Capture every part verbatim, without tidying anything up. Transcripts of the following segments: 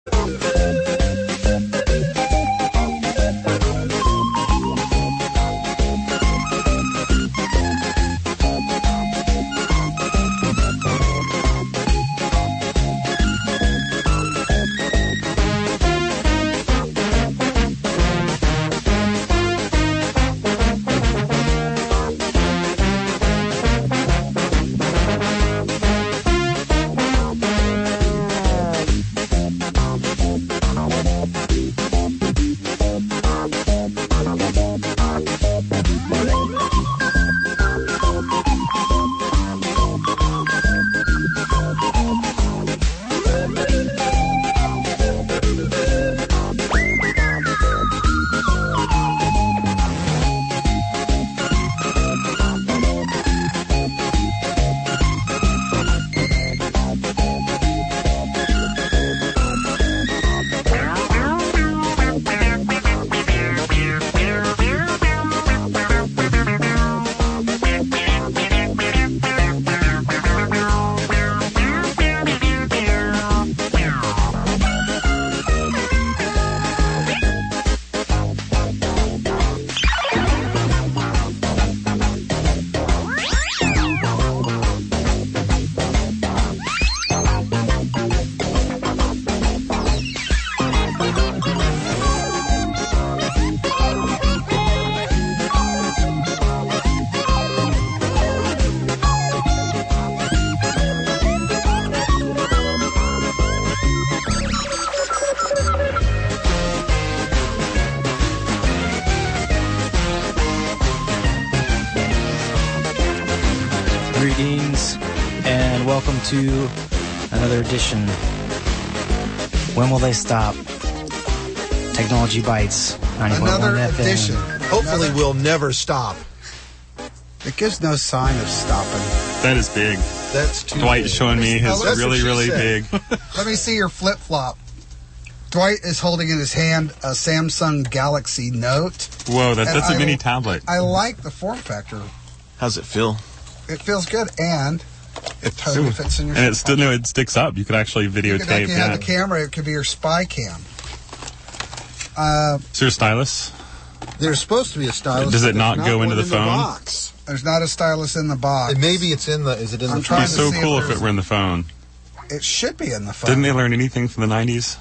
Greetings and welcome to another edition. When will they stop? Technology Bites. Another edition. Hopefully Another... we'll never stop. It gives no sign of stopping. That is big. That's too Dwight big. is showing me his Oh, really, really said. big. Let me see your flip-flop. Dwight is holding in his hand a Samsung Galaxy Note. Whoa, that, And that's a I- mini tablet. I like the form factor. How's it feel? It feels good, and it totally Ooh. fits in your And it still no, it sticks up. You could actually You could, videotape like, you have that. the camera. It could be your spy cam. Uh, Is there a stylus? There's supposed to be a stylus. Does it but not there's go into one the in phone? box. there's not a stylus in the box. And maybe it's in the. Is it in I'm the? trying It'd be to so see if cool if there's- it were in the phone. It should be in the phone. Didn't they learn anything from the nineties?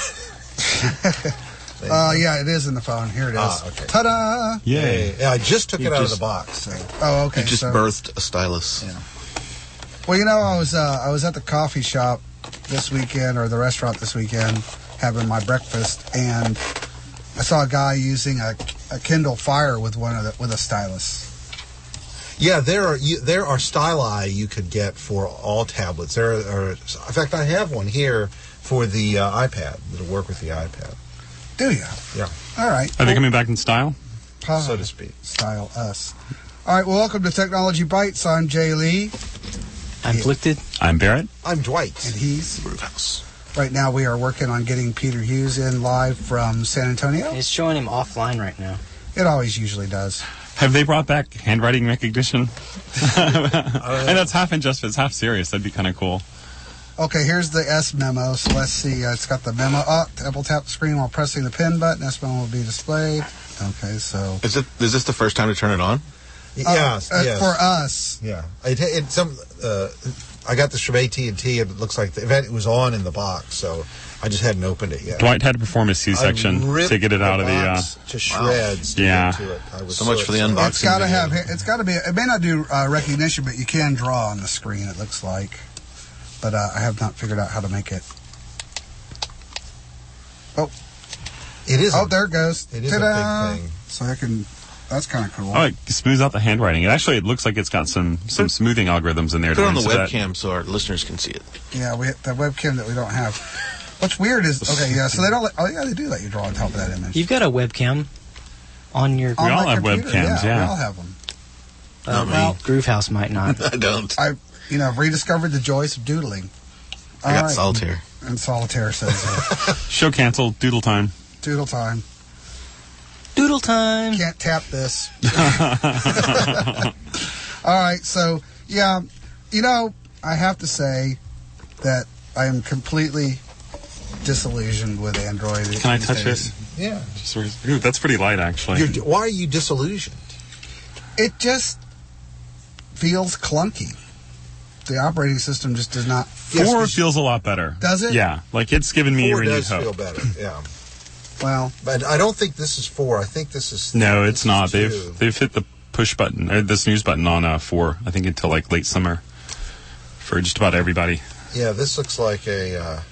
Uh, yeah, it is in the phone. Here it is. Ah, okay. Ta-da! Yay. Yeah, I just took You it out just- of the box. So. Oh, okay. You just so, birthed a stylus. Yeah. Well, you know, I was uh, I was at the coffee shop this weekend, or the restaurant this weekend, having my breakfast, and I saw a guy using a, a Kindle Fire with one of the, with a stylus. Yeah, there are you, there are styli you could get for all tablets. There are, in fact, I have one here for the uh, iPad that'll work with the iPad. Do you? Yeah, All right. Are they coming back in style? Uh, so to speak. Style us. All right. Well, welcome to Technology Bites. I'm Jay Lee, I'm Afflicted. I'm Barrett. I'm Dwight. and he's. Groove House. Right now, we are working on getting Peter Hughes in live from San Antonio. It's showing him offline right now. It always usually does. Have they brought back handwriting recognition? And that's half in jest, it's half serious. That'd be kind of cool. Okay, here's the S memo. So let's see. Uh, it's got the memo up. Double tap the screen while pressing the pin button. S memo will be displayed. Okay, so Is it? Is this the first time to turn it on? uh, yes, uh, yes. for us, Yeah, it, it some. Uh, I got this from A T and T, and it looks like the event was on in the box, so I just hadn't opened it yet. Dwight had to perform a I C-section ripped to get it out of the. Uh, box to shreds. To Yeah. get to it. I was So much for the excited. unboxing. it's got to video. have. It's got to be. It may not do uh, recognition, but you can draw on the screen. It looks like, but uh, I have not figured out how to make it. Oh, It is. oh, a- there it goes. It is a Ta-da! big thing. So I can. That's kind of cool. oh, it smooths out the handwriting. It actually it looks like it's got some some smoothing algorithms in there. Put to it on the so that- webcam so our listeners can see it. Yeah, we the webcam that we don't have. What's weird is okay. Yeah, so they don't. Let, oh, yeah, they do let you draw on top of that image. You've got a webcam on your. On We all my have computer, webcams, We yeah. all have them. Uh, Not me. well, Groove House might not. I don't. I, you know, rediscovered the joys of doodling. I All got right. solitaire. And solitaire says uh, Show canceled. Doodle time. doodle time. Doodle time. Can't tap this. All right, so yeah, you know, I have to say that I am completely disillusioned with Android. Can I these touch days. it? Yeah. Just sort of- Ooh, that's pretty light, actually. You're, why are you disillusioned? It just feels clunky. The operating system just does not. Yes, Four 'cause- feels a lot better. Does it? Yeah, like it's given me a Four renewed does hope. feel better. Yeah. Well, But I don't think this is four. I think this is. No, this it's is not. two. They've they've hit the push button, or the snooze button on uh, four. I think until like late summer for just about everybody. Yeah, this looks like a. Uh,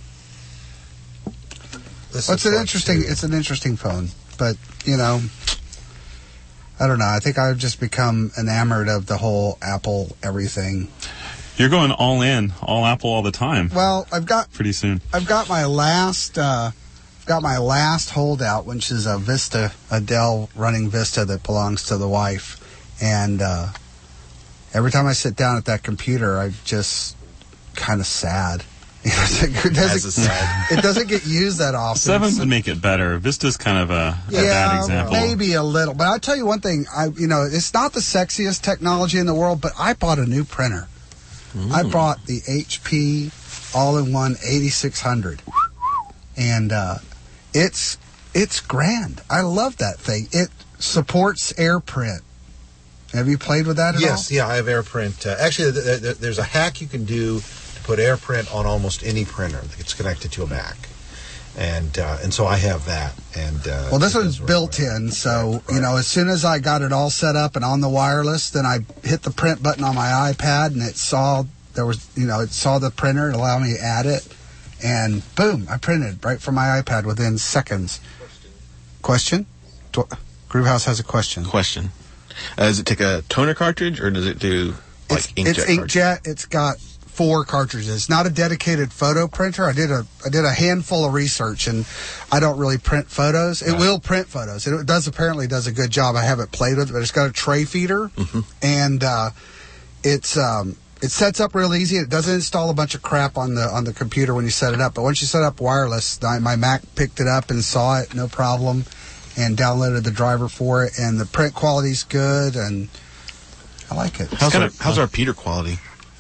this it's looks an like interesting. two. It's an interesting phone, but you know, I don't know. I think I've just become enamored of the whole Apple everything. You're going all in, all Apple all the time. Well, I've got Pretty soon. I've got my last uh, got my last holdout, which is a Vista, a Dell running Vista that belongs to the wife, and uh, every time I sit down at that computer, I'm just kind of sad. it As a doesn't, sad. it doesn't get used that often. Seven so- would make it better. Vista's kind of a, a bad yeah, example. maybe a little. But I'll tell you one thing. I, you know, it's not the sexiest technology in the world, but I bought a new printer. I bought the H P all-in-one eighty-six hundred, and uh, it's it's grand. I love that thing. It supports AirPrint. Have you played with that at Yes, all? yeah, I have AirPrint. Uh, actually, th- th- there's a hack you can do to put AirPrint on almost any printer that's connected to a Mac, and uh, and so I have that. And uh, Well, this it one's does work built well. in, so Right, you know, right. as soon as I got it all set up and on the wireless, then I hit the print button on my iPad, and it saw there was, you know, it saw the printer, it allowed me to add it, and boom, I printed right from my iPad within seconds. Question? Do- Groovehouse has a question. Question. Uh, does it take a toner cartridge or does it do like It's, inkjet? it's cartridge? inkjet. It's got four cartridges. It's not a dedicated photo printer. I did a I did a handful of research, and I don't really print photos. It Right. will print photos. It does apparently does a good job. I haven't played with it, but it's got a tray feeder, and uh, it's um, it sets up real easy. It doesn't install a bunch of crap on the on the computer when you set it up. But once you set up wireless, my my Mac picked it up and saw it, no problem, and downloaded the driver for it. And the print quality's good, and I like it. How's, kinda- our, how's our Peter quality?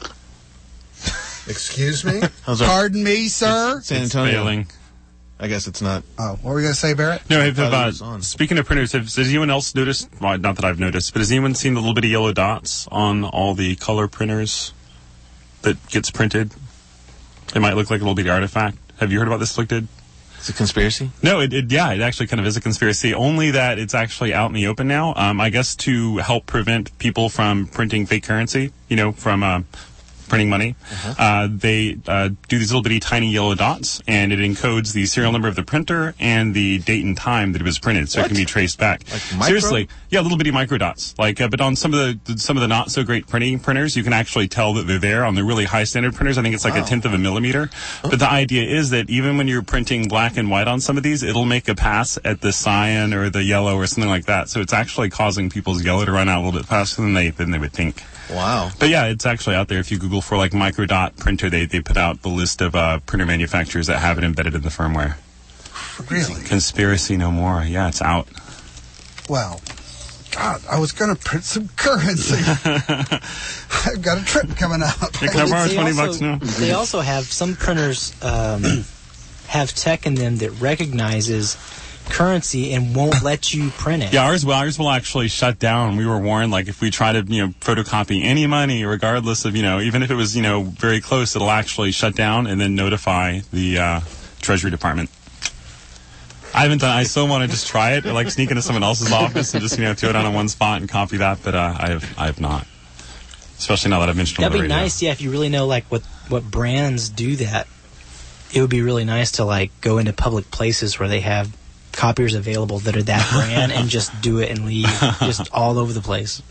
Excuse me. How's our Pardon me, sir. San It's Antonio? failing. I guess it's not. Oh, what were we gonna say, Barrett? No, have, thought have, it uh, was on. speaking of printers, have, has anyone else noticed? Well, not that I've noticed, but has anyone seen the little bitty yellow dots on all the color printers that gets printed? It might look like a little bitty artifact. Have you heard about this, Afflicted? It's a conspiracy? No, it, it yeah, it actually kind of is a conspiracy. Only that it's actually out in the open now. Um, I guess to help prevent people from printing fake currency, you know, from uh, printing money. Uh, they uh, do these little bitty tiny yellow dots, and it encodes the serial number of the printer and the date and time that it was printed, so What? it can be traced back. Like micro? Seriously, yeah, little bitty micro dots. Like, uh, but on some of the some of the not so great printing printers, you can actually tell that they're there. On the really high standard printers, I think it's like Wow. a tenth of a millimeter. But the idea is that even when you're printing black and white on some of these, it'll make a pass at the cyan or the yellow or something like that. So it's actually causing people's yellow to run out a little bit faster than they than they would think. Wow. But yeah, it's actually out there. If you Google for like microdot printer, they they put out the list of uh, printer manufacturers that have it embedded in the firmware. Really? Conspiracy no more. Yeah, it's out. Well, God, I was going to print some currency. I've got a trip coming up. Yeah, can I borrow They twenty also- bucks now? They also have some printers um, have tech in them that recognizes currency and won't let you print it. Yeah, ours will ours will actually shut down. We were warned, like if we try to you know photocopy any money, regardless of you know even if it was you know very close, it'll actually shut down and then notify the uh, Treasury Department. I haven't done. I still want to just try it, like sneak into someone else's office and just you know throw it on in one spot and copy that, but uh, I have I have not. Especially now that I've mentioned it on That'd the be radio. nice, yeah, if you really know like what, what brands do that. It would be really nice to like go into public places where they have copiers available that are that brand and just do it and leave just all over the place.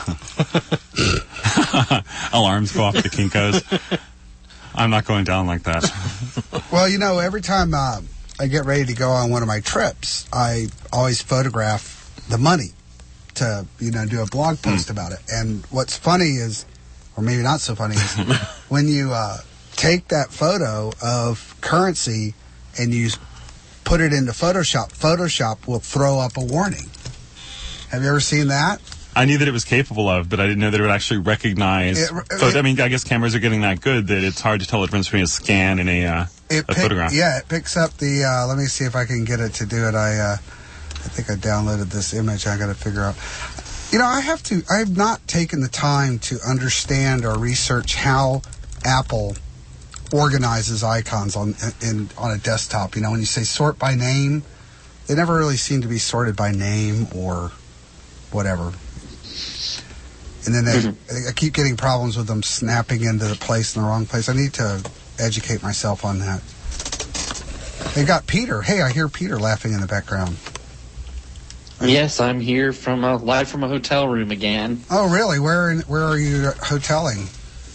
Alarms go off at the Kinkos. I'm not going down like that. Well, you know, every time uh, I get ready to go on one of my trips, I always photograph the money to, you know, do a blog post about it. And what's funny is, or maybe not so funny, is when you uh, take that photo of currency and you put it into Photoshop, Photoshop will throw up a warning. Have you ever seen that? I knew that it was capable of, but I didn't know that it would actually recognize. It- photo- it- I mean, I guess cameras are getting that good that it's hard to tell the difference between a scan and a, uh, It a pick- photograph. Yeah, it picks up the. Uh, let me see if I can get it to do it. I, uh, I think I downloaded this image. I got to figure out. You know, I have to. I have not taken the time to understand or research how Apple organizes icons on in on a desktop. You know, when you say sort by name, they never really seem to be sorted by name or whatever. And then they, I keep getting problems with them snapping into the place in the wrong place. I need to educate myself on that. They got Peter. Hey, I hear Peter laughing in the background. Yes, I'm here from a, live from a hotel room again. Oh, really? Where in, where are you hoteling?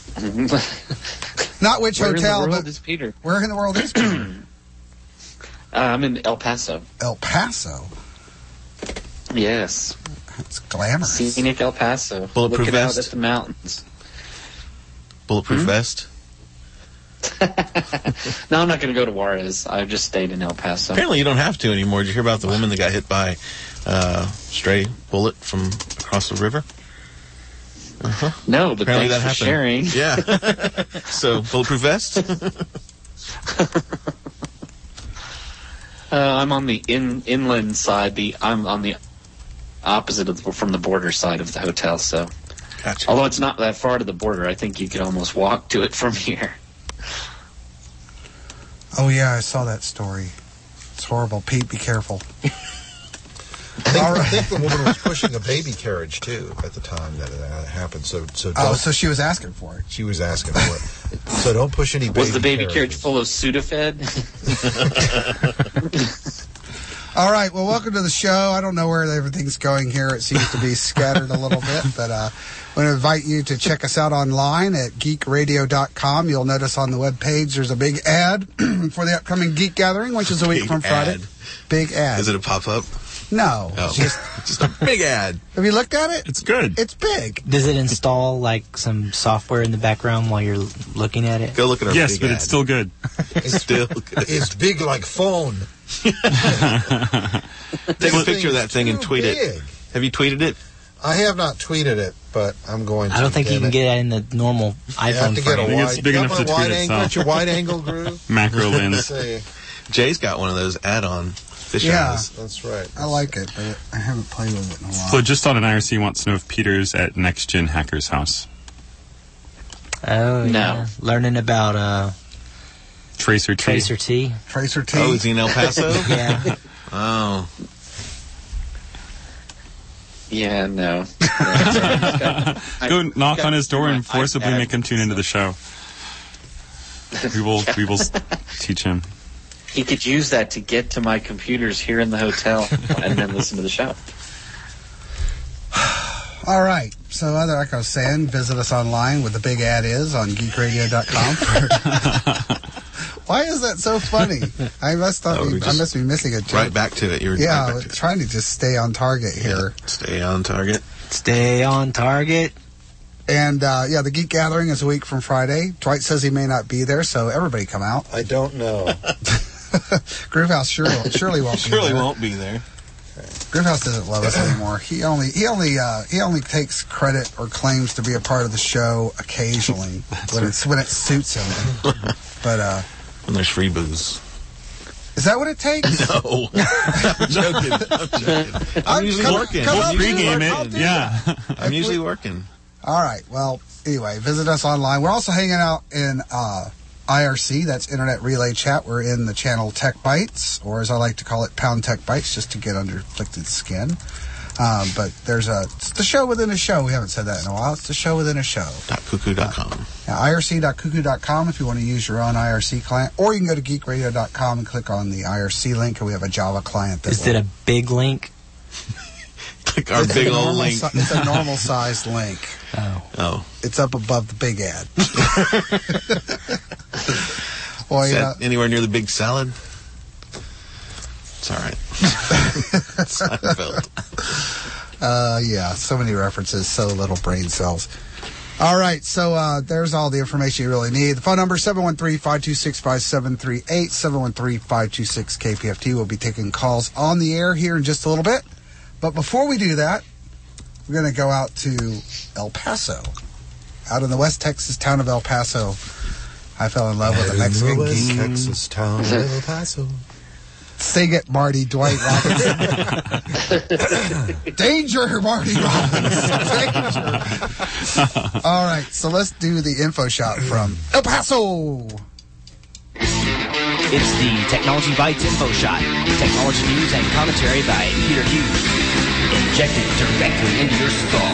Not which Where hotel, in the world but is Peter? where in the world is Peter? Uh, I'm in El Paso. El Paso. Yes, It's glamorous. scenic El Paso. Bulletproof Looking out vest? at the mountains. Bulletproof Hmm? vest. No, I'm not going to go to Juarez. I've just stayed in El Paso. Apparently, you don't have to anymore. Did you hear about the woman that got hit by uh, stray bullet from across the river? Uh-huh. No, but Apparently thanks that for happened. sharing. Yeah. So, bulletproof vest? Uh, I'm on the in, inland side. The I'm on the opposite of the, from the border side of the hotel. So, Gotcha. although it's not that far to the border, I think you could almost walk to it from here. Oh, yeah, I saw that story. It's horrible. Pete, be careful. I think, All right. I think the woman was pushing a baby carriage too at the time that it happened. So, so Oh, don't- so she was asking for it. she was asking for it. So don't push any. Baby Was the baby carriage carriages. full of Sudafed? All right, well, welcome to the show. I don't know where everything's going here. It seems to be scattered a little bit, but uh, I want to invite you to check us out online at geek radio dot com. You'll notice on the webpage there's a big ad for the upcoming Geek Gathering, which is a week Big from Friday. ad. Big ad. Is it a pop-up? No. Oh, It's just, just a big ad. have you looked at it? It's good. It's big. Does it install like some software in the background while you're looking at it? Go look at our yes, big but ad. it's still good. It's still good. It's big like phone. Take a This picture of that thing and too tweet it. big. Have you tweeted it? I have not tweeted it, but I'm going to. I don't think you damn can it. get it in the normal You have iPhone to get a frame. think it's wide, big you enough got to my wide tweet angle, itself. got your wide angle groove. Macro Let's lens. see. Jay's got one of those add-on fish Yeah. eyes. That's right. I like it, but I haven't played with it in a while. So just on an I R C wants to know if Peter's at Next Gen Hackers House. Oh, No. yeah. Learning about uh, Tracer T. Tracer T. Tracer T. Oh, is he in El Paso? Yeah. Oh. Yeah, no. I- Go knock got on his door my and forcibly iPad, make him tune into the show. We will. We will s- teach him. He could use that to get to my computers here in the hotel and then listen to the show. All right. So, other, like I was saying, visit us online where the big ad is on geek radio dot com. Why is that so funny? I must not Oh, be, we I just must be missing a joke. Right back to it. You're Yeah, right I'm back to it. trying to just stay on target here. Stay on target. Stay on target. And uh, yeah, the Geek Gathering is a week from Friday. Dwight says he may not be there, so everybody come out. I don't know. Groovehouse surely, surely won't be Surely there. won't be there. Groovehouse doesn't love us anymore. He only he only uh, he only takes credit or claims to be a part of the show occasionally when it's when it suits him. But uh, When there's free booze. is that what it takes? No. I'm joking. I'm joking. I'm usually come- working. come I'm up usually here, Pregame I'll it. do Yeah. I'm usually working. All right. Well, anyway, visit us online. We're also hanging out in uh, I R C. That's Internet Relay Chat. We're in the channel Tech Bites, or as I like to call it, Pound Tech Bites, just to get under afflicted skin. Um, but there's a it's the show within a show. We haven't said that in a while. It's the show within a show. Cuckoo dot com. Now, I R C dot cuckoo dot com if you want to use your own I R C client, or you can go to geek radio dot com and click on the I R C link, and we have a Java client. That Is it a big link? Click our it's big a old normal link. si- it's a normal sized link. Oh. Oh. It's up above the big ad. Well, Is you that know, anywhere near the big salad? It's all right. Seinfeld. Uh, yeah, so many references, so little brain cells. All right, so uh, there's all the information you really need. The phone number is seven one three, five two six, five seven three eight, seven one three, five two six, K P F T. We'll be taking calls on the air here in just a little bit. But before we do that, we're going to go out to El Paso. Out in the West Texas town of El Paso, I fell in love with a Mexican West geek. Texas town of El Paso. Sing it, Marty, Dwight Robinson. Danger, Marty Robinson. Danger. All right, so let's do the info shot from El Paso. It's the Technology Bites Info Shot. Technology news and commentary by Peter Hughes. Injected directly into your skull.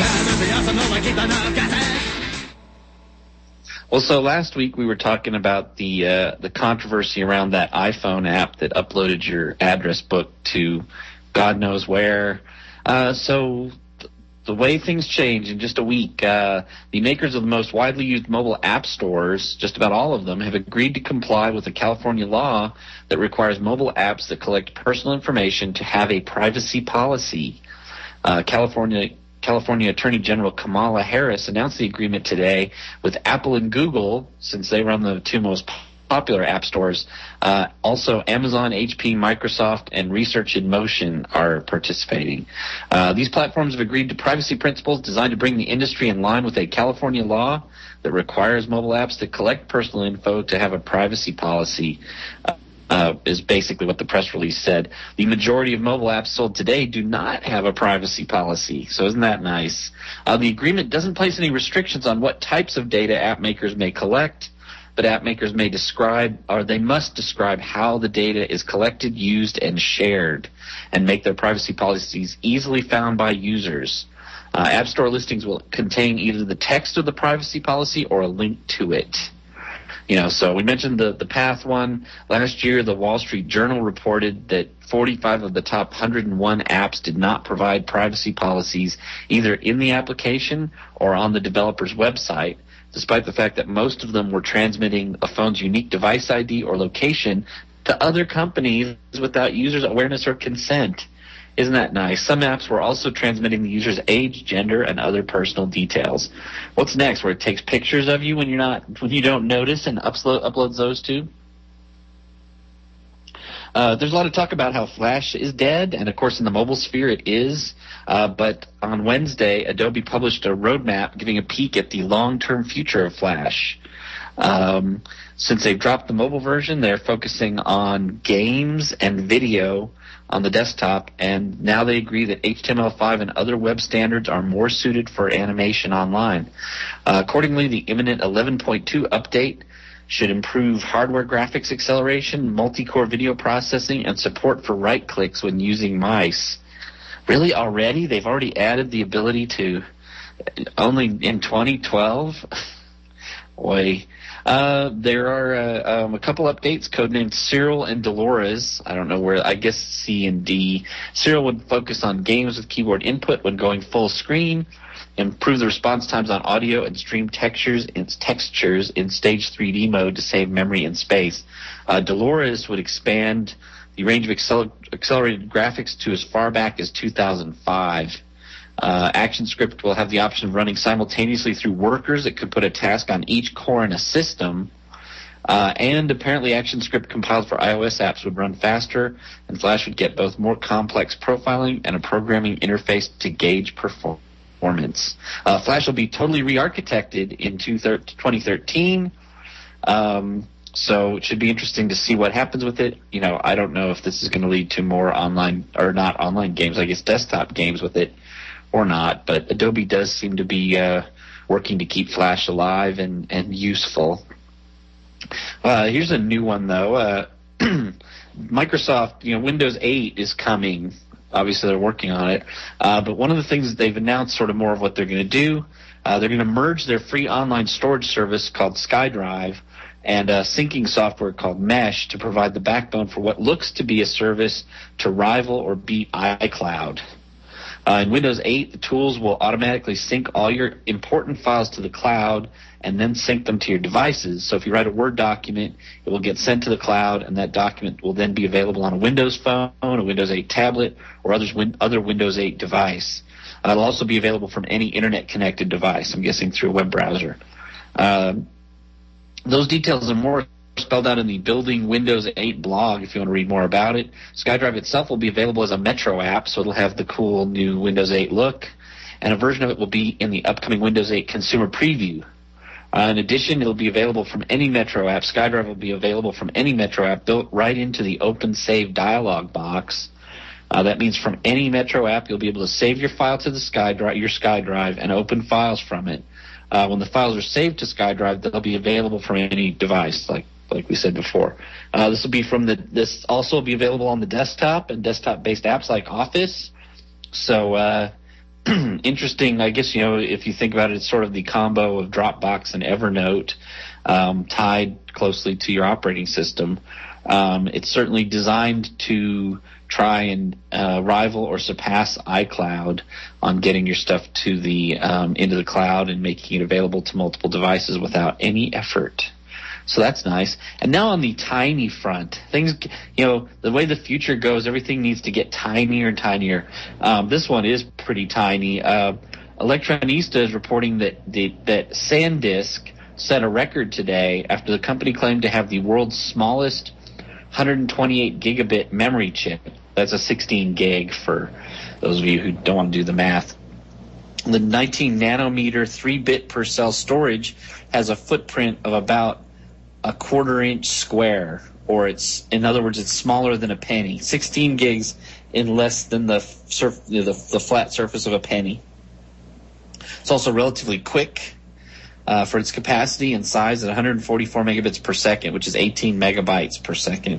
Well, so last week we were talking about the uh, the controversy around that iPhone app that uploaded your address book to God knows where. Uh, so th- the way things change in just a week, uh, the makers of the most widely used mobile app stores, just about all of them, have agreed to comply with a California law that requires mobile apps that collect personal information to have a privacy policy. Uh, California California Attorney General Kamala Harris announced the agreement today with Apple and Google, since they run the two most popular app stores. Uh, also, Amazon, H P, Microsoft, and Research in Motion are participating. Uh, these platforms have agreed to privacy principles designed to bring the industry in line with a California law that requires mobile apps that collect personal info to have a privacy policy. Uh, Uh, is basically what the press release said. The majority of mobile apps sold today do not have a privacy policy, so isn't that nice? Uh, the agreement doesn't place any restrictions on what types of data app makers may collect, but app makers may describe, or they must describe how the data is collected, used, and shared, and make their privacy policies easily found by users. Uh, app Store listings will contain either the text of the privacy policy or a link to it. You know, so we mentioned the, the Path one. Last year, the Wall Street Journal reported that forty-five of the top one hundred one apps did not provide privacy policies either in the application or on the developer's website, despite the fact that most of them were transmitting a phone's unique device I D or location to other companies without users' awareness or consent. Isn't that nice? Some apps were also transmitting the user's age, gender, and other personal details. What's next? Where it takes pictures of you when you're not, when you don't notice, and upload, uploads those too? Uh, there's a lot of talk about how Flash is dead, and of course in the mobile sphere it is. Uh, but on Wednesday, Adobe published a roadmap giving a peek at the long-term future of Flash. Um, since they've dropped the mobile version, they're focusing on games and video on the desktop, and now they agree that H T M L five and other web standards are more suited for animation online. Uh, accordingly, the imminent eleven point two update should improve hardware graphics acceleration, multi-core video processing, and support for right clicks when using mice. Really, already? They've already added the ability to, only in twenty twelve? Boy. Uh, there are uh, um, a couple updates, codenamed Cyril and Dolores. I don't know where, I guess C and D. Cyril would focus on games with keyboard input when going full screen, improve the response times on audio, and stream textures in, textures in Stage three D mode to save memory and space. Uh, Dolores would expand the range of accel- accelerated graphics to as far back as two thousand five. Uh, ActionScript will have the option of running simultaneously through workers that could put a task on each core in a system. Uh, and apparently ActionScript compiled for iOS apps would run faster, and Flash would get both more complex profiling and a programming interface to gauge performance. Uh, Flash will be totally re-architected in twenty thirteen. Um, so it should be interesting to see what happens with it. You know, I don't know if this is going to lead to more online, or not online games, I guess desktop games with it, or not, but Adobe does seem to be uh, working to keep Flash alive and, and useful. Uh, here's a new one, though. Uh, Microsoft, you know, Windows eight is coming. Obviously, they're working on it. Uh, but one of the things that they've announced sort of more of what they're going to do, uh, they're going to merge their free online storage service called SkyDrive and uh, syncing software called Mesh to provide the backbone for what looks to be a service to rival or beat iCloud. Uh, in Windows eight, the tools will automatically sync all your important files to the cloud and then sync them to your devices. So if you write a Word document, it will get sent to the cloud, and that document will then be available on a Windows phone, a Windows eight tablet, or others, win, other Windows eight device. Uh, it'll also be available from any Internet-connected device, I'm guessing through a web browser. Um, those details and more spelled out in the Building Windows eight blog if you want to read more about it. SkyDrive itself will be available as a Metro app, so it'll have the cool new Windows eight look. and a version of it will be in the upcoming Windows eight consumer preview. Uh, in addition, it'll be available from any Metro app. SkyDrive will be available from any Metro app built right into the Open Save dialog box. Uh, that means from any Metro app, you'll be able to save your file to the SkyDrive, your SkyDrive, and open files from it. Uh, when the files are saved to SkyDrive, they'll be available from any device, like like we said before. Uh, this will be from the. This also will be available on the desktop and desktop-based apps like Office. So. Uh, Interesting, I guess, you know, if you think about it, it's sort of the combo of Dropbox and Evernote um, tied closely to your operating system. Um, it's certainly designed to try and uh, rival or surpass iCloud on getting your stuff to the um, into the cloud and making it available to multiple devices without any effort. So that's nice. And now on the tiny front, things, you know, the way the future goes, everything needs to get tinier and tinier. Um, this one is pretty tiny. Uh, Electronista is reporting that the, that SanDisk set a record today after the company claimed to have the world's smallest one hundred twenty-eight gigabit memory chip. That's a sixteen gig for those of you who don't want to do the math. The nineteen nanometer three bit per cell storage has a footprint of about a quarter inch square, or it's, in other words, it's smaller than a penny. sixteen gigs in less than the, surf, the, the flat surface of a penny. It's also relatively quick uh, for its capacity and size at one hundred forty-four megabits per second, which is eighteen megabytes per second.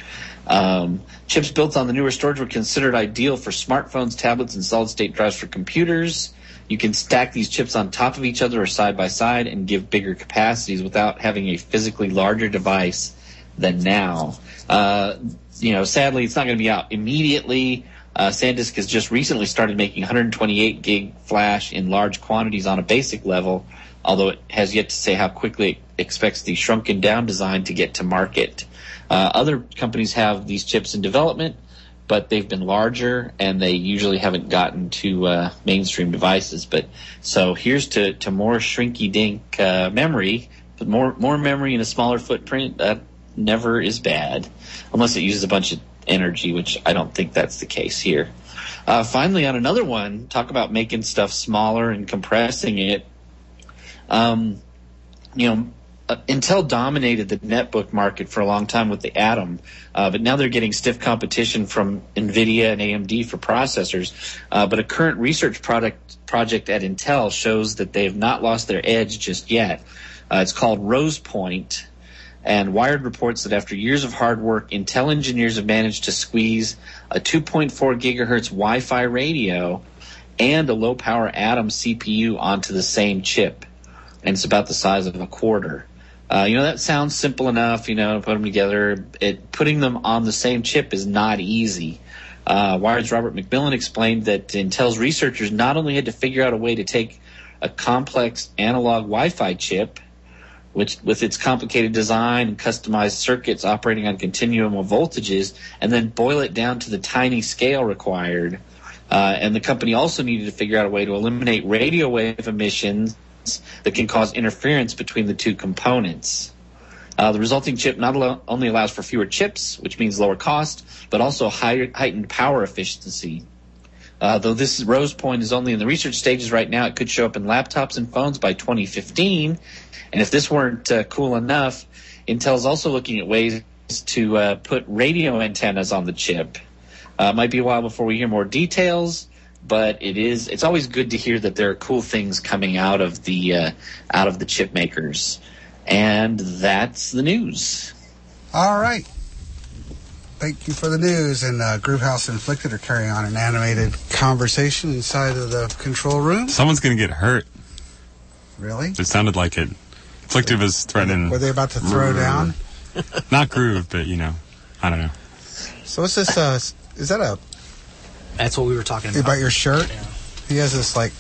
Um, chips built on the newer storage were considered ideal for smartphones, tablets, and solid-state drives for computers. You can stack these chips on top of each other or side by side and give bigger capacities without having a physically larger device than now. Uh, you know, sadly, it's not going to be out immediately. Uh, SanDisk has just recently started making one hundred twenty-eight gig flash in large quantities on a basic level, although it has yet to say how quickly it expects the shrunken down design to get to market. Uh, other companies have these chips in development, but they've been larger and they usually haven't gotten to uh, mainstream devices. But so here's to, to more shrinky-dink uh, memory, but more more memory in a smaller footprint. That never is bad, unless it uses a bunch of energy, which I don't think that's the case here. Uh, finally, on another one, talk about making stuff smaller and compressing it. Um, you know, Uh, Intel dominated the netbook market for a long time with the Atom, uh, but now they're getting stiff competition from NVIDIA and A M D for processors. Uh, but a current research product project at Intel shows that they have not lost their edge just yet. Uh, it's called Rosepoint, and Wired reports that after years of hard work, Intel engineers have managed to squeeze a two point four gigahertz Wi-Fi radio and a low-power Atom C P U onto the same chip, and it's about the size of a quarter. Uh, you know, that sounds simple enough, you know, to put them together. It, putting them on the same chip is not easy. Uh, Wired's Robert McMillan explained that Intel's researchers not only had to figure out a way to take a complex analog Wi-Fi chip, which with its complicated design and customized circuits operating on continuum of voltages, and then boil it down to the tiny scale required. Uh, and the company also needed to figure out a way to eliminate radio wave emissions that can cause interference between the two components. Uh, the resulting chip not al- only allows for fewer chips, which means lower cost, but also higher, heightened power efficiency. Uh, though this Rosepoint is only in the research stages right now, it could show up in laptops and phones by twenty fifteen. And if this weren't uh, cool enough, Intel is also looking at ways to uh, put radio antennas on the chip. Uh, it might be a while before we hear more details, but it is. It's always good to hear that there are cool things coming out of the uh, out of the chip makers, and that's the news. All right. Thank you for the news. And uh, Groovehouse and Inflicted are carrying on an animated conversation inside of the control room. Someone's going to get hurt. Really? It sounded like it. Inflicted was threatening. Were they about to throw down? Not Groove, but, you know, I don't know. So what's this? Uh, is that a... That's what we were talking about. About your shirt? Yeah. He has this, like...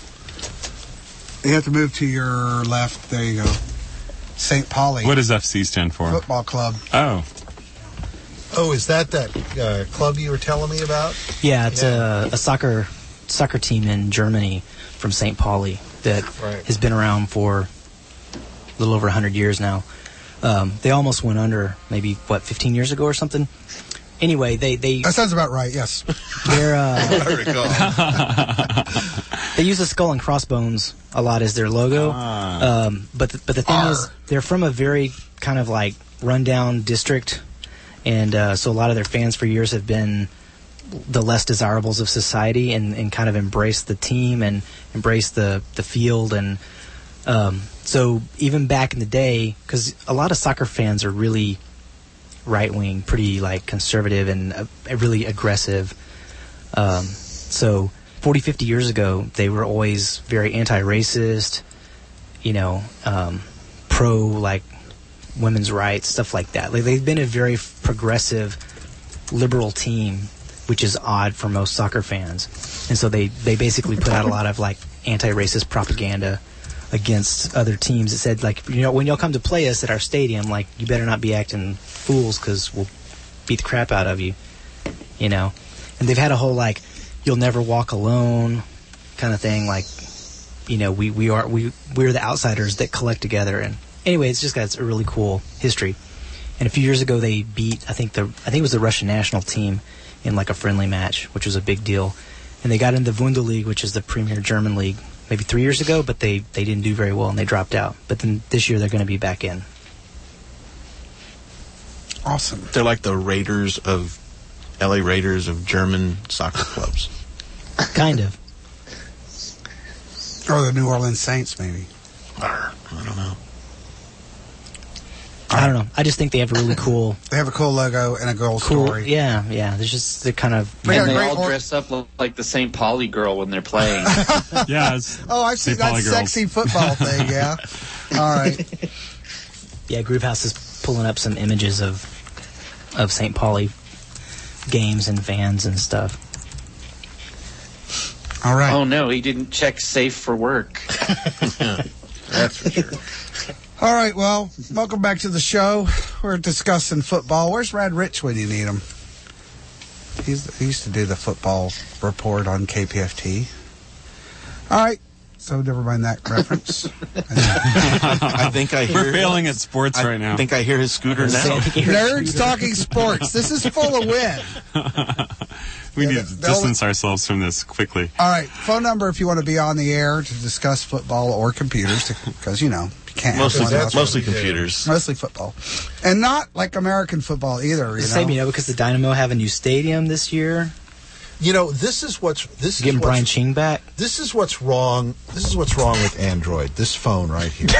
You have to move to your left. There you go. Saint Pauli. What does F C stand for? Football club. Oh. Oh, is that that uh, club you were telling me about? Yeah, it's Yeah. A, a soccer soccer team in Germany from Saint Pauli that Right. has been around for a little over one hundred years now. Um, they almost went under maybe, what, fifteen years ago or something? Anyway, they... they That sounds about right, yes. they're, uh, I recall. They use the skull and crossbones a lot as their logo. Ah. Um, but the, but the thing Arr. is, they're from a very kind of like rundown district, and uh, so a lot of their fans for years have been the less desirables of society, and, and kind of embrace the team and embrace the, the field. And um, so even back in the day, because a lot of soccer fans are really right-wing, pretty like conservative and uh, really aggressive. Um, so forty, fifty years ago, they were always very anti-racist, you know, um, pro like women's rights, stuff like that. Like, they've been a very progressive, liberal team, which is odd for most soccer fans. And so they, they basically put out a lot of like anti-racist propaganda against other teams. It said, like, you know, when y'all come to play us at our stadium, like, you better not be acting fools because we'll beat the crap out of you, you know. And they've had a whole like, you'll never walk alone kind of thing. Like, you know, we, we are we we're the outsiders that collect together. And anyway, it's just got a really cool history. And a few years ago, they beat I think the I think it was the Russian national team in like a friendly match, which was a big deal. And they got into the Bundesliga, which is the premier German league, maybe three years ago, but they, they didn't do very well and they dropped out. But then this year they're going to be back in. Awesome. They're like the Raiders of L A Raiders of German soccer clubs. Kind of. Or the New Orleans Saints, maybe. I don't know. I don't know. I just think they have a really cool, They have a cool logo and a cool, cool. story. Yeah, yeah. There's just they're kind of. They got And a they great all or- dress up like the Saint Pauli girl when they're playing. Yeah. It's, Oh, I've seen Saint that Pauli girls. sexy football thing, yeah. All right. Yeah, Groovehouse is pulling up some images of of Saint Pauli games and fans and stuff. All right. Oh no, he didn't check safe for work. That's for sure. All right, well, welcome back to the show. We're discussing football. Where's Rad Rich when you need him? He's, he used to do the football report on K P F T. All right, so never mind that reference. I think I hear. we're failing at sports I right now. think I hear his scooter So I now. think you're- Nerds talking sports. This is full of win. we Yeah, need the- to the distance ourselves from this quickly. All right, phone number if you want to be on the air to discuss football or computers, because, you know, you can't have Mostly, one without- mostly computers. Mostly football. And not like American football either, you know. Same, you know, because the Dynamo have a new stadium this year. You know, this is what's this is Getting what's, Brian Ching back. This is what's wrong. This is what's wrong with Android. This phone right here.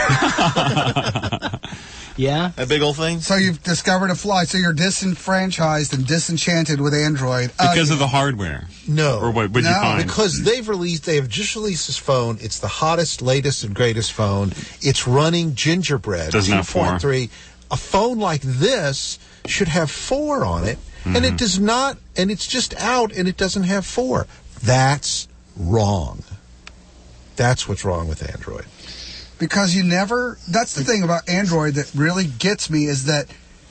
Yeah. That big old thing? So you've discovered a flaw. So you're disenfranchised and disenchanted with Android. Because Uh, of the hardware. No. Or what would you No, find? Because they've released, they have just released this phone. It's the hottest, latest, and greatest phone. It's running Gingerbread Doesn't have two four. point three. A phone like this should have four on it, and it does not. And it's just out, and it doesn't have four. That's wrong. That's what's wrong with Android. because you never. That's the thing about Android that really gets me is that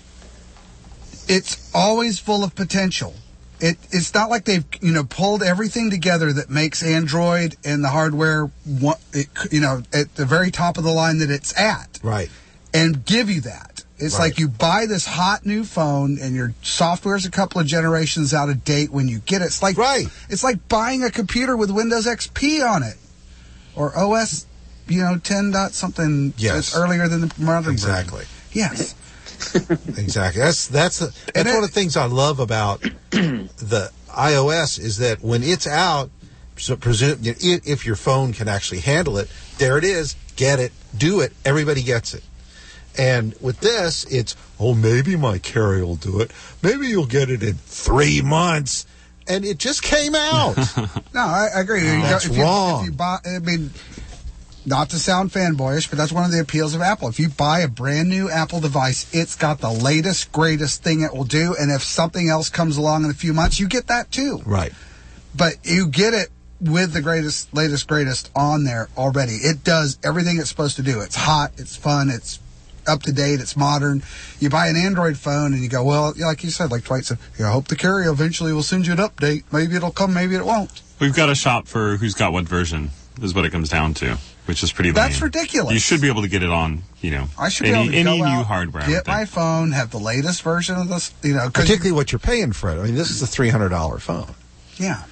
it's always full of potential. It it's not like they've you know pulled everything together that makes Android and the hardware one, it, you know at the very top of the line that it's at, Right. and give you that. It's Right. like you buy this hot new phone and your software's a couple of generations out of date when you get it. It's like Right. It's like buying a computer with Windows X P on it or O S, you know, ten dot something Yes. that's earlier than the modern version. Exactly. Yes. Exactly. That's that's the, And that's it- one of the things I love about the iOS is that when it's out, so presume if if your phone can actually handle it, there it is. Get it, do it. Everybody gets it. And with this, it's oh maybe my carrier will do it. Maybe you'll get it in three months, and it just came out. No, I, I agree. You That's if you, wrong. If you buy, I mean, not to sound fanboyish, but that's one of the appeals of Apple. If you buy a brand new Apple device, it's got the latest, greatest thing it will do. And if something else comes along in a few months, you get that too. Right. But you get it with the greatest, latest, greatest on there already. It does everything it's supposed to do. It's hot, it's fun, it's up to date, it's modern. You buy an Android phone and you go, well, like you said, like Dwight said, yeah, I hope the carrier eventually will send you an update. Maybe it'll come, maybe it won't. We've got to shop for who's got what version, is what it comes down to, which is pretty lame. That's ridiculous. You should be able to get it on, you know, I should any, be able to any go new out, hardware. I would get my think. phone, have the latest version of this, you know, 'cause Particularly what you're paying for it. I mean, this is a three hundred dollar phone. yeah.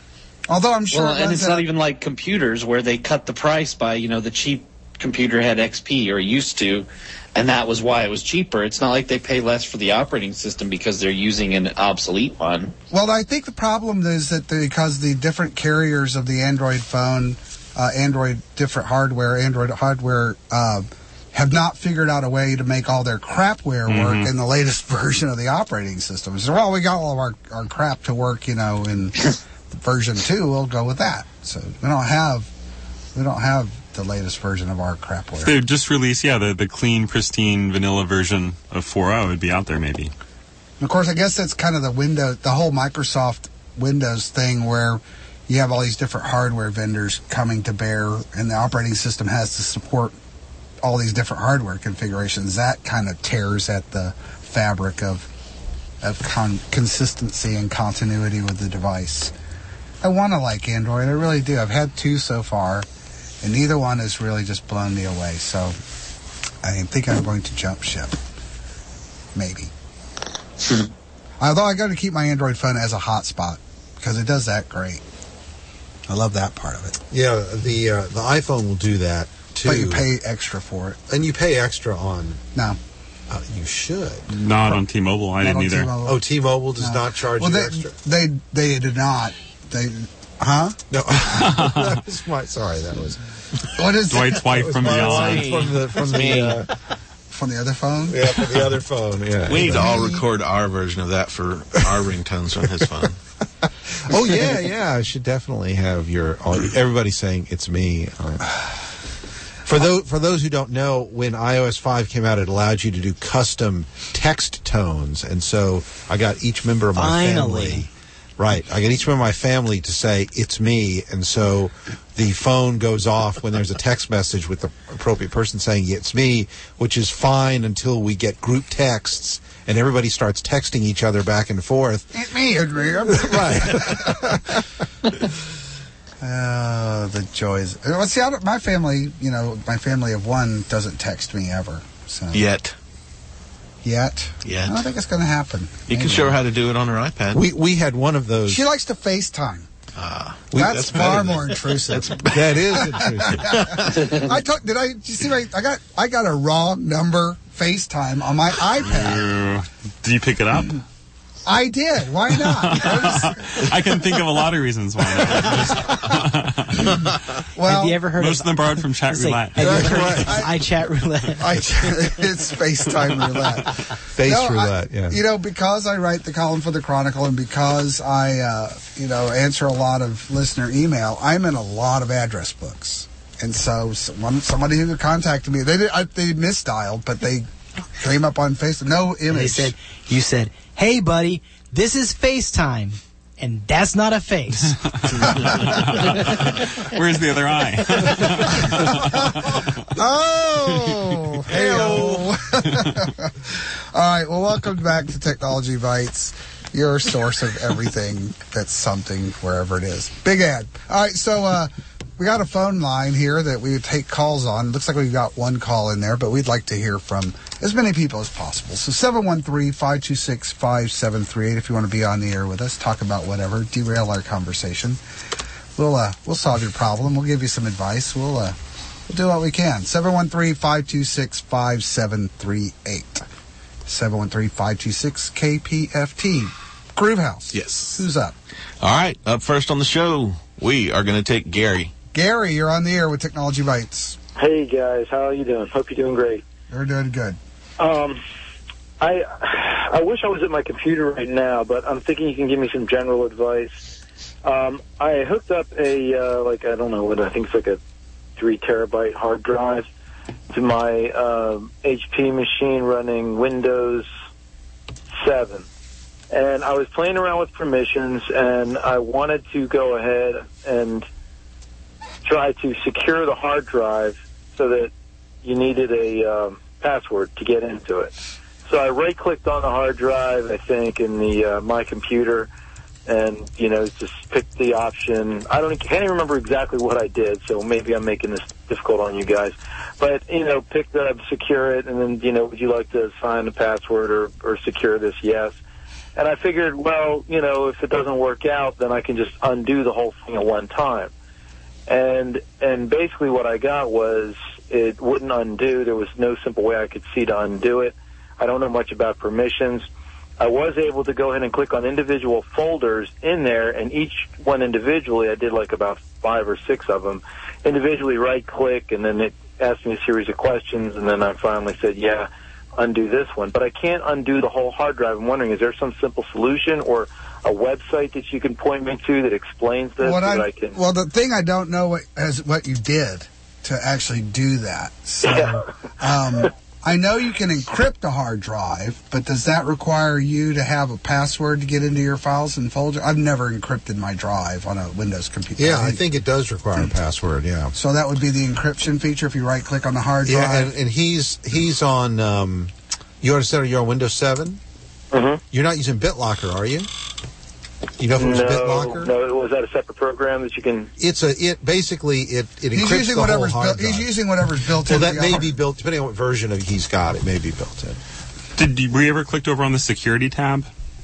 Although I'm sure, Well, it and runs it's not out- even like computers where they cut the price by, you know, the cheap computer had X P or used to, and that was why it was cheaper. It's not like they pay less for the operating system because they're using an obsolete one. Well, I think the problem is that the, because the different carriers of the Android phone, uh, Android different hardware, Android hardware, uh, have not figured out a way to make all their crapware work Mhm. in the latest version of the operating system. So, well, we got all of our, our crap to work, you know, in version two. We'll go with that. So we don't have we don't have the latest version of our crapware. They just released, yeah, the, the clean, pristine, vanilla version of four point oh would be out there maybe. And of course, I guess that's kind of the window, the whole Microsoft Windows thing where you have all these different hardware vendors coming to bear, and the operating system has to support all these different hardware configurations. That kind of tears at the fabric of of con- consistency and continuity with the device. I want to like Android, I really do. I've had two so far, and neither one has really just blown me away. So I think I'm going to jump ship. Maybe. Although I got to keep my Android phone as a hotspot because it does that great. I love that part of it. Yeah, the uh, the iPhone will do that too. But you pay extra for it. and you pay extra on. No. Uh, you should. Not on T-Mobile. I Not didn't on either. T-Mobile. Oh, T-Mole does No. not charge Well, you they, extra. they they did not. They, huh? No, that was my. Sorry, that was What is Dwight's wife that was from my beyond. line from the from the uh, from the other phone? yeah from the other phone. Yeah. We need to all record our version of that for our ringtones on his phone. Oh yeah, yeah. I should definitely have your all, everybody saying it's me. Uh, for those for those who don't know, when i O S five came out, it allowed you to do custom text tones, and so I got each member of my Finally. family. Right, I got each member of my family to say it's me, and so the phone goes off when there's a text message with the appropriate person saying it's me, which is fine until we get group texts and everybody starts texting each other back and forth. It's me, Henry. Right. Oh, the joys. Well, see, I don't, my family, you know, my family of one doesn't text me ever. So Yet. Yet? Yet. I don't think it's going to happen. You can Maybe. show her how to do it on her iPad. We we had one of those. She likes to FaceTime. Ah, We- That's, that's far better. more intrusive. That is intrusive. I took. Did I? Did you see? My, I got. I got a wrong number FaceTime on my iPad. Uh, Do you pick it up? I did. Why not? I was- I can think of a lot of reasons why. well, have you ever heard Most of of them borrowed from Chat It's like, Roulette. have you ever heard Right. of iChat roulette? I, it's FaceTime roulette. Face No, I- roulette, yeah. You know, because I write the column for the Chronicle and because I, uh, you know, answer a lot of listener email, I'm in a lot of address books. And so someone, somebody who contacted me, they did, I, they misdialed, but they came up on Facebook. No image. They said, you said, hey, buddy, this is FaceTime. And that's not a face. Where's the other eye? Oh, hey-o. All right, well, welcome back to Technology Bites, your source of everything that's something, wherever it is. Big ad. All right, so uh, we got a phone line here that we would take calls on. Looks like we've got one call in there, but we'd like to hear from as many people as possible. So seven one three, five two six, five seven three eight if you want to be on the air with us, talk about whatever, derail our conversation. We'll uh, we'll solve your problem. We'll give you some advice. We'll uh, we'll do what we can. seven one three, five two six, five seven three eight. seven one three, five two six, K P F T. Groove House. Yes. Who's up? All right, up first on the show, we are going to take Gary. Gary, you're on the air with Technology Bites. Hey guys, how are you doing? Hope you're doing great. You're doing good. Um, I I wish I was at my computer right now, but I'm thinking you can give me some general advice. Um, I hooked up a uh, like I don't know what I think it's like a three terabyte hard drive to my uh, H P machine running Windows seven, and I was playing around with permissions, and I wanted to go ahead and try to secure the hard drive so that you needed a um, password to get into it. So I right-clicked on the hard drive, I think, in the uh, my computer, and you know, just picked the option. I don't can't even remember exactly what I did, so maybe I'm making this difficult on you guys. But you know, pick the secure it, and then you know, would you like to assign the password or or secure this? Yes. And I figured, well, you know, if it doesn't work out, then I can just undo the whole thing at one time. And and basically what I got was it wouldn't undo. There was no simple way I could see to undo it. I don't know much about permissions. I was able to go ahead and click on individual folders in there, and each one individually, I did like about five or six of them, individually right-click, and then it asked me a series of questions, and then I finally said, yeah, undo this one. But I can't undo the whole hard drive. I'm wondering, is there some simple solution or a website that you can point me to that explains this? What so I, that I can... Well, the thing I don't know what, is what you did to actually do that. So, Yeah. um, I know you can encrypt a hard drive, but does that require you to have a password to get into your files and folders? I've never encrypted my drive on a Windows computer. Yeah, I think it does require a password, yeah. So that would be the encryption feature if you right-click on the hard drive? Yeah, and, and he's he's on, um, you understand you're on Windows seven? Mm-hmm. You're not using BitLocker, are you? You know if it was no, BitLocker? no, was that a separate program that you can... It's a, it basically, it, it He's encrypts using the whole whatever's hard built. drive. He's using whatever's built Well, into that the may hard- be built, depending on what version of he's got, it may be built in. Did you, were you ever clicked over on the security tab?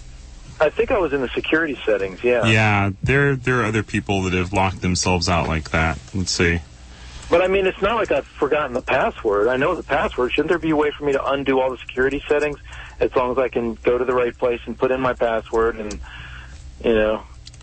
I think I was in the security settings, yeah. Yeah, there there are other people that have locked themselves out like that. Let's see. But, I mean, it's not like I've forgotten the password. I know the password. Shouldn't there be a way for me to undo all the security settings as long as I can go to the right place and put in my password and, you know...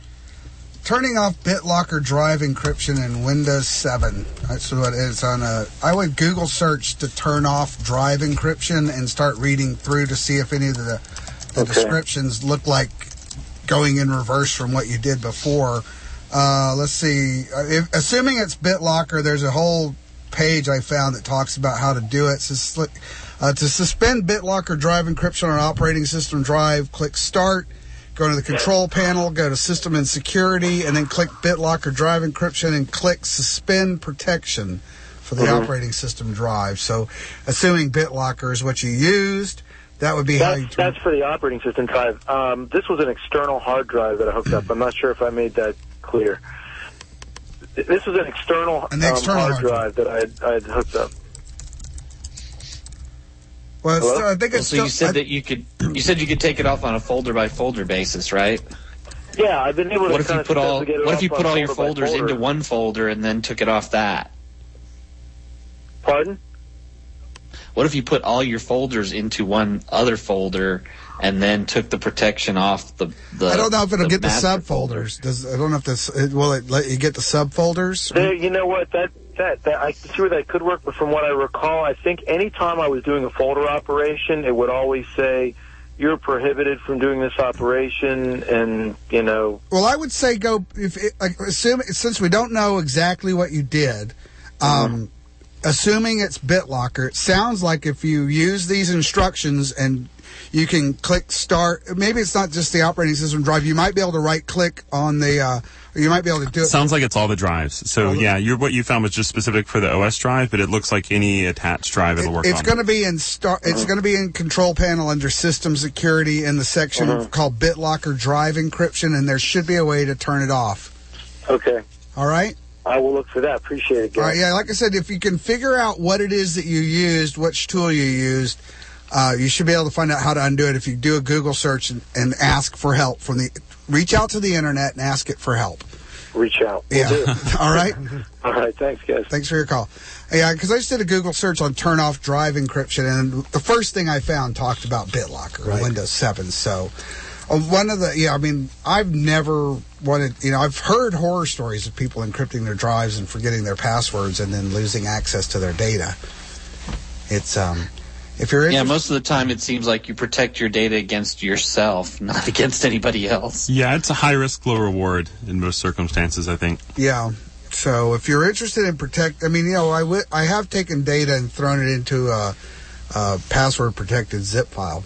Turning off BitLocker drive encryption in Windows seven. That's what it is on a... I would Google search to turn off drive encryption and start reading through to see if any of the, the Okay. descriptions look like going in reverse from what you did before. Uh, let's see. If, assuming it's BitLocker, there's a whole page I found that talks about how to do it. So, uh, to suspend BitLocker drive encryption on an operating system drive, click Start. Go to the control panel, go to System and Security, and then click BitLocker Drive Encryption and click Suspend Protection for the Mhm. operating system drive. So, assuming BitLocker is what you used, that would be how you That's, turn... that's for the operating system drive. Um, this was an external hard drive that I hooked up. I'm not sure if I made that clear. This was an external, An external um, hard hard drive that I had, I had hooked up. Well, it's, Hello? I think Well, it's so you still... said that you could you said you could take it off on a folder by folder basis, right? Yeah, I've been able to What if kind you of put all get it What if off you on put all your folder by folders folder. into one folder and then took it off that? Pardon? What if you put all your folders into one other folder and then took the protection off the? the I don't know if it'll get the master folder? subfolders. Does I don't know if this... It, will it let you get the subfolders? There, you know what? That that that I can see where that could work, but from what I recall, I think any time I was doing a folder operation, it would always say you're prohibited from doing this operation, and you know. Well, I would say go if it, like, assume since we don't know exactly what you did, um, assuming it's BitLocker, it sounds like if you use these instructions and you can click start. Maybe it's not just the operating system drive. You might be able to right click on the. Uh, or you might be able to do it. Sounds like it's all the drives. So yeah, you're, what you found was just specific for the O S drive, but it looks like any attached drive it'll work It's on. going to be in start. It's going to be in control panel under System Security in the section Uh-huh. called BitLocker Drive Encryption, and there should be a way to turn it off. Okay, All right. I will look for that. Appreciate it, guys. All right. Yeah. Like I said, if you can figure out what it is that you used, which tool you used, uh, you should be able to find out how to undo it. If you do a Google search and, and ask for help from the, reach out to the internet and ask it for help. Reach out. Will Yeah. do. All right. All right. Thanks, guys. Thanks for your call. Yeah, because I just did a Google search on turn off drive encryption, and the first thing I found talked about BitLocker Right. in Windows seven. So, uh, one of the, yeah, I mean, I've never wanted, you know, I've heard horror stories of people encrypting their drives and forgetting their passwords and then losing access to their data. It's, um, if you're Yeah, interested, most of the time it seems like you protect your data against yourself, not against anybody else. Yeah, it's a high risk, low reward in most circumstances, I think. yeah. So if you're interested in protect, I mean, you know, I, w- I have taken data and thrown it into a, a password protected zip file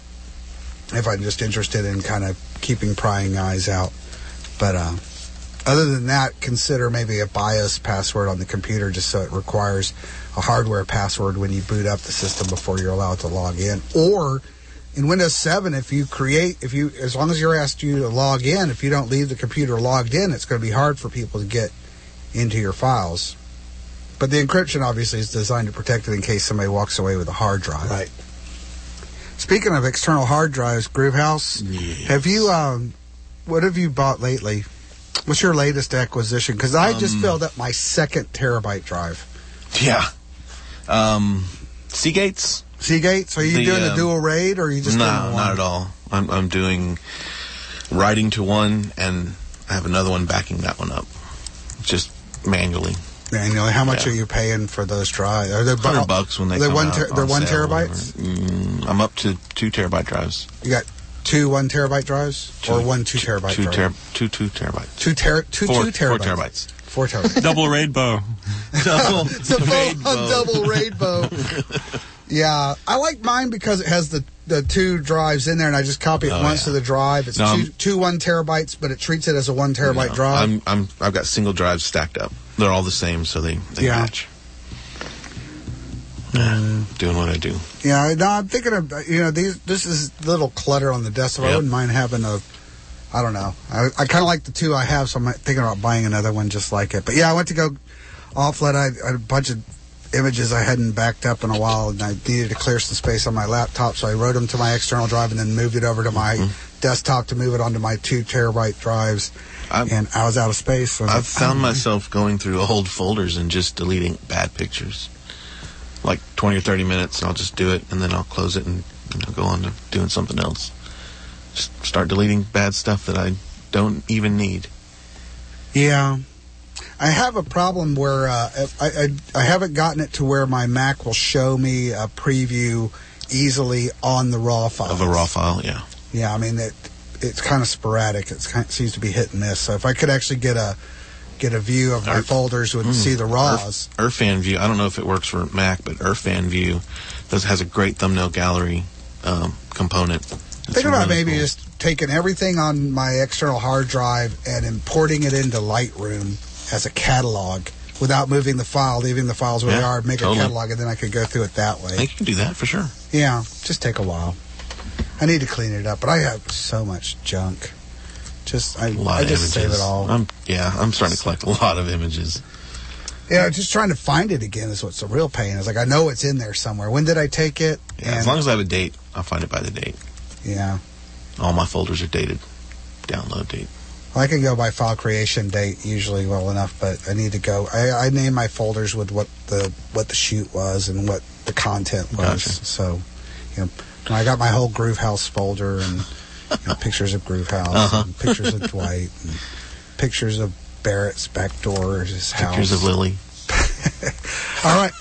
if I'm just interested in kind of keeping prying eyes out. But uh, other than that, consider maybe a BIOS password on the computer just so it requires a hardware password when you boot up the system before you're allowed to log in. Or in Windows seven, if you create, if you, as long as you're asked you to log in, if you don't leave the computer logged in, it's going to be hard for people to get into your files. But the encryption obviously is designed to protect it in case somebody walks away with a hard drive. Right. Speaking of external hard drives, Groovehouse, Yes. have you, um, what have you bought lately? What's your latest acquisition? Because I just Um, filled up my second terabyte drive. Yeah. Um, Seagates? Seagates, are you The, doing um, a dual RAID, or are you just doing No, one? not at all. I'm, I'm doing writing to one, and I have another one backing that one up, just manually. Manually, how much Yeah. are you paying for those drives? Are they bu- Hundred bucks when they they're come one out. ter- they're on one sale or terabytes? whatever. Mm, I'm up to two terabyte drives. You got two one terabyte drives, or one two terabyte two, drive? ter- two two terabytes. Two ter- two Four, two four terabytes. terabytes. Four terabytes. Double rainbow. Double, The phone double rainbow. Yeah, I like mine because it has the, the two drives in there, and I just copy it Oh, once yeah. to the drive. It's No, two, I'm- two one terabytes, but it treats it as a one terabyte Yeah, drive. I'm, I'm, I've got single drives stacked up. They're all the same, so they, they Yeah. match. Yeah, doing what I do. Yeah, no, I'm thinking of, you know, these. This is a little clutter on the desktop. I Yep. wouldn't mind having a, I don't know. I, I kind of like the two I have, so I'm thinking about buying another one just like it. But yeah, I went to go offload. I, I had a bunch of images I hadn't backed up in a while, and I needed to clear some space on my laptop, so I wrote them to my external drive and then moved it over to my Mm-hmm. desktop to move it onto my two terabyte drives. I've, And I was out of space. So I was I've like, found oh, myself going through old folders and just deleting bad pictures. Like twenty or thirty minutes, I'll just do it, and then I'll close it and you know, go on to doing something else. Just start deleting bad stuff that I don't even need. Yeah. I have a problem where uh, I, I I haven't gotten it to where my Mac will show me a preview easily on the raw file. Of a raw file, yeah. Yeah, I mean it. It's kind of sporadic. It's kind of, seems to be hit and miss. So if I could actually get a get a view of my Or- folders and see the raws. Earth, Earthfan View, I don't know if it works for Mac, but Earthfan View does has a great thumbnail gallery um, component. It's Think about really maybe cool. just taking everything on my external hard drive and importing it into Lightroom as a catalog without moving the file, leaving the files where they Yeah, are, make totally. a catalog, and then I could go through it that I way. think you can do that for sure. Yeah, just take a while. I need to clean it up, but I have so much junk. Just I, A lot I of just images. save it all. I'm, yeah, I'm starting to collect a lot of images. Yeah, just trying to find it again is what's the real pain. It's like I know it's in there somewhere. When did I take it? Yeah, And- as long as I have a date, I'll find it by the date. yeah. All my folders are dated. Download date. Well, I can go by file creation date usually well enough, but I need to go. I, I name my folders with what the what the shoot was and what the content was. Gotcha. So, you know, I got my whole Groove House folder and you know, pictures of Groove House, Uh-huh. and pictures of Dwight, and pictures of Barrett's back door, his house. Pictures of Lily. All right.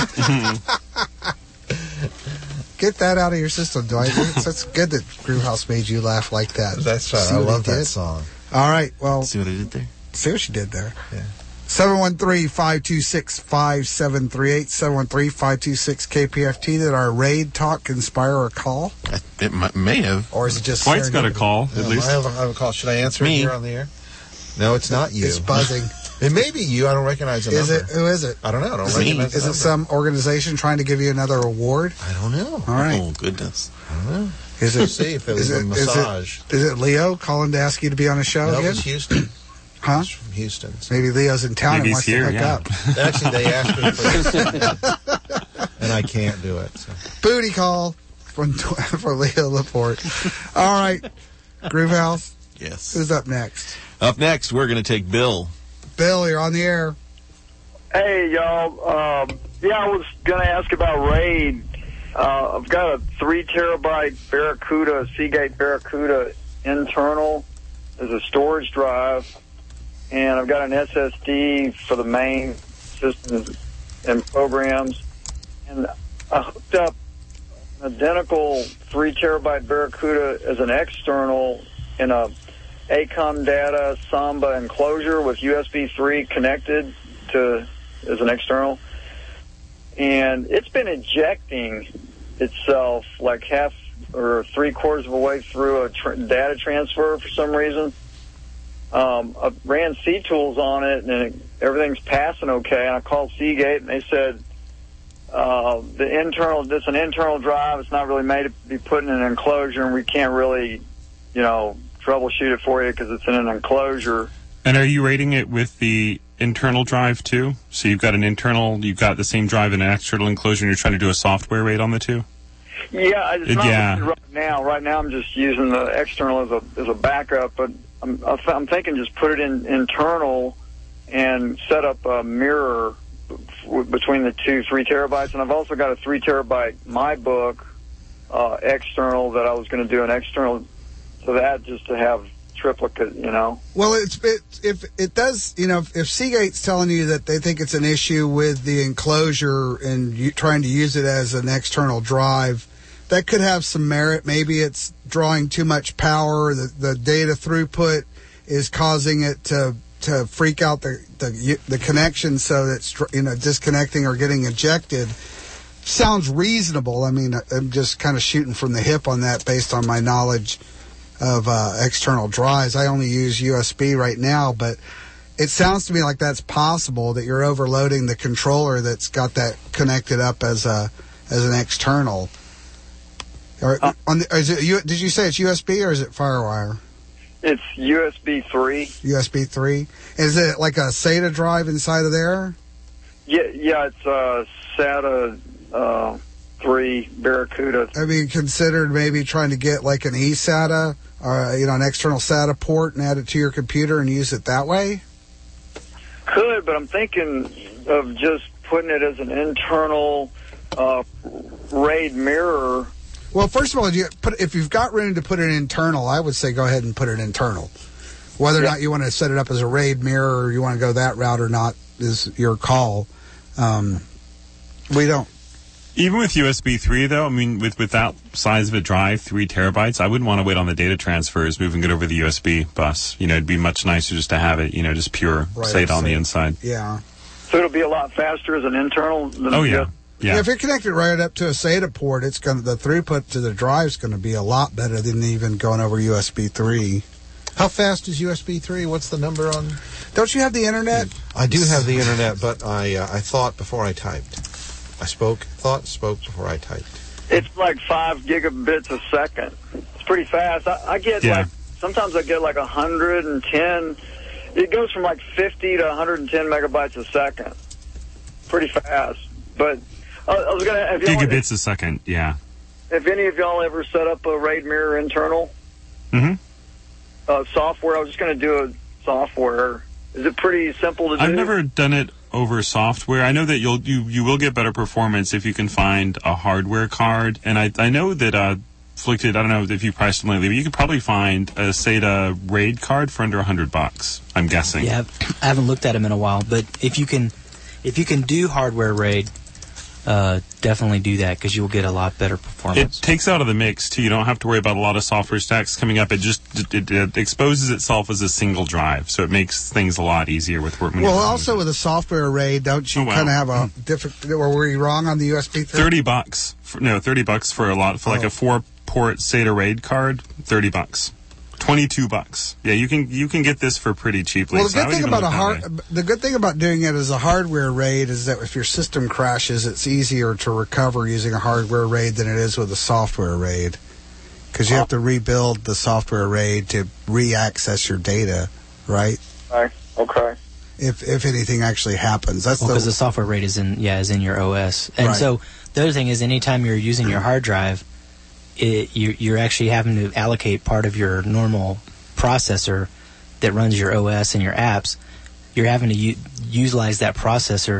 Get that out of your system, Dwight. It's, it's good that Groove House made you laugh like that. That's right. See I what he love that did? song. All right. Well, See what I did there? see what you did there. Yeah. seven one three, five two six, five seven three eight, seven one three, five two six, K P F T. Did our raid talk inspire a call? I, it might, may have. Or is it just Dwight's got a serendipity? call, at Um, least. I, have a, I have a call. Should I answer Me. it here on the air? No, it's not you. It's buzzing. It may be you. I don't recognize the Is number. it? Who is it? I don't know. I don't It's me. recognize the Is it number. some organization trying to give you another award? I don't know. All right. Oh, goodness. I don't know. Is We'll it? see if it is was a it- is it- massage. Is it Leo calling to ask you to be on a show No, again? it's Houston. Huh? It's from Houston. So- Maybe Leo's in town Maybe and he's wants here, to hook yeah. up. Actually, they asked me for and I can't do it. So. Booty call from for Leo Laporte. All right, Groove House. Yes. Who's up next? Up next, we're going to take Bill. Bill, you're on the air. Hey, y'all. Um, yeah, I was going to ask about RAID. Uh, I've got a three terabyte Barracuda, Seagate Barracuda internal as a storage drive, and I've got an S S D for the main systems and programs. And I hooked up an identical three terabyte Barracuda as an external in a ACOM data Samba enclosure with U S B three connected to as an external, and it's been ejecting itself like half or three quarters of a way through a tr- data transfer for some reason. Um, I ran C tools on it, and it, everything's passing okay. And I called Seagate, and they said uh, the internal, it's an internal drive. It's not really made to be put in an enclosure, and we can't really, you know, troubleshoot it for you because it's in an enclosure. And are you rating it with the internal drive too? So you've got an internal, you've got the same drive in an external enclosure, and you're trying to do a software rate on the two? Yeah, it's not Yeah. right now. Right now, I'm just using the external as a as a backup, but I'm I'm thinking just put it in internal and set up a mirror b- between the two three terabytes. And I've also got a three terabyte MyBook uh, external that I was going to do an external to that just to have triplicate, you know. Well, it's it, if it does, you know, if, if Seagate's telling you that they think it's an issue with the enclosure and you, trying to use it as an external drive, that could have some merit. Maybe it's drawing too much power. The, the data throughput is causing it to to freak out the the, the connection, so that it's, you know, disconnecting or getting ejected. Sounds reasonable. I mean, I'm just kind of shooting from the hip on that based on my knowledge of uh, external drives. I only use U S B right now, but it sounds to me like that's possible, that you're overloading the controller that's got that connected up as a as an external. Or, Uh, on the, is it, you, did you say it's U S B or is it FireWire? It's U S B three. U S B three. Is it like a SATA drive inside of there? Yeah, yeah, it's uh, SATA uh, three Barracuda. Have you considered maybe trying to get like an eSATA or, you know, an external SATA port and add it to your computer and use it that way? Could, but I'm thinking of just putting it as an internal uh, RAID mirror. Well, first of all, you put, if you've got room to put it internal, I would say go ahead and put it internal. Whether or Yeah. not you want to set it up as a RAID mirror or you want to go that route or not is your call. Um, we don't. Even with U S B three, though, I mean, with, with that size of a drive, three terabytes, I wouldn't want to wait on the data transfers, moving it over the U S B bus. You know, it'd be much nicer just to have it, you know, just pure Right, SATA on the SATA. inside. Yeah. So it'll be a lot faster as an internal than Oh, yeah. just- Yeah. If you're connected right up to a SATA port, it's going to, the throughput to the drive is going to be a lot better than even going over U S B three. How fast is U S B three? What's the number on? Don't you have the internet? I do have the internet, but I uh, I thought before I typed. I spoke, thought, spoke before I typed. It's like five gigabits a second. It's pretty fast. I, I get Yeah. like, sometimes I get like one hundred ten. It goes from like fifty to one hundred ten megabytes a second. Pretty fast. But uh, I was going to, if, y'all- Gigabits a second, yeah. if any of y'all ever set up a RAID mirror internal Mm-hmm. uh, software, I was just going to do a software. Is it pretty simple to do? I've never done it over software. I know that you'll you, you will get better performance if you can find a hardware card, and I I know that uh, Afflicted. I don't know if you priced them lately, but you could probably find a SATA RAID card for under a hundred bucks. I'm guessing. Yeah, I haven't looked at them in a while, but if you can, if you can do hardware RAID, uh, definitely do that because you'll get a lot better It performance. takes out of the mix too. You don't have to worry about a lot of software stacks coming up. It just it, it exposes itself as a single drive, so it makes things a lot easier with work. Well, also with a software RAID, don't you Oh, wow. kind of have a different? Or were you wrong on the U S B three? thirty bucks. For, no, thirty bucks for a lot for like Oh. a four-port SATA RAID card. Thirty bucks. Twenty-two bucks. Yeah, you can you can get this for pretty cheaply. Well, the so I good would thing even about a look that hard, way. the good thing about doing it as a hardware RAID is that if your system crashes, it's easier to recover using a hardware RAID than it is with a software RAID, because you have to rebuild the software RAID to re-access your data, right? Okay. Okay. If if anything actually happens, that's because the, the software RAID is in yeah is in your O S, and Right. so the other thing is anytime you're using your hard drive, it, you, you're actually having to allocate part of your normal processor that runs your O S and your apps. You're having to u- utilize that processor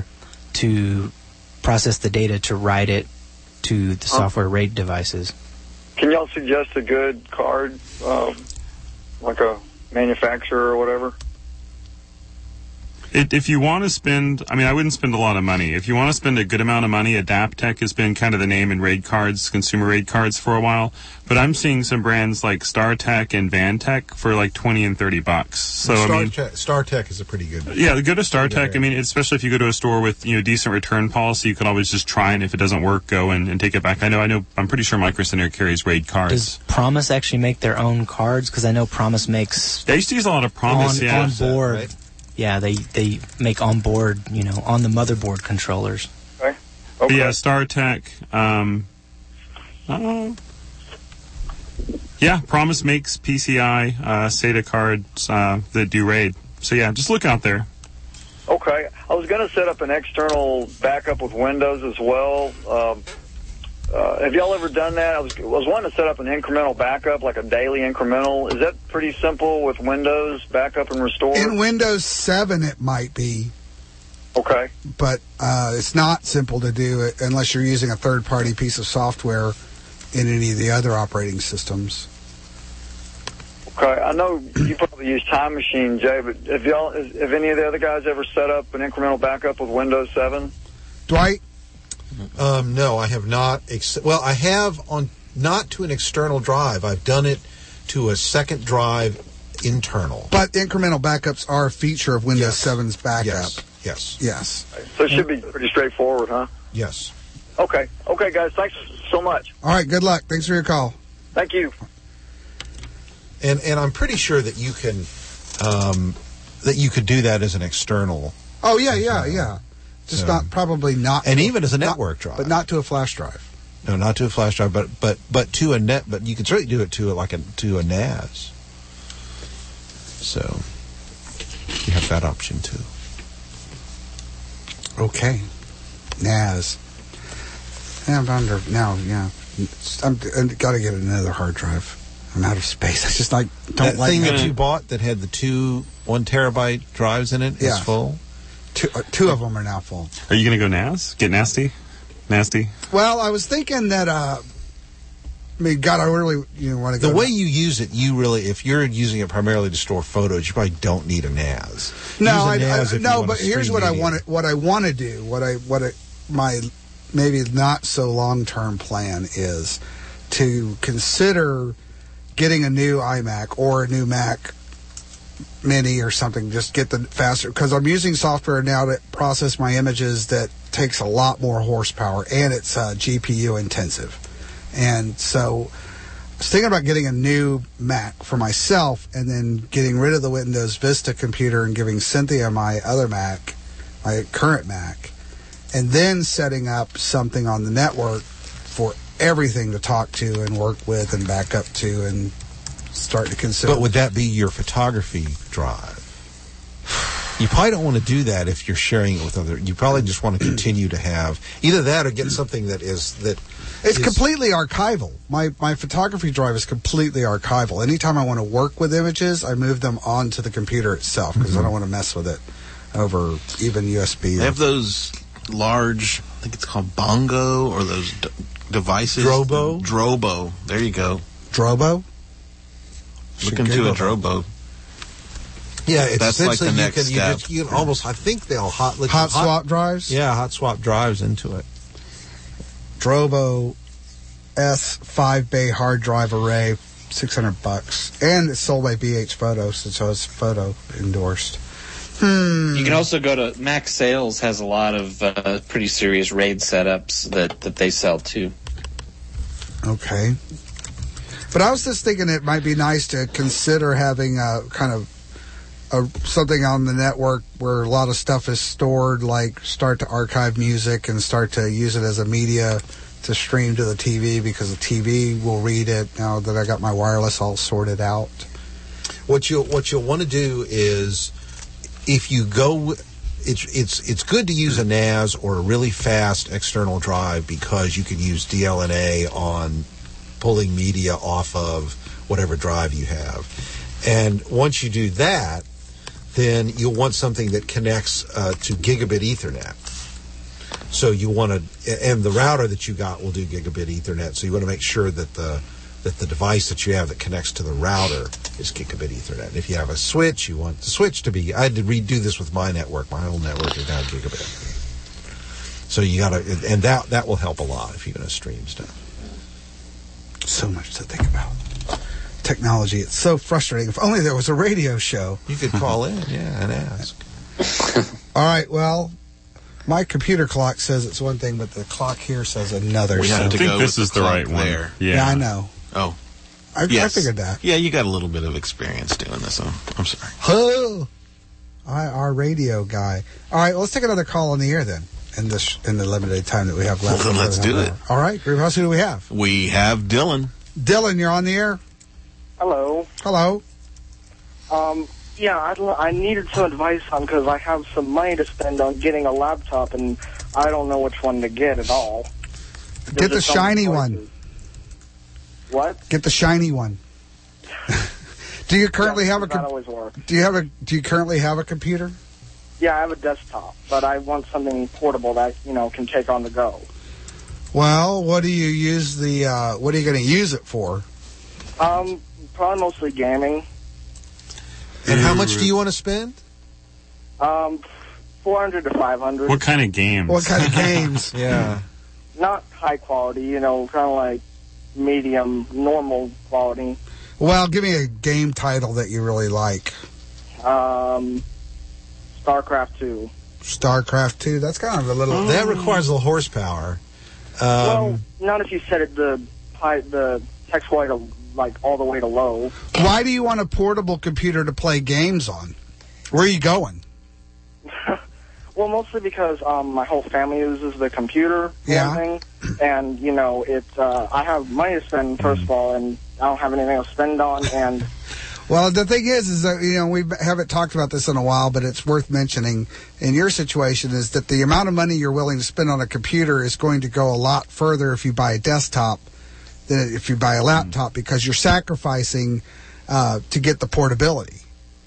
to process the data to write it to the software RAID devices. Can y'all suggest a good card, um, like a manufacturer or whatever? It, if you want to spend, I mean, I wouldn't spend a lot of money. If you want to spend a good amount of money, Adaptec has been kind of the name in RAID cards, consumer RAID cards for a while. But I'm seeing some brands like StarTech and Vantech for like twenty and thirty bucks. So I mean, StarTech, StarTech is a pretty good. yeah, go to StarTech. Yeah. I mean, especially if you go to a store with you know decent return policy, you can always just try, and if it doesn't work, go and, and take it back. I know, I know, I'm pretty sure Micro Center carries RAID cards. Does Promise actually make their own cards? Because I know Promise makes I used to use a lot of Promise. on, yeah, on board. right? Yeah, they they make on board, you know, on the motherboard controllers. Okay. But Okay. yeah, StarTech. Um, uh, yeah, Promise makes P C I uh, SATA cards uh, that do RAID. So yeah, just look out there. Okay. I was going to set up an external backup with Windows as well. Um, uh, have y'all ever done that? I was, I was wanting to set up an incremental backup, like a daily incremental. Is that pretty simple with Windows backup and restore? In Windows seven, it might be. Okay. But uh, it's not simple to do it unless you're using a third-party piece of software in any of the other operating systems. Okay, I know you probably use Time Machine, Jay, but have y'all, have any of the other guys ever set up an incremental backup with Windows seven? Dwight? Um, no, I have not. Ex- well, I have on not to an external drive. I've done it to a second drive internal. But incremental backups are a feature of Windows Yes. seven's backup. Yes. Yes. Yes. So it should be pretty straightforward, huh? Yes. Okay. Okay, guys, thanks so much. All right, good luck. Thanks for your call. Thank you. And and I'm pretty sure that you can um, that you could do that as an external. Oh, yeah, yeah, yeah. Just So- not, probably not. And to- even as a not- network drive. But not to a flash drive. No, not to a flash drive, but but but to a net. But you can certainly do it to like a to a N A S. So you have that option too. Okay. N A S. Yeah, I'm under, now, yeah. I'm, I've got to get another hard drive. I'm out of space. I just like don't That like thing having- that you bought that had the two one terabyte drives in it is Yeah. full. Two, uh, two of them are now full. Are you going to go N A S? Get nasty? Nasty? Well, I was thinking that, uh, I mean, God, I really you know, want to go. The way you use it, you really, if you're using it primarily to store photos, you probably don't need a N A S. No, Use a I, N A S I, if you no, want but to here's stream what I media. want to what I want to do. What I what I, my maybe not so long term plan is to consider getting a new iMac or a new Mac Mini or something. Just get the faster, because I'm using software now to process my images that takes a lot more horsepower, and it's uh, G P U intensive. And so I was thinking about getting a new Mac for myself and then getting rid of the Windows Vista computer and giving Cynthia my other Mac, my current Mac, and then setting up something on the network for everything to talk to and work with and back up to and start to consider. But would that be your photography drive? You probably don't want to do that if you're sharing it with other. You probably just want to continue to have either that or get something that is that. It's is- completely archival. My my photography drive is completely archival. Anytime I want to work with images, I move them onto the computer itself because I don't want to mess with it over even U S B. They have those large, I think it's called Bongo, or those d- devices. Drobo? Drobo. There you go. Drobo? Look Should into Google a Drobo. Yeah, it's That's like essentially the you next can, you, step. just, you can almost. I think they'll hot like Hot swap drives? Yeah, hot swap drives into it. Drobo S five bay hard drive array, six hundred bucks, and it's sold by B H Photo, so it's photo endorsed. Hmm. You can also go to Mac Sales has a lot of uh, pretty serious RAID setups that, that they sell too. Okay. But I was just thinking it might be nice to consider having a kind of a, something on the network where a lot of stuff is stored, like start to archive music and start to use it as a media to stream to the T V, because the T V will read it now that I got my wireless all sorted out. What you what you'll want to do is, if you go, it's it's it's good to use a N A S or a really fast external drive, because you can use D L N A on pulling media off of whatever drive you have. And once you do that, then you'll want something that connects uh, to gigabit Ethernet. So you want to, and the router that you got will do gigabit Ethernet. So you want to make sure that the that the device that you have that connects to the router is gigabit Ethernet. And if you have a switch, you want the switch to be. I had to redo this with my network. My whole network is now gigabit. So you got to, and that that will help a lot if you're going to stream stuff. So much to think about. Technology, it's so frustrating. If only there was a radio show. You could call in, yeah, and ask. All right, well, my computer clock says it's one thing, but the clock here says another. We so. have I to think go this with is the the right clock one. there. Yeah. Yeah, I know. Oh, I, yes. I figured that. Yeah, you got a little bit of experience doing this. So I'm sorry. Oh, I, our radio guy. All right, well, let's take another call on the air then, in this in the limited time that we have left. Well, then let's do it. All right, Group House, who do we have? We have Dylan. Dylan, you're on the air. Hello. Hello. Um, yeah, I'd, l- I needed some advice on, because I have some money to spend on getting a laptop, and I don't know which one to get at all. Get the just so many shiny choices. one. What? Get the shiny one. Do you currently Yeah, have a? that Com- always works. do you have a? Do you currently have a computer? Yeah, I have a desktop, but I want something portable that you know can take on the go. Well, what do you use the? Uh, what are you going to use it for? Um, probably mostly gaming. And how much do you want to spend? Um, four hundred to five hundred. What kind of games? What kind of games? Yeah. Not high quality, you know, kind of like medium, normal quality. Well, give me a game title that you really like. Um, StarCraft two. StarCraft two. That's kind of a little. That requires a little horsepower. Um, well, not if you set it the high, the text way to like all the way to low. Why do you want a portable computer to play games on? Where are you going? Well, mostly because um, my whole family uses the computer, for Yeah. one thing, and you know, it. Uh, I have money to spend first of all, and I don't have anything to spend on, and Well, the thing is, is that, you know, we haven't talked about this in a while, but it's worth mentioning in your situation is that the amount of money you're willing to spend on a computer is going to go a lot further if you buy a desktop than if you buy a laptop because you're sacrificing uh, to get the portability.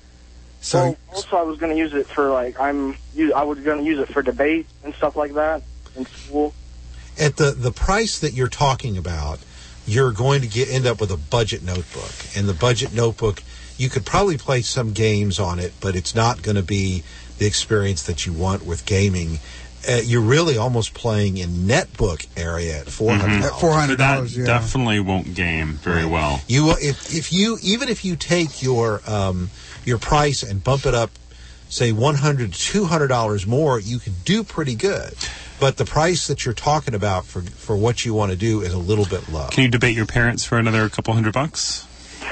So, well, also I was going to use it for like I'm. I was going to use it for debate and stuff like that in school. At the, the price that you're talking about, you're going to get end up with a budget notebook. And the budget notebook, you could probably play some games on it, but it's not going to be the experience that you want with gaming. Uh, you're really almost playing in netbook area at four hundred dollars. at four hundred dollars, that yeah. definitely won't game very well. You will- if if you even if you take your um, your price and bump it up, say one hundred to two hundred dollars more, you can do pretty good. But the price that you're talking about for for what you want to do is a little bit low. Can you debate your parents for another couple hundred bucks?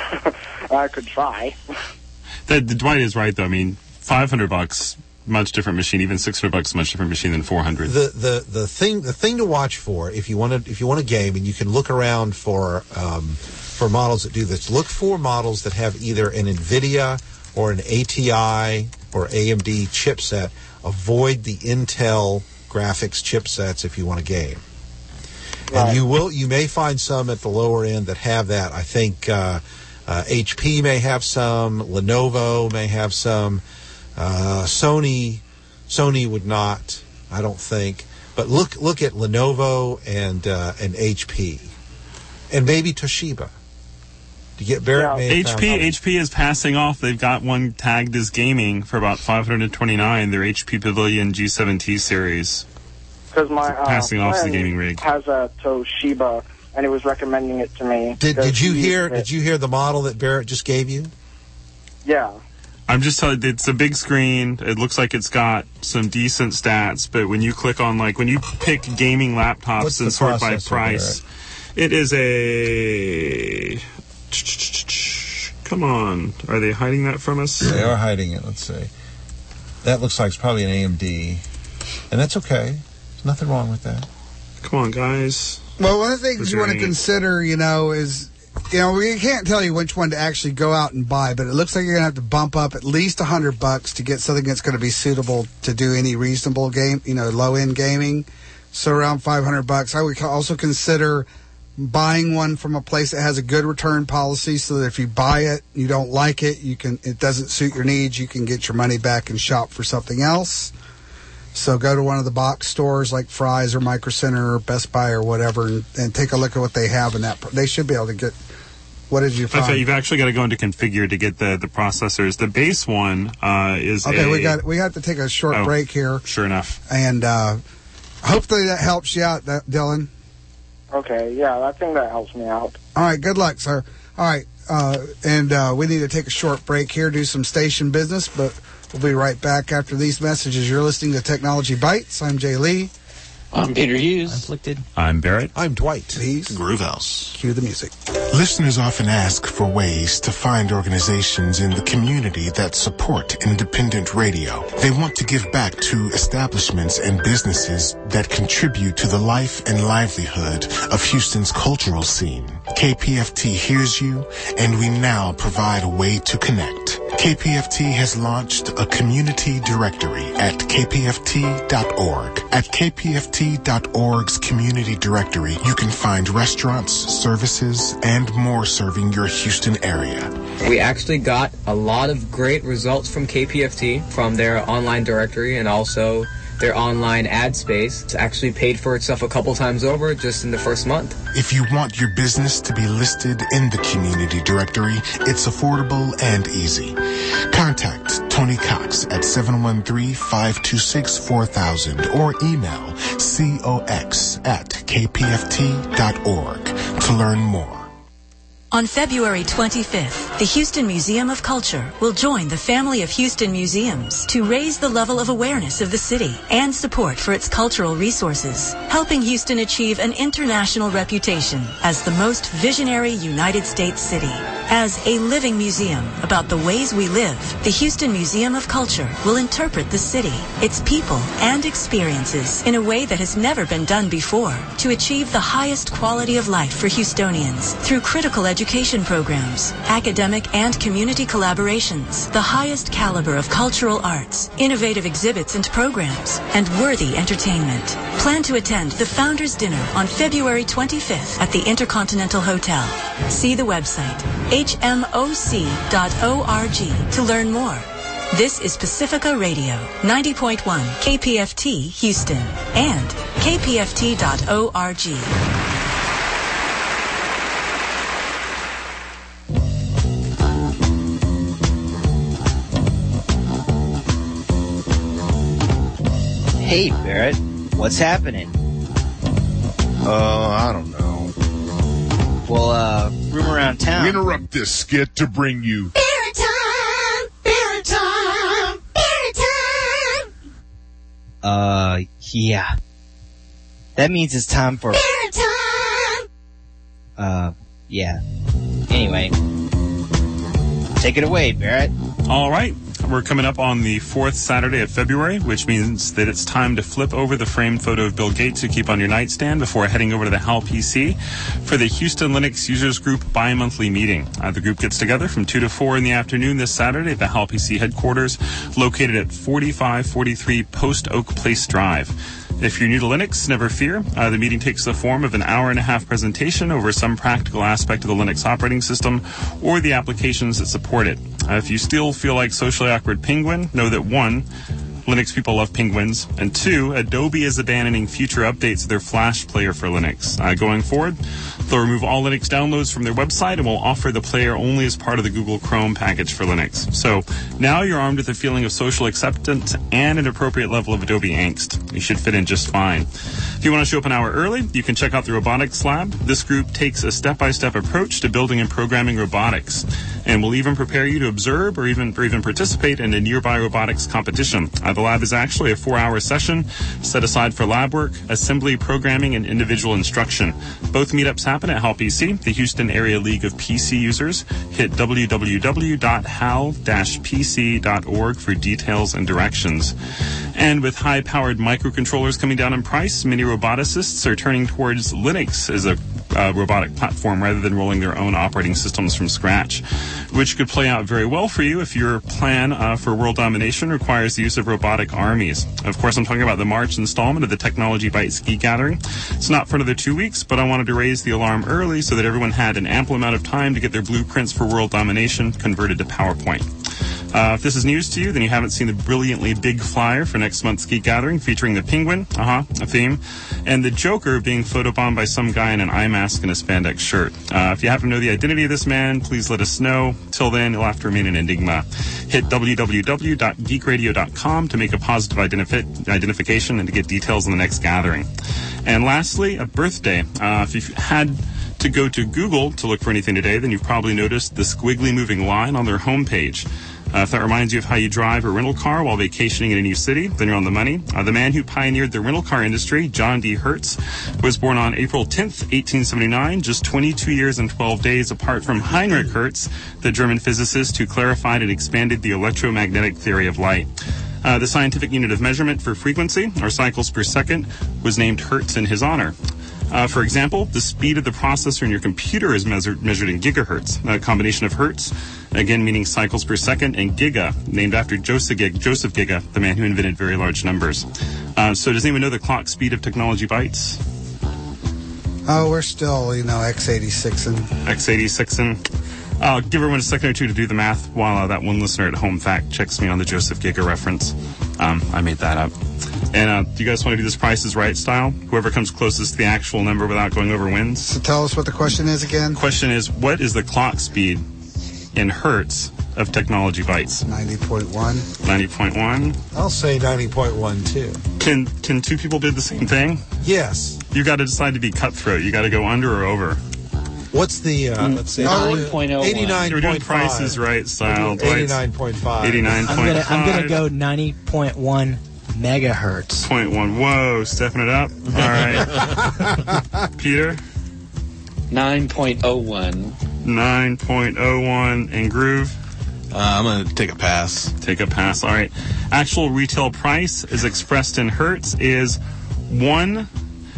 I could try. That Dwight is right though. I mean, five hundred bucks, much different machine. Even six hundred bucks, much different machine than four hundred. The the the thing the thing to watch for if you want to if you want a game and you can look around for um, for models that do this. Look for models that have either an NVIDIA or an A T I or A M D chipset. Avoid the Intel graphics chipsets if you want a game. Right. And you will you may find some at the lower end that have that. I think uh, uh, H P may have some, Lenovo may have some, uh, Sony Sony would not, I don't think. But look look at Lenovo and uh, and H P, and maybe Toshiba. To get Barrett Yeah. may have H P found- H P is passing off. They've got one tagged as gaming for about five hundred twenty-nine. Their H P Pavilion G seven T series. Because my uh, Passing off the friend gaming rig. has a Toshiba, and he was recommending it to me. Did because did you he hear used it. did you hear the model that Barrett just gave you? Yeah. I'm just telling you, it's a big screen. It looks like it's got some decent stats, but when you click on, like, when you pick gaming laptops What's and the sort by processor, price, it is a... Come on. Are they hiding that from us? They are hiding it. Let's see. That looks like it's probably an A M D, and that's okay. There's nothing wrong with that. Come on, guys. well, one of the things Was you there want to any- consider, you know, is, you know, we can't tell you which one to actually go out and buy, but it looks like you're going to have to bump up at least a hundred bucks to get something that's going to be suitable to do any reasonable game, you know, low end gaming. So around five hundred bucks. I would also consider buying one from a place that has a good return policy, so that if you buy it, you don't like it, you can, it doesn't suit your needs, you can get your money back and shop for something else. So go to one of the box stores like Fry's or Micro Center or Best Buy or whatever, and, and take a look at what they have in that. They should be able to get. What did you I thought find? you've actually got to go into configure to get the, the processors. The base one uh, is Okay, a... we got we have to take a short Oh. break here, Sure enough. and uh, hopefully that helps you out, that, Dylan. Okay, yeah, I think that helps me out. All right, good luck, sir. All right, uh, and uh, we need to take a short break here, do some station business, but we'll be right back after these messages. You're listening to Technology Bites. I'm Jay Lee. I'm Peter Hughes. Afflicted. I'm Barrett. I'm Dwight. Please Groove House. cue the music. Listeners often ask for ways to find organizations in the community that support independent radio. They want to give back to establishments and businesses that contribute to the life and livelihood of Houston's cultural scene. K P F T hears you, and we now provide a way to connect. K P F T has launched a community directory at k p f t dot org. At k p f t dot org's community directory, you can find restaurants, services, and more serving your Houston area. We actually got a lot of great results from K P F T, from their online directory and also their online ad space. It's actually paid for itself a couple times over just in the first month. If you want your business to be listed in the community directory, it's affordable and easy. Contact Tony Cox at seven one three, five two six, four thousand or email cox at k p f t dot org to learn more. On February twenty-fifth, the Houston Museum of Culture will join the family of Houston museums to raise the level of awareness of the city and support for its cultural resources, helping Houston achieve an international reputation as the most visionary United States city. As a living museum about the ways we live, the Houston Museum of Culture will interpret the city, its people, and experiences in a way that has never been done before to achieve the highest quality of life for Houstonians through critical education programs, academic and community collaborations, the highest caliber of cultural arts, innovative exhibits and programs, and worthy entertainment. Plan to attend the Founders Dinner on February twenty-fifth at the Intercontinental Hotel. See the website h m o c dot org to learn more. This is Pacifica Radio, ninety point one K P F T Houston and k p f t dot org. Hey, Barrett, what's happening? Uh, I don't know. Well, uh, room around town. We interrupt this skit to bring you Barrett time! Barrett time! Barrett time! Uh, yeah. That means it's time for Barrett time! Uh, yeah. Anyway, take it away, Barrett. All right. We're coming up on the fourth Saturday of February, which means that it's time to flip over the framed photo of Bill Gates you keep on your nightstand before heading over to the H A L P C for the Houston Linux Users Group bi-monthly meeting. Uh, the group gets together from two to four in the afternoon this Saturday at the H A L P C headquarters located at forty-five forty-three Post Oak Place Drive. If you're new to Linux, never fear. Uh, the meeting takes the form of an hour and a half presentation over some practical aspect of the Linux operating system or the applications that support it. Uh, if you still feel like socially awkward penguin, know that one, Linux people love penguins, and two, Adobe is abandoning future updates of their Flash player for Linux. Uh, going forward, they'll remove all Linux downloads from their website and will offer the player only as part of the Google Chrome package for Linux. So now you're armed with a feeling of social acceptance and an appropriate level of Adobe angst. You should fit in just fine. If you want to show up an hour early, you can check out the Robotics Lab. This group takes a step-by-step approach to building and programming robotics, and will even prepare you to observe or even, or even participate in a nearby robotics competition. Uh, the lab is actually a four-hour session set aside for lab work, assembly, programming, and individual instruction. Both meetups happen at H A L P C, the Houston Area League of P C Users. Hit w w w dot hal dash p c dot org for details and directions. And with high-powered microcontrollers coming down in price, many roboticists are turning towards Linux as a uh, robotic platform rather than rolling their own operating systems from scratch, which could play out very well for you if your plan uh, for world domination requires the use of robotic armies. Of course, I'm talking about the March installment of the Technology Bytes Geek Gathering. It's not for another two weeks, but I wanted to raise the alarm early so that everyone had an ample amount of time to get their blueprints for world domination converted to PowerPoint. Uh, if this is news to you, then you haven't seen the brilliantly big flyer for next month's Geek Gathering featuring the penguin, uh-huh, a theme, and the Joker being photobombed by some guy in an eye mask and a spandex shirt. Uh, if you happen to know the identity of this man, please let us know. Till then, you'll have to remain an enigma. Hit w w w dot geek radio dot com to make a positive identifi- identification and to get details on the next gathering. And lastly, a birthday. Uh, if you've had to go to Google to look for anything today, then you've probably noticed the squiggly moving line on their homepage. Uh, if that reminds you of how you drive a rental car while vacationing in a new city, then you're on the money. Uh, the man who pioneered the rental car industry, John D. Hertz, was born on April tenth, eighteen seventy-nine, just twenty-two years and twelve days apart from Heinrich Hertz, the German physicist who clarified and expanded the electromagnetic theory of light. Uh, the scientific unit of measurement for frequency, or cycles per second, was named Hertz in his honor. Uh, for example, the speed of the processor in your computer is measured, measured in gigahertz, a combination of hertz, again meaning cycles per second, and giga, named after Joseph Giga, Joseph Giga, the man who invented very large numbers. Uh, so does anyone know the clock speed of technology bytes? Oh, we're still, you know, x eighty-six and x eighty-six and I'll give everyone a second or two to do the math while uh, that one listener at home fact checks me on the Joseph Giga reference. Um, I made that up. And uh, do you guys want to do this Price is Right style? Whoever comes closest to the actual number without going over wins. So tell us what the question is again. Question is, what is the clock speed in hertz of technology bytes? ninety point one. ninety point one. I'll say ninety point one too. Can can two people bid the same thing? Yes. You got to decide to be cutthroat. You got to go under or over. What's the, uh, let's say, nine point oh one. eighty-nine We're doing point five. Price is Right style. eighty-nine point five. eighty-nine point five. I'm gonna I'm gonna go ninety point one megahertz. Point one. Whoa, stepping it up. All right. Peter? nine point oh one. nine point oh one. And Groove? Uh, I'm going to take a pass. Take a pass. All right. Actual retail price is expressed in hertz is one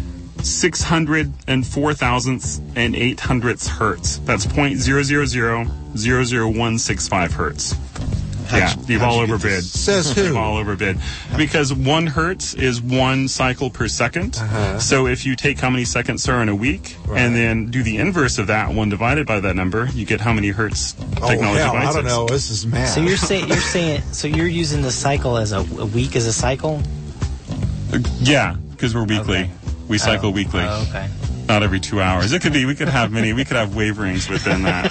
six hundred and four thousandths and eight hundredths hertz. That's point zero zero zero zero zero one six five hertz. Yeah, you've all overbid. Says who? You've all overbid. Because one hertz is one cycle per second. Uh-huh. So if you take how many seconds are in a week, Right. and then do the inverse of that, one divided by that number, you get how many hertz Oh, technology hell, bytes I don't is. know. This is math. So you're saying you're saying so you're using the cycle as a, a week as a cycle? Uh, Yeah, because we're weekly. Okay. We cycle Oh, weekly. oh, okay. Not every two hours. It could be. We could have many. We could have waverings within that.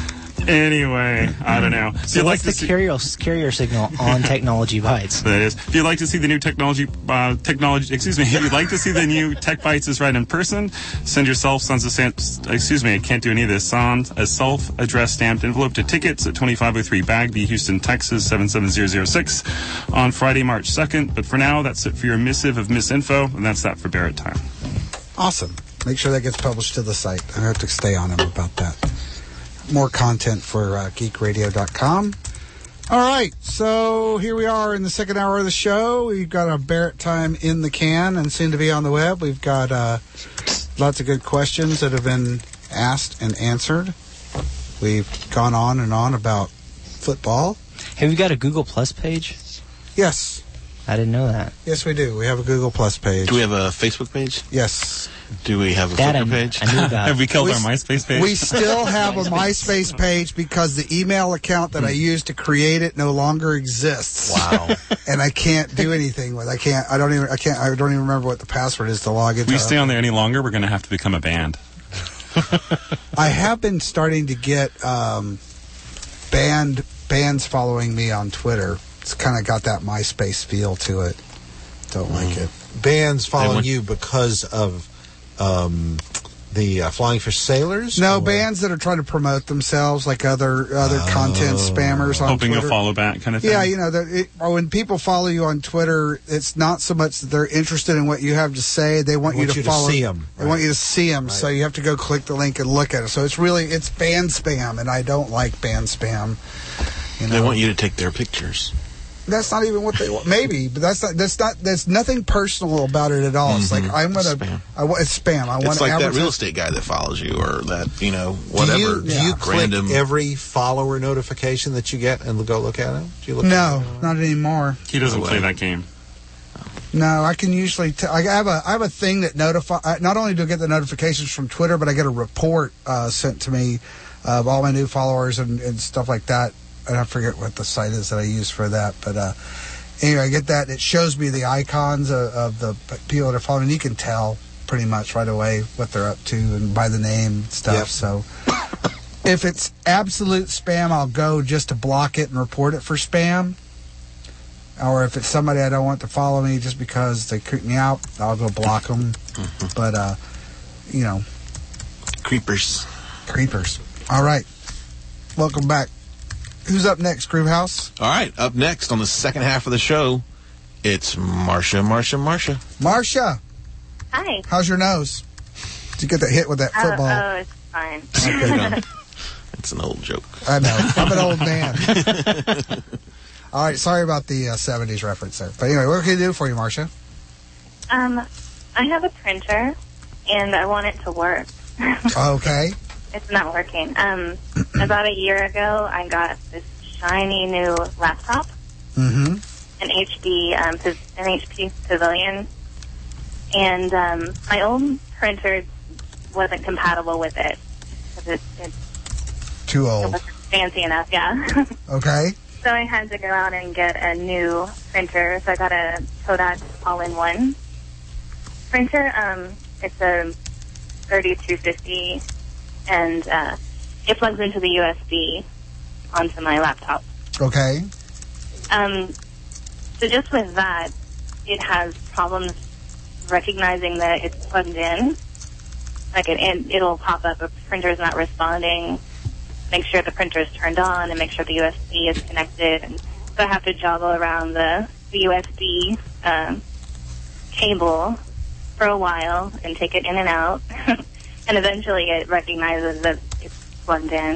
Anyway, I don't know. So what's the carrier, carrier signal on technology bytes? That is. If you'd like to see the new technology, uh, technology, excuse me, if you'd like to see the new Tech Bytes is Right in person, send yourself, sons of Sam, excuse me, I can't do any of this, sans a self-addressed stamped envelope to Tickets at twenty-five oh three Bagby, Houston, Texas, seven seven zero zero six on Friday, March second. But for now, that's it for your missive of misinfo, and that's that for Barrett Time. Awesome. Make sure that gets published to the site. I have to stay on him about that. More content for uh, geek radio dot com. All right, so here we are in the second hour of the show. We've got a Barrett Time in the can and soon to be on the web. We've got uh, lots of good questions that have been asked and answered. We've gone on and on about football. Have you got a Google Plus page? Yes. I didn't know that. Yes, we do. We have a Google Plus page. Do we have a Facebook page? Yes. Do we have a That I- Flickr page? I knew about. Have we killed We our s- MySpace page? We still have a MySpace page because the email account that I used to create it no longer exists. Wow. And I can't do anything with. I can't. I don't even. I can't. I don't even remember what the password is to log If into. we stay on there any longer, we're going to have to become a band. I have been starting to get um, band bands following me on Twitter. It's kind of got that MySpace feel to it. Don't like it. Bands following want- you because of um, the uh, Flying Fish Sailors? No, Or- bands that are trying to promote themselves, like other other content spammers on Hoping Twitter. you'll follow back kind of thing. Yeah, you know, that it, or when people follow you on Twitter, it's not so much that they're interested in what you have to say; they want, Want you to you to follow. see 'em, They right. want you to see them, so you have to go click the link and look at it. So it's really it's band spam, and I don't like band spam. You know, They want you to take their pictures. that's not even what they want. Maybe, but that's not. That's not. There's nothing personal about it at all. It's like Mhm. I'm gonna. Spam. I want it's spam. I want It's to like that advertise- real estate guy that follows you, or that, you know, Do whatever. you, do you click random. every follower notification that you get and go look at it? Do you look No, not anymore. He doesn't No play way. that game. No, I can usually. T- I have a I have a thing that notify. I- Not only do I get the notifications from Twitter, but I get a report uh, sent to me of all my new followers and, and stuff like that. And I forget what the site is that I use for that, but uh, anyway, I get that. And it shows me the icons of, of the people that are following. And you can tell pretty much right away what they're up to and by the name and stuff. Yep. So if it's absolute spam, I'll go just to block it and report it for spam. Or if it's somebody I don't want to follow me just because they creep me out, I'll go block them. But, uh, you know, Creepers. creepers. All right. Welcome back. Who's up next, Groove House? All right, up next on the second half of the show, it's Marsha, Marsha, Marsha. Marsha, Hi. how's your nose? Did you get that hit with that Oh, football? oh, it's fine. Okay. It's an old joke. I know. I'm an old man. All right. Sorry about the uh, seventies reference there. But anyway, what can I do for you, Marsha? Um, I have a printer, and I want it to work. Okay. It's not working. Um, about a year ago, I got this shiny new laptop, Mm-hmm. an H D, um, Pav- an H P Pavilion, and um, my old printer wasn't compatible with it because it, it, Too it old. wasn't fancy enough. Yeah. Okay. So I had to go out and get a new printer. So I got a Kodak all-in-one printer. Um, it's a thirty-two fifty, and uh, it plugs into the U S B onto my laptop. Okay. Um, so just with that, it has problems recognizing that it's plugged in. Like it, it it'll pop up if the printer's not responding. Make sure the printer is turned on and make sure the U S B is connected. And so I have to joggle around the, the U S B um, cable for a while and take it in and out. And eventually it recognizes that it's plugged in.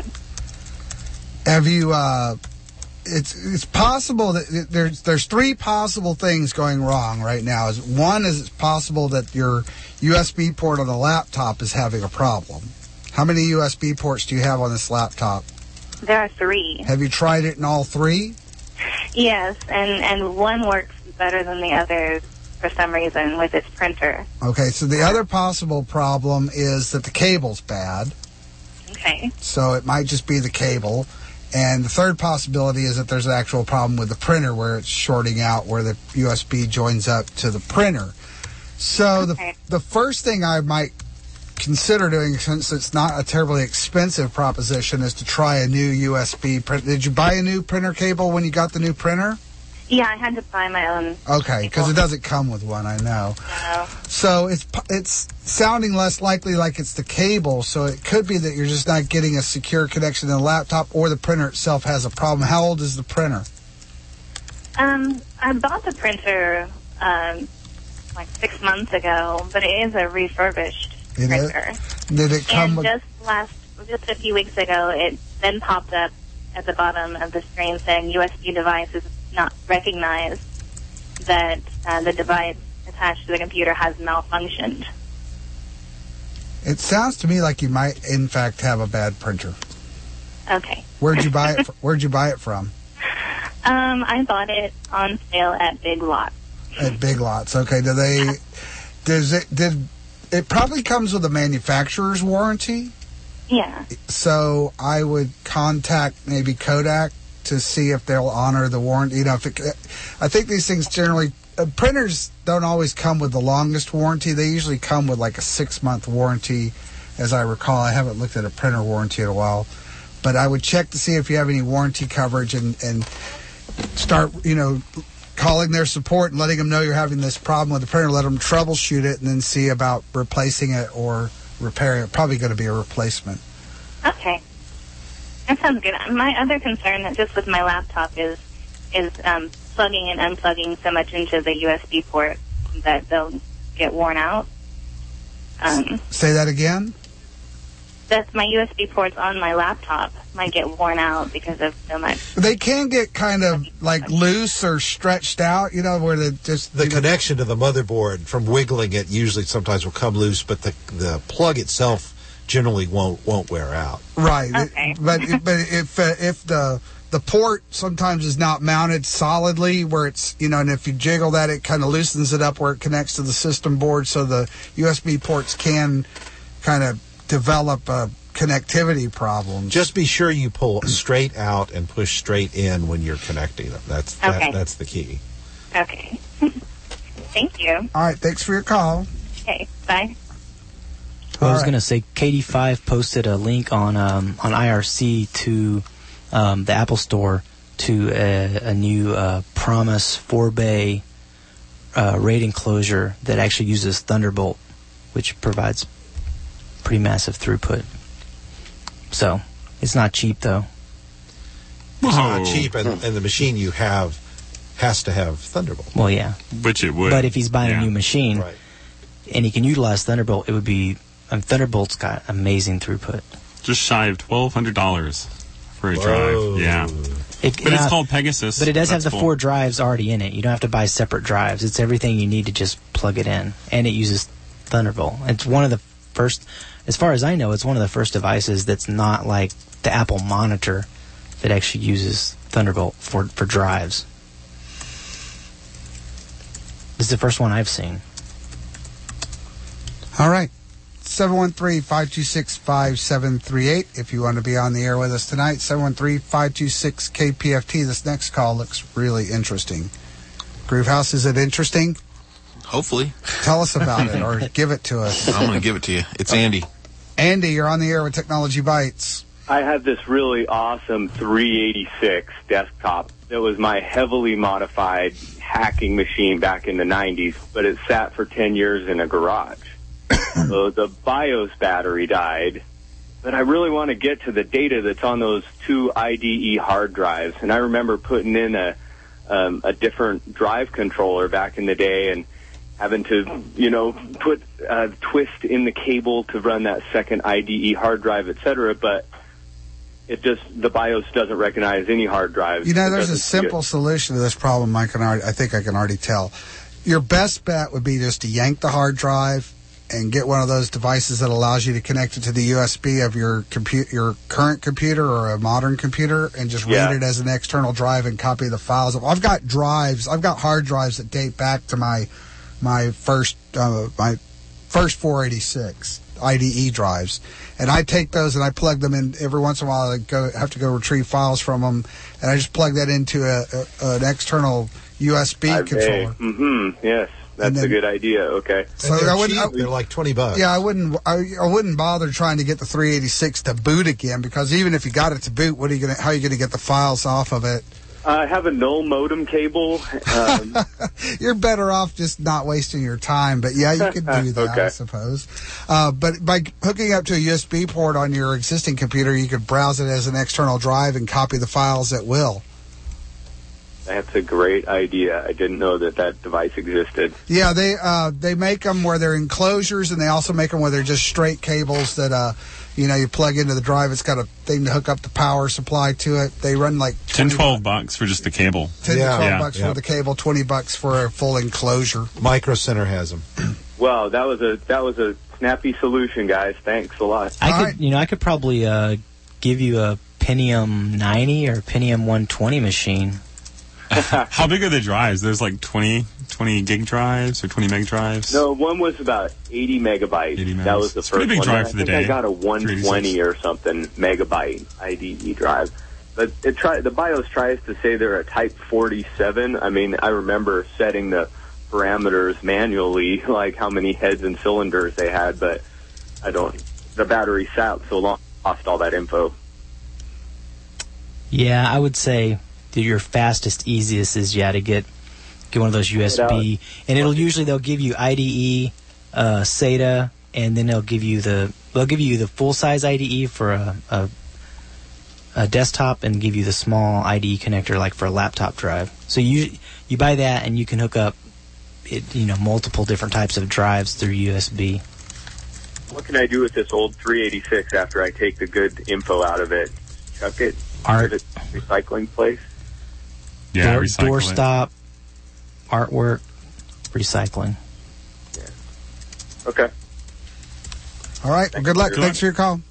Have you, uh, it's it's possible that it- there's there's three possible things going wrong right now. Is one is it's possible that your U S B port on the laptop is having a problem. How many U S B ports do you have on this laptop? There are three. Have you tried it in all three? Yes, and, and one works better than the others for some reason with its printer. Okay, so the other possible problem is that the cable's bad. Okay. So it might just be the cable. And the third possibility is that there's an actual problem with the printer where it's shorting out where the U S B joins up to the printer. So Okay. the the first thing I might consider doing, since it's not a terribly expensive proposition, is to try a new U S B print. Did you buy a new printer cable when you got the new printer? Yeah, I had to buy my own. Okay, because it doesn't come with one, I know. No. So it's it's sounding less likely like it's the cable, so it could be that you're just not getting a secure connection to the laptop, or the printer itself has a problem. How old is the printer? Um, I bought the printer um, like six months ago, but it is a refurbished It is? printer. Did it come And with... just last, just a few weeks ago, it then popped up at the bottom of the screen saying U S B device is not recognized, that uh, the device attached to the computer has malfunctioned. It sounds to me like you might, in fact, have a bad printer. Okay. Where'd you buy it? fr- Where'd you buy it from? Um, I bought it on sale at Big Lots. At Big Lots. Okay. Do they? Does it? Did it probably comes with a manufacturer's warranty? Yeah. So I would contact maybe Kodak to see if they'll honor the warranty. You know, if it, I think these things generally, uh, printers don't always come with the longest warranty. They usually come with like a six month warranty, as I recall. I haven't looked at a printer warranty in a while, but I would check to see if you have any warranty coverage and and start, you know, calling their support and letting them know you're having this problem with the printer. Let them troubleshoot it and then see about replacing it or repairing it. Probably going to be a replacement. Okay. That sounds good. My other concern, just with my laptop, is is um, plugging and unplugging so much into the U S B port that they'll get worn out. Um, Say that again? that's my U S B ports on my laptop might get worn out because of so much. They can get kind of like loose or stretched out, you know, where they just... The connection to the motherboard from wiggling it usually sometimes will come loose, but the the plug itself generally won't won't wear out. Right. Okay. It- but but if uh, if the the port sometimes is not mounted solidly where it's, you know, and if you jiggle that, it kind of loosens it up where it connects to the system board, so the U S B ports can kind of develop a connectivity problem. Just be sure you pull straight out and push straight in when you're connecting them. That's that, Okay. that's the key. Okay. Thank you. All right. Thanks for your call. Okay. Bye. Well, I was All right. going to say, K D five posted a link on um, on I R C to um, the Apple Store to a, a new uh, Promise four bay uh, RAID enclosure that actually uses Thunderbolt, which provides pretty massive throughput. So it's not cheap, though. It's Whoa. not cheap, and, and the machine you have has to have Thunderbolt. Well, yeah. Which it would. But if he's buying Yeah. a new machine Right. and he can utilize Thunderbolt, it would be. Um, Thunderbolt's got amazing throughput. Just shy of twelve hundred dollars for a Whoa. drive. Yeah. It, But now, it's called Pegasus. But it does have That's the cool. four drives already in it. You don't have to buy separate drives. It's everything you need to just plug it in, and it uses Thunderbolt. It's one of the first, as far as I know, it's one of the first devices that's not like the Apple Monitor that actually uses Thunderbolt for, for drives. This is the first one I've seen. All right. seven one three, five two six, five seven three eight if you want to be on the air with us tonight. seven one three, five two six, K P F T. This next call looks really interesting. Groovehouse, is it interesting? Hopefully. Tell us about it or give it to us. I'm going to give it to you. It's Andy. Andy, you're on the air with Technology Bites. I had this really awesome three eighty-six desktop that was my heavily modified hacking machine back in the nineties, but it sat for ten years in a garage. So the BIOS battery died, but I really want to get to the data that's on those two I D E hard drives. And I remember putting in a um, a different drive controller back in the day and having to, you know, put a twist in the cable to run that second I D E hard drive, et cetera. But it just, the BIOS doesn't recognize any hard drives. You know, It there's a doesn't see it. simple solution to this problem. I can already, I think I can already tell. Your best bet would be just to yank the hard drive and get one of those devices that allows you to connect it to the U S B of your compu- your current computer or a modern computer and just Yeah. read it as an external drive and copy the files. I've got drives, I've got hard drives that date back to my my first uh, my first four eighty-six I D E drives, and I take those and I plug them in every once in a while. I go have to go retrieve files from them, and I just plug that into a, a an external U S B controller. Mm-hmm. Yes, that's then- a good idea. Okay. So I wouldn't. I, They're like twenty bucks. yeah, I wouldn't. I, I wouldn't bother trying to get the three eighty-six to boot again, because even if you got it to boot, what are you gonna? How are you gonna get the files off of it? I have a null modem cable. Um, You're better off just not wasting your time. But yeah, you could do that, Okay. I suppose. Uh, but by hooking up to a U S B port on your existing computer, you could browse it as an external drive and copy the files at will. that's a great idea. I didn't know that that device existed. Yeah, they uh, they make them where they're enclosures, and they also make them where they're just straight cables that uh, you know, you plug into the drive. It's got a thing to hook up the power supply to it. They run like ten, twelve bucks for just the cable. ten to twelve Yeah. bucks Yeah. for the cable, twenty bucks for a full enclosure. Micro Center has them. Wow, that was a that was a snappy solution, guys. Thanks a lot. I could, you know, I could probably uh, give you a Pentium ninety or Pentium one twenty machine. How big are the drives? There's like twenty, twenty gig drives or twenty meg drives. No, one was about eighty megabytes. eighty megs. That was the It's a pretty first big one. drive I for the think I day. got a one twenty or something megabyte I D E drive. But it try, the BIOS tries to say they're a Type forty-seven. I mean, I remember setting the parameters manually, like how many heads and cylinders they had, but I don't. The battery sat so long, lost all that info. Yeah, I would say that your fastest, easiest is yeah to get get one of those U S B, and it'll usually they'll give you I D E, uh, SATA, and then they'll give you the they'll give you the full size I D E for a, a a desktop, and give you the small I D E connector like for a laptop drive. So you you buy that, and you can hook up it, you know, multiple different types of drives through U S B. What can I do with this old three eighty-six after I take the good info out of it? Chuck it? Art. Give it recycling place? Yeah, door, recycle door it. stop, artwork, recycling. Okay. All right. Well, good luck. Good Thanks for your call.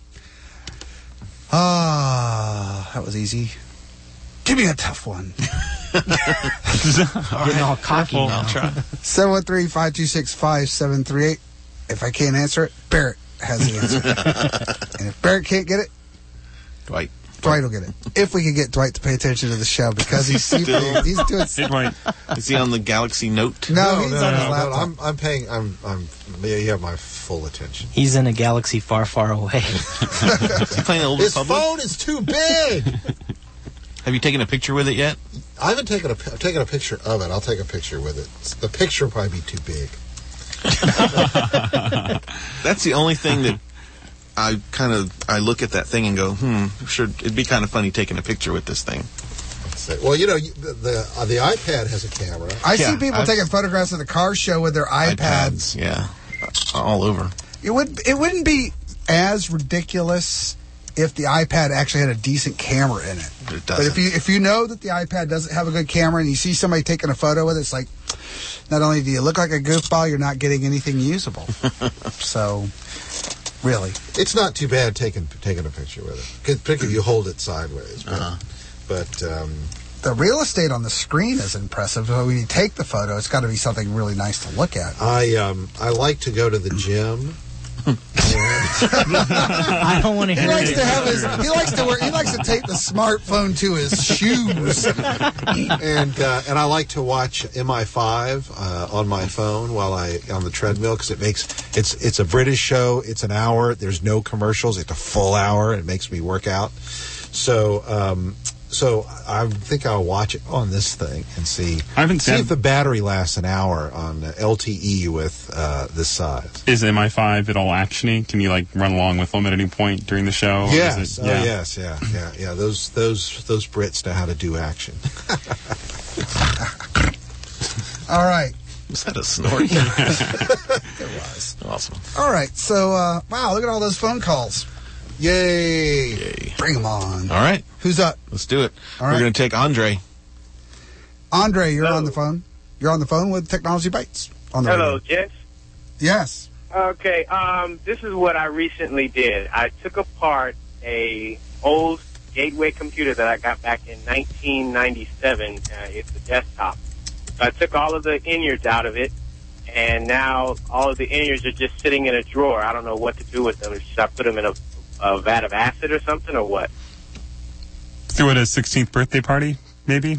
Ah, that was easy. Give me a tough one. Getting all cocky Careful. now. I'll try. seven one three, five two six, five seven three eight. If I can't answer it, Barrett has the answer. And if Barrett can't get it, Dwight. Dwight will get it. If we can get Dwight to pay attention to the show, because he's Still. he's doing. Hey, Dwight. Is he on the Galaxy Note? No, he's on his no, laptop. I'm, I'm paying. I'm. I'm. Yeah, you have my full attention. He's in a galaxy far, far away. Is he playing the Old His Republic? phone is too big. Have you taken a picture with it yet? I haven't taken a. I've taken a picture of it. I'll take a picture with it. The picture will probably be too big. That's the only thing that I kind of I look at that thing and go, hmm, sure, it'd be kind of funny taking a picture with this thing. Well, you know, you- the the, uh, the iPad has a camera. I Yeah, see people I've- taking photographs of the car show with their iPads. iPads, yeah, all over. It would it wouldn't be as ridiculous if the iPad actually had a decent camera in it. It But doesn't. if you if you know that the iPad doesn't have a good camera and you see somebody taking a photo with it, it's like, not only do you look like a goofball, you're not getting anything usable. So, really. It's not too bad taking taking a picture with it, particularly if you hold it sideways. But, Uh-huh. but um, The real estate on the screen is impressive. So when you take the photo, it's got to be something really nice to look at. I um, I like to go to the gym. I don't want to He hear likes it. to have his. He likes to wear. He likes to tape the smartphone to his shoes. and uh, and I like to watch M I five uh, on my phone while I on the treadmill because it makes it's it's a British show. It's an hour. There's no commercials. It's a full hour. It makes me work out. So um, so I think I'll watch it on this thing and see. I haven't see seen- if the battery lasts an hour on uh, L T E with uh, this size. Is M I five at all actiony? Can you like run along with them at any point during the show? Or is Yes, it- oh yes, yeah, yeah, yeah. Those those those Brits know how to do action. All right. Was that a snort? It was. Awesome. All right. So, uh, wow, look at all those phone calls. Yay. Yay. Bring them on. All right. Who's up? Let's do it. All We're right. going to take Andre. Andre, you're on the phone. You're on the phone with Technology Bites. On the Hello, radio. gents. Yes. Okay, um, this is what I recently did. I took apart a old Gateway computer that I got back in nineteen ninety-seven. Uh, it's a desktop. So I took all of the innards out of it, and now all of the innards are just sitting in a drawer. I don't know what to do with them. Should I put them in a, a vat of acid or something, or what? Throw it a sixteenth birthday party, maybe?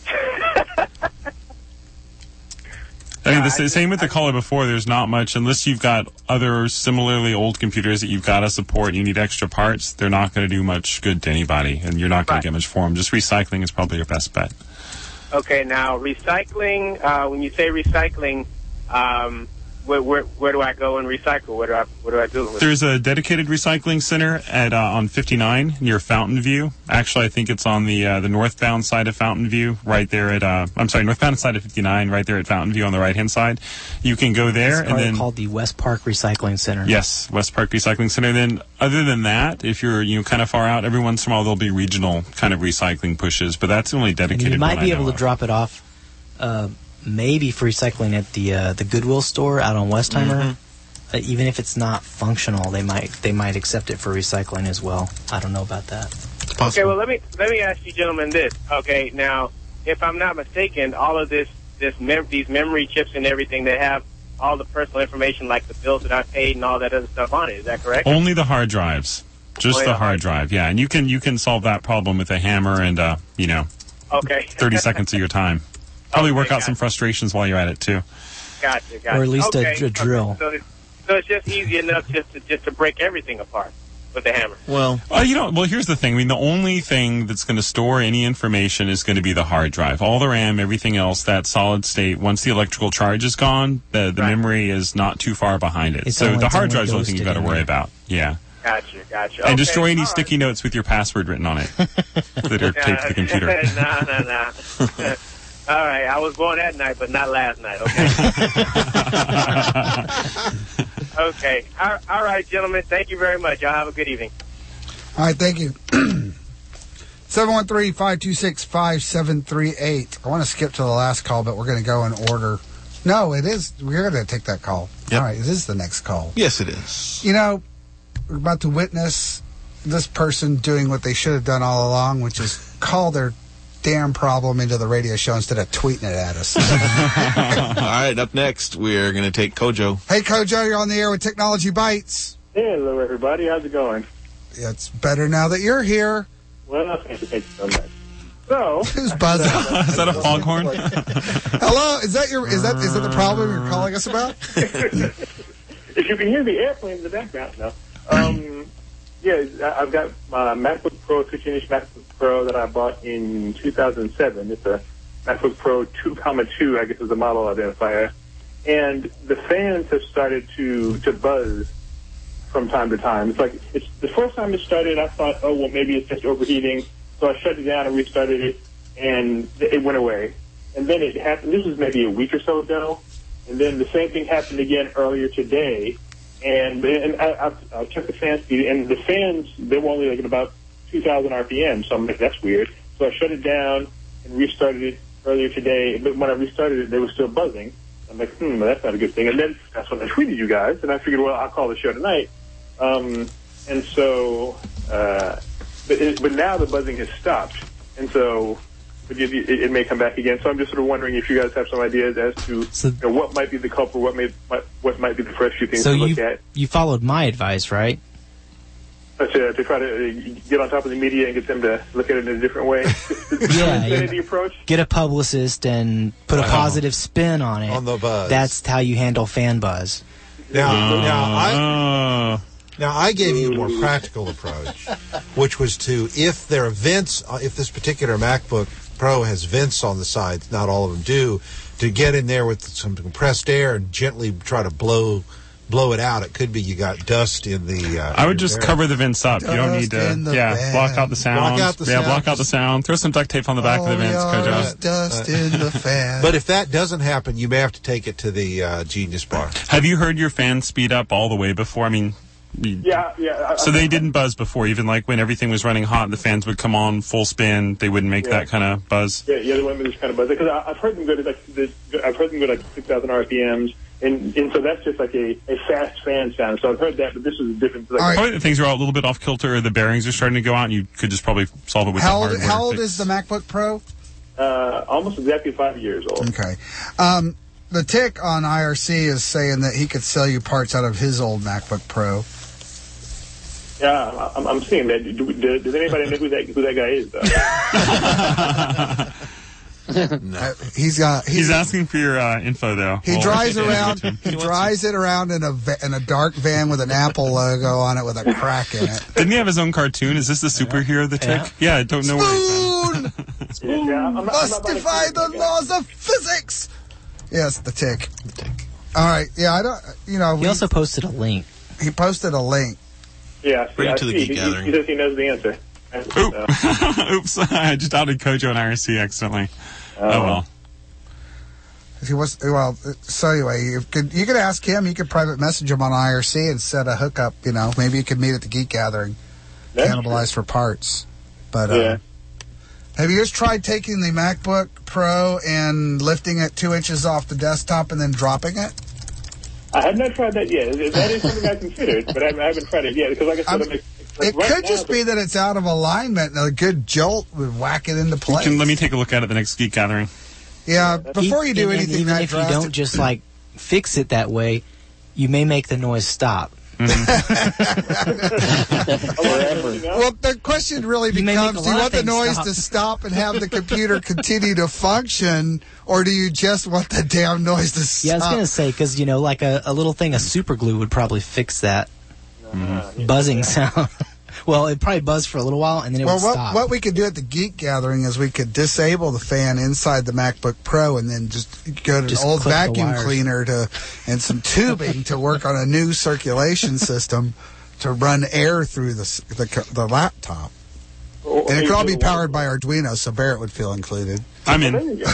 I mean, the s- same with the caller before. There's not much, unless you've got other similarly old computers that you've got to support, you need extra parts, they're not going to do much good to anybody, and you're not going Right. to get much for them. Just recycling is probably your best bet. Okay, now recycling. Uh, when you say recycling, um, where, where where do I go and recycle? What do I what do I do? With There's a dedicated recycling center at uh, on fifty-nine near Fountain View. Actually, I think it's on the uh, the northbound side of Fountain View, right there at uh, I'm sorry, northbound side of fifty-nine, right there at Fountain View on the right hand side. You can go there It's and probably then called the West Park Recycling Center. yes, West Park Recycling Center. Then other than that, if you're you know kind of far out, every once in a while there'll be regional kind of recycling pushes, but that's the only And dedicated you might one be I able know to of. drop it off, uh, maybe for recycling at the uh, the Goodwill store out on Westheimer. Mm-hmm. Uh, even if it's not functional, they might they might accept it for recycling as well. I don't know about that. Okay, well let me let me ask you gentlemen this. Okay, now if I'm not mistaken, all of this this mem- these memory chips and everything, they have all the personal information like the bills that I paid and all that other stuff on it. Is that correct? Only the hard drives. Just Only the the hard hard drive, yeah. And you can you can solve that problem with a hammer and uh, you know, Okay. thirty seconds of your time. Probably Okay, work out gotcha. some frustrations while you're at it too. Gotcha, gotcha. Or at least a- okay. a drill. Okay, So, it's, so it's just easy enough just to just to break everything apart with the hammer. Well, Uh, you know, well, here's the thing. I mean, the only thing that's going to store any information is going to be the hard drive. All the RAM, everything else, that solid state. Once the electrical charge is gone, the the memory is not too far behind it. It's so only- the it's hard only drive's the only thing you've got ghosted to in worry there. about. Yeah. Gotcha, gotcha. And Okay, destroy any all sticky notes with your password written on it that are right. taped to the computer. no, no, no. All right, I was born that night, but not last night. Okay. Okay. All, all right, gentlemen. Thank you very much. Y'all have a good evening. All right, thank you. seven one three, five two six, five seven three eight. I want to skip to the last call, but we're going to go in order. No, it is. We're going to take that call. Yep. All right, it is the next call. Yes, it is. You know, we're about to witness this person doing what they should have done all along, which is call their damn problem into the radio show instead of tweeting it at us. All right, up next, we're going to take Kojo. Hey, Kojo, you're on the air with Technology Bites. Hello, everybody. How's it going? It's better now that you're here. Well, thank you, thank you so much. So, who's buzzing? Is that a foghorn? Hello, is that your? Is that is that the problem you're calling us about? if you can hear the airplane in the background, no. Um, yeah, I- I've got my MacBook Pro, fifteen inch MacBook Pro that I bought in two thousand seven. It's a MacBook Pro two comma two, I guess is the model identifier. And the fans have started to, to buzz from time to time. It's like, it's the first time it started, I thought, oh, well, maybe it's just overheating. So I shut it down and restarted it, and it went away. And then it happened, this was maybe a week or so ago, and then the same thing happened again earlier today, And and I, I, I checked the fan speed, and the fans, they were only like at about two thousand R P M, so I'm like, that's weird. So I shut it down and restarted it earlier today, but when I restarted it, they were still buzzing. I'm like, hmm, well, that's not a good thing. And then that's when I tweeted you guys, and I figured, well, I'll call the show tonight. Um, and so, uh, but, it, but now the buzzing has stopped, and so but it, it, it may come back again. So I'm just sort of wondering if you guys have some ideas as to So- you know, what might be the culprit, what may what, what might be the first few things So to look you at. you followed my advice, right? Uh, To, to try to uh, get on top of the media and get them to look at it in a different way. Yeah, Is that you- the approach? Get a publicist and put a Wow. positive spin on it. On the buzz. That's how you handle fan buzz. Now, now I Oh. now I gave you a more practical approach, which was to if there are vents, uh, if this particular MacBook Pro has vents on the sides, not all of them do, to get in there with some compressed air and gently try to blow blow it out. It could be you got dust in the. Uh, I would just there. cover the vents up. You don't need Dust in to, the yeah, van. block out the sound. Block out the yeah, sound. block out the sound. Throw some duct tape on the back of the Oh, vents, yeah, Kojo. there's dust in the fan. But if that doesn't happen, you may have to take it to the uh, Genius Bar. Have you heard your fans speed up all the way before? I mean, you- Yeah, yeah. I, so I, they didn't buzz before, even like when everything was running hot, the fans would come on full spin. They wouldn't make Yeah. that kind of buzz. Yeah, yeah, the women just kind of buzz because I've heard them go to like the, I've heard them go to like six thousand R P Ms, and and so that's just like a, a fast fan sound. So I've heard that, but this is a different. Like, All right. Probably the things are all a little bit off kilter, or the bearings are starting to go out, and you could just probably solve it with how the old, hardware. how old fix. is the MacBook Pro? uh, almost exactly five years old. Okay. Um, the tick on I R C is saying that he could sell you parts out of his old MacBook Pro. Yeah, I'm, I'm seeing that. Do, do, does anybody know who that who that guy is? Though? Uh, he's got. He's asking for your uh, info, though. He Well, drives yeah, around. him. He drives it around in a va- in a dark van with an Apple logo on it with a crack in it. Didn't he have his own cartoon? Is this the superhero, the tick? Yeah, I don't know where he's from. Spoon Yeah, I'm not- I'm not must buying defy it. the laws of physics. Yes, the tick. All right. Yeah, I don't. You know, He we- also posted a link. he posted a link. Yeah, Bring yeah, it to I the see. Geek he, Gathering. He, he says he knows the answer. Oop. Oops, I just outed Kojo and I R C accidentally. Oh, well. He was well. So anyway, you could you could ask him. You could private message him on I R C and set a hookup. You know, maybe you could meet at the Geek Gathering. That's Cannibalize for parts. But uh, Yeah. have you just tried taking the MacBook Pro and lifting it two inches off the desktop and then dropping it? I have not tried that yet. That is something I considered, but I, I haven't tried it yet because, like I said, I'm- I'm, like, like It right could now, just be that it's out of alignment, and a good jolt would whack it into You place. can let me take a look at it at the next Geek Gathering. Yeah, before you do And- and anything even that if you drastic- don't just like fix it that way, you may make the noise stop. Well, the question really You may make becomes: a do you lot want of the things noise stop. to stop and have the computer continue to function, or do you just want the damn noise to stop? Yeah, I was gonna say because you know, like a, a little thing of super glue would probably fix that buzzing sound. Well, it'd probably buzz for a little while and then it Well, would what, stop. what we could do at the Geek Gathering is we could disable the fan inside the MacBook Pro and then just go to Just an old clip the vacuum wires. cleaner to and some tubing to work on a new circulation system to run air through the s- the, co- the laptop. Oh, And it hey, could all be hey, powered by Arduino, so Barrett would feel included. I'm in. there you go.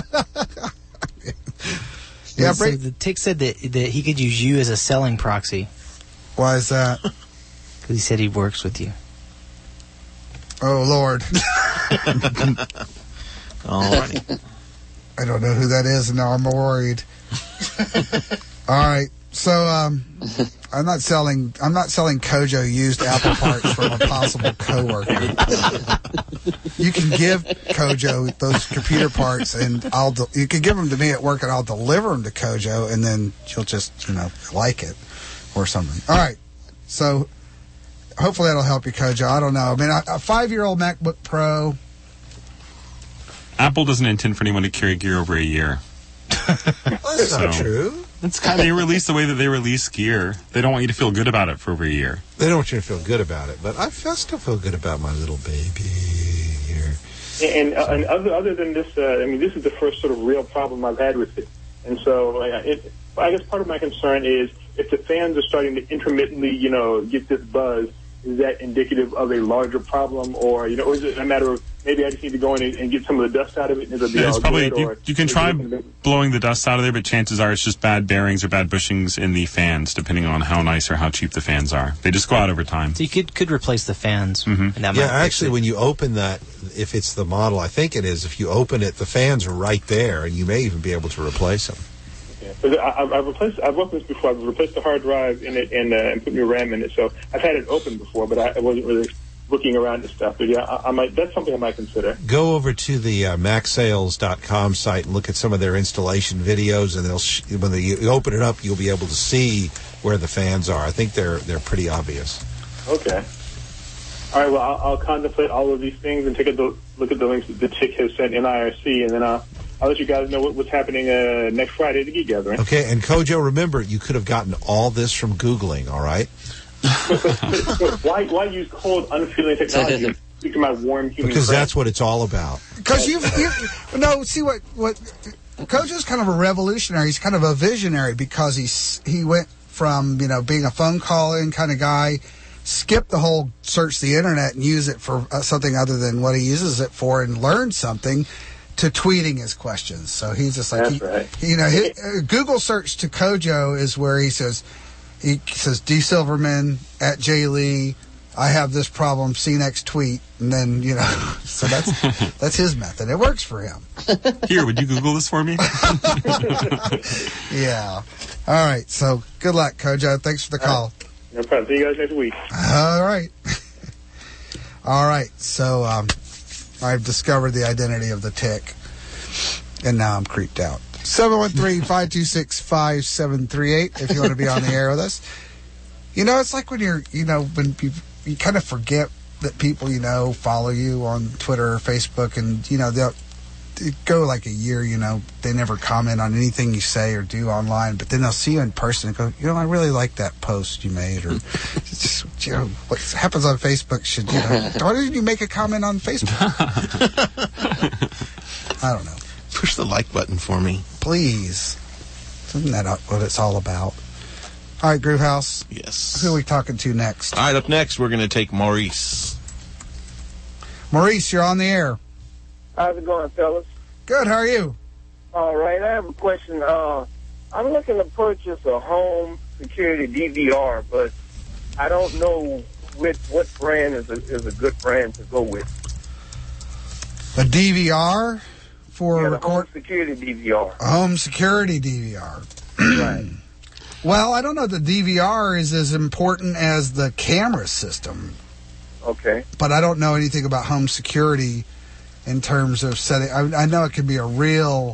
Yeah, so break- the tick said that that he could use you as a selling proxy Why is that? because he said he works with you. Oh, Lord. Alrighty. I don't know who that is, and now I'm worried. All right, so um, I'm not selling. I'm not selling Kojo used Apple parts from a possible coworker. You can give Kojo those computer parts, and I'll. De- you can give them to me at work, and I'll deliver them to Kojo, and then she'll just, you know, like it or something. All right, so hopefully that'll help you, Kojo. I don't know. I mean, a, a five-year-old MacBook Pro. Apple doesn't intend for anyone to carry gear over a year. That's not So- true. That's kind of, they release the way that they release gear. They don't want you to feel good about it for over a year. They don't want you to feel good about it, but I f- I still feel good about my little baby here. And, uh, and other, other than this, uh, I mean, this is the first sort of real problem I've had with it. And so, uh, it, I guess part of my concern is if the fans are starting to intermittently, you know, get this buzz, is that indicative of a larger problem, or you know, or is it a matter of maybe I just need to go in and, and get some of the dust out of it, and it'll be Yeah, all it's probably good, you, or you can try blowing the dust out of there, but chances are it's just bad bearings or bad bushings in the fans, depending on how nice or how cheap the fans are. They just go out over time. So you could could replace the fans. Mm-hmm. And that Yeah, might fix actually, it. when you open that, if it's the model, I think it is, if you open it, the fans are right there, and you may even be able to replace them. Yeah. But I, I've replaced. I've opened this before. I've replaced the hard drive in it and, uh, and put new RAM in it. So I've had it open before, but I, I wasn't really looking around at stuff. But yeah, I, I might. That's something I might consider. Go over to the uh, mac sales dot com site and look at some of their installation videos, and they'll sh- when they, you open it up, you'll be able to see where the fans are. I think they're they're pretty obvious. Okay. All right. Well, I'll, I'll contemplate all of these things and take a do- look at the links that Chick has sent in I R C, and then I'll I'll let you guys know what, what's happening uh, next Friday at the Geek Gathering. Okay, and Kojo, remember, you could have gotten all this from Googling, all right? why why use cold, unfeeling technology? Speak to my warm human Because friend. that's what it's all about. Because you've, you've no see what what Kojo's kind of a revolutionary. He's kind of a visionary because he's he went from you know being a phone calling kind of guy, skip the whole search the internet and use it for uh, something other than what he uses it for, and learn something, to tweeting his questions. So he's just like That's he, right. you know his, uh, Google search to Kojo is where he says he says D Silverman at J Lee. I have this problem. See next tweet, and then you know. So that's that's his method. It works for him. Here, would you Google this for me? Yeah. All right. So good luck, Kojo. Thanks for the call. No problem. See you guys next week. All right. All right. So um, I've discovered the identity of the tick, and now I'm creeped out. seven one three, five two six, five seven three eight if you want to be on the air with us. You know, it's like when you're, you know, when you, you kind of forget that people, you know, follow you on Twitter or Facebook, and, you know, they'll they go like a year, you know, they never comment on anything you say or do online, but then they'll see you in person and go, you know, I really like that post you made, or it's just, you know, what happens on Facebook should, you know, why didn't you make a comment on Facebook? I don't know. Push the like button for me. Please. Isn't that what it's all about? All right, Groove House. Yes. Who are we talking to next? All right, up next, we're going to take Maurice. Maurice, you're on the air. How's it going, fellas? Good, how are you? All right, I have a question. Uh, I'm looking to purchase a home security D V R, but I don't know which, what brand is a, is a good brand to go with. A D V R for Yeah, the record home security D V R. a home security D V R. Right. Well, I don't know. The D V R is as important as the camera system, Okay. but I don't know anything about home security in terms of setting. I, I know it can be a real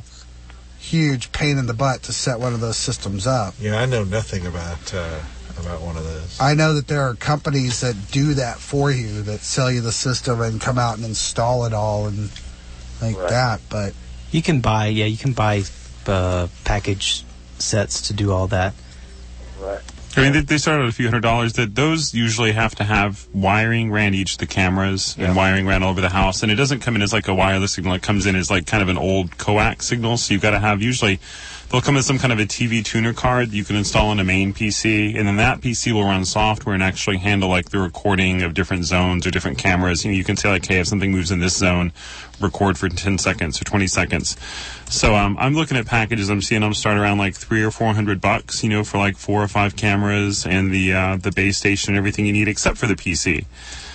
huge pain in the butt to set one of those systems up. Yeah, I know nothing about uh, about one of those. I know that there are companies that do that for you, that sell you the system and come out and install it all and like Right. that. But You can buy, yeah, you can buy uh, package sets to do all that. Right. I mean, they, they start at a few hundred dollars. That those usually have to have wiring ran each the cameras and wiring ran all over the house, and it doesn't come in as like a wireless signal. It comes in as like kind of an old coax signal. So you've got to have usually they'll come with some kind of a T V tuner card that you can install on a main P C, and then that P C will run software and actually handle like the recording of different zones or different cameras. You know, you can say like, hey, if something moves in this zone, record for ten seconds or twenty seconds. So um, I'm looking at packages. I'm seeing them start around like three or four hundred bucks, you know, for like four or five cameras and the uh, the base station and everything you need except for the P C.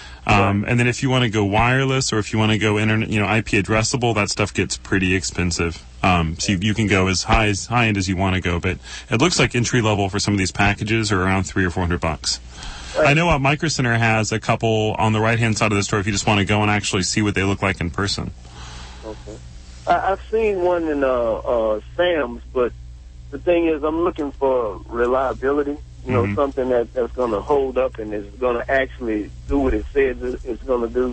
Um, and then if you want to go wireless or if you want to go internet, you know, I P addressable, that stuff gets pretty expensive. Um, so you, you can go as high as high end as you want to go, but it looks like entry level for some of these packages are around three or four hundred bucks. I know uh, Micro Center has a couple on the right hand side of the store if you just want to go and actually see what they look like in person. Okay. I, I've seen one in uh, uh, Sam's, but the thing is, I'm looking for reliability. You know, Mhm. something that, that's going to hold up and is going to actually do what it says it- it's going to do.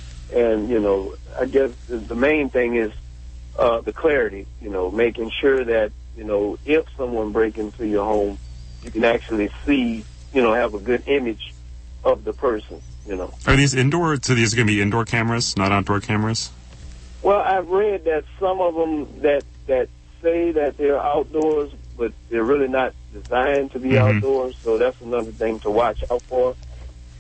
And, you know, I guess the, the main thing is uh, the clarity, you know, making sure that, you know, if someone breaks into your home, you can actually see, you know, have a good image of the person, you know. Are these indoor? So these are going to be indoor cameras, not outdoor cameras? Well, I've read that some of them that, that say that they're outdoors, but they're really not designed to be Mhm. outdoors, so that's another thing to watch out for.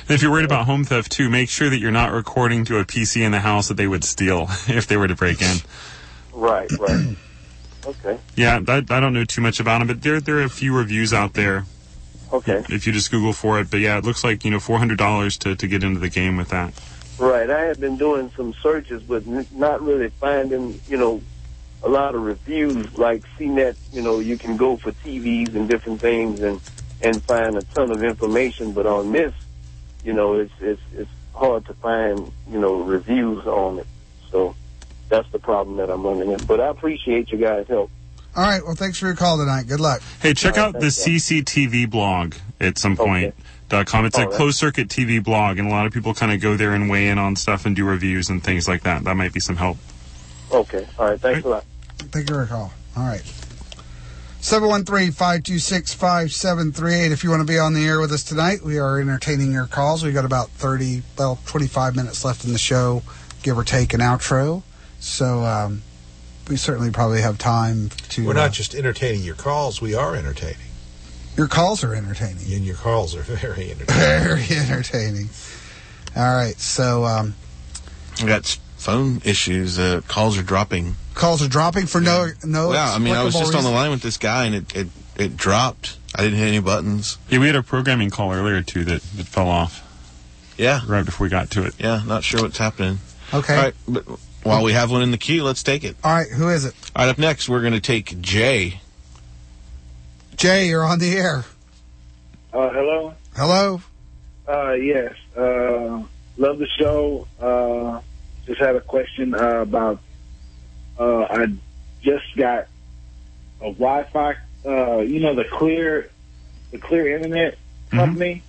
If you're worried about home theft too, make sure that you're not recording to a P C in the house that they would steal if they were to break in. Right, right. Okay. Yeah, I, I don't know too much about them, but there there are a few reviews out there. Okay. If you just Google for it, but yeah, it looks like you know four hundred dollars to to get into the game with that. Right. I have been doing some searches, but n- not really finding, you know, a lot of reviews. Like C net, you know, you can go for T Vs and different things and and find a ton of information. But on this, you know, it's it's it's hard to find, you know, reviews on it. So that's the problem that I'm running into. But I appreciate you guys' help. All right. Well, thanks for your call tonight. Good luck. Hey, check All right, out the thanks, C C T V blog at some point. Dot com. It's All a right. closed circuit T V blog, and a lot of people kind of go there and weigh in on stuff and do reviews and things like that. That might be some help. Okay. All right. Thanks a lot. Thank you for your call. All right. seven one three, five two six, five seven three eight. If you want to be on the air with us tonight, we are entertaining your calls. We've got about thirty, well, twenty-five minutes left in the show, give or take an outro. So um, we certainly probably have time to... We're uh, not just entertaining your calls, we are entertaining. Your calls are entertaining. And your calls are very entertaining. Very entertaining. All right, so... Um, We got s- phone issues. Uh, calls are dropping. calls are dropping for no... no Yeah, I mean, I was explicable just on the reason? line with this guy, and it, it, it dropped. I didn't hit any buttons. Yeah, we had a programming call earlier too that, that fell off. Yeah. Right before we got to it. Yeah, not sure what's happening. Okay. All right, but while we have one in the queue, let's take it. All right, who is it? All right, up next, we're going to take Jay. Jay, you're on the air. Uh, hello? Hello? Uh, yes. Uh, love the show. Uh, just had a question uh, about, uh, I just got a Wi-Fi, uh, you know, the Clear, the Clear Internet company.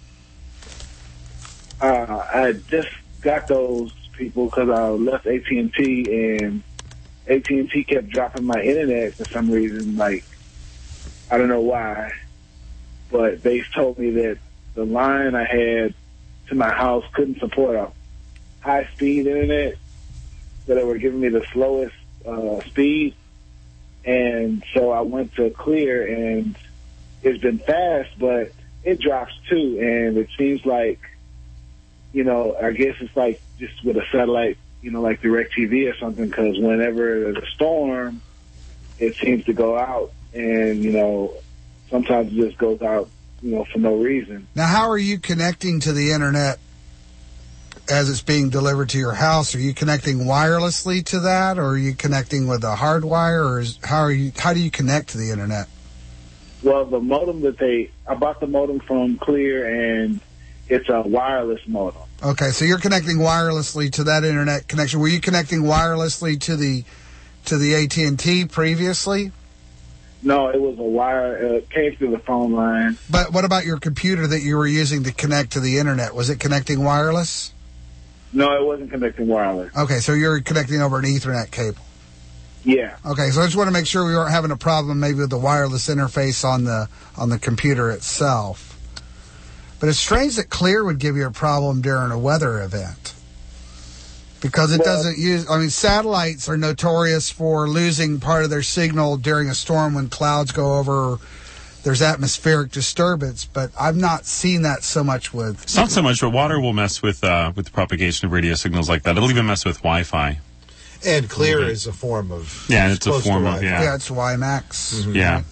Uh, I just got those people because I left A T and T, and A T and T kept dropping my internet for some reason. Like, I don't know why, but they told me that the line I had to my house couldn't support a high-speed internet, so they were giving me the slowest uh, speed. And so I went to Clear, and it's been fast, but it drops too. And it seems like, you know, I guess it's like just with a satellite, you know, like DirecTV or something, because whenever there's a storm, it seems to go out. And, you know, sometimes it just goes out, you know, for no reason. Now, how are you connecting to the internet as it's being delivered to your house? Are you connecting wirelessly to that, or are you connecting with a hard wire, or is, how are you? How do you connect to the internet? Well, the modem that they, I bought the modem from Clear, and it's a wireless modem. Okay, so you're connecting wirelessly to that internet connection. Were you connecting wirelessly to the to the A T and T previously? No, it was a wire. Uh, it came through the phone line. But what about your computer that you were using to connect to the internet? Was it connecting wireless? No, it wasn't connecting wireless. Okay, so you're connecting over an Ethernet cable. Yeah. Okay, so I just want to make sure we weren't having a problem maybe with the wireless interface on the on the computer itself. But it's strange that Clear would give you a problem during a weather event. Because it Well- doesn't use, I mean, satellites are notorious for losing part of their signal during a storm when clouds go over, there's atmospheric disturbance, but I've not seen that so much with... It's not so much, but water will mess with uh, with the propagation of radio signals like that. It'll even mess with Wi-Fi. And Clear Mhm. is a form of... Yeah, and it's a close to form of, Wi-Fi. yeah. Yeah, it's WiMAX. Mhm. Yeah.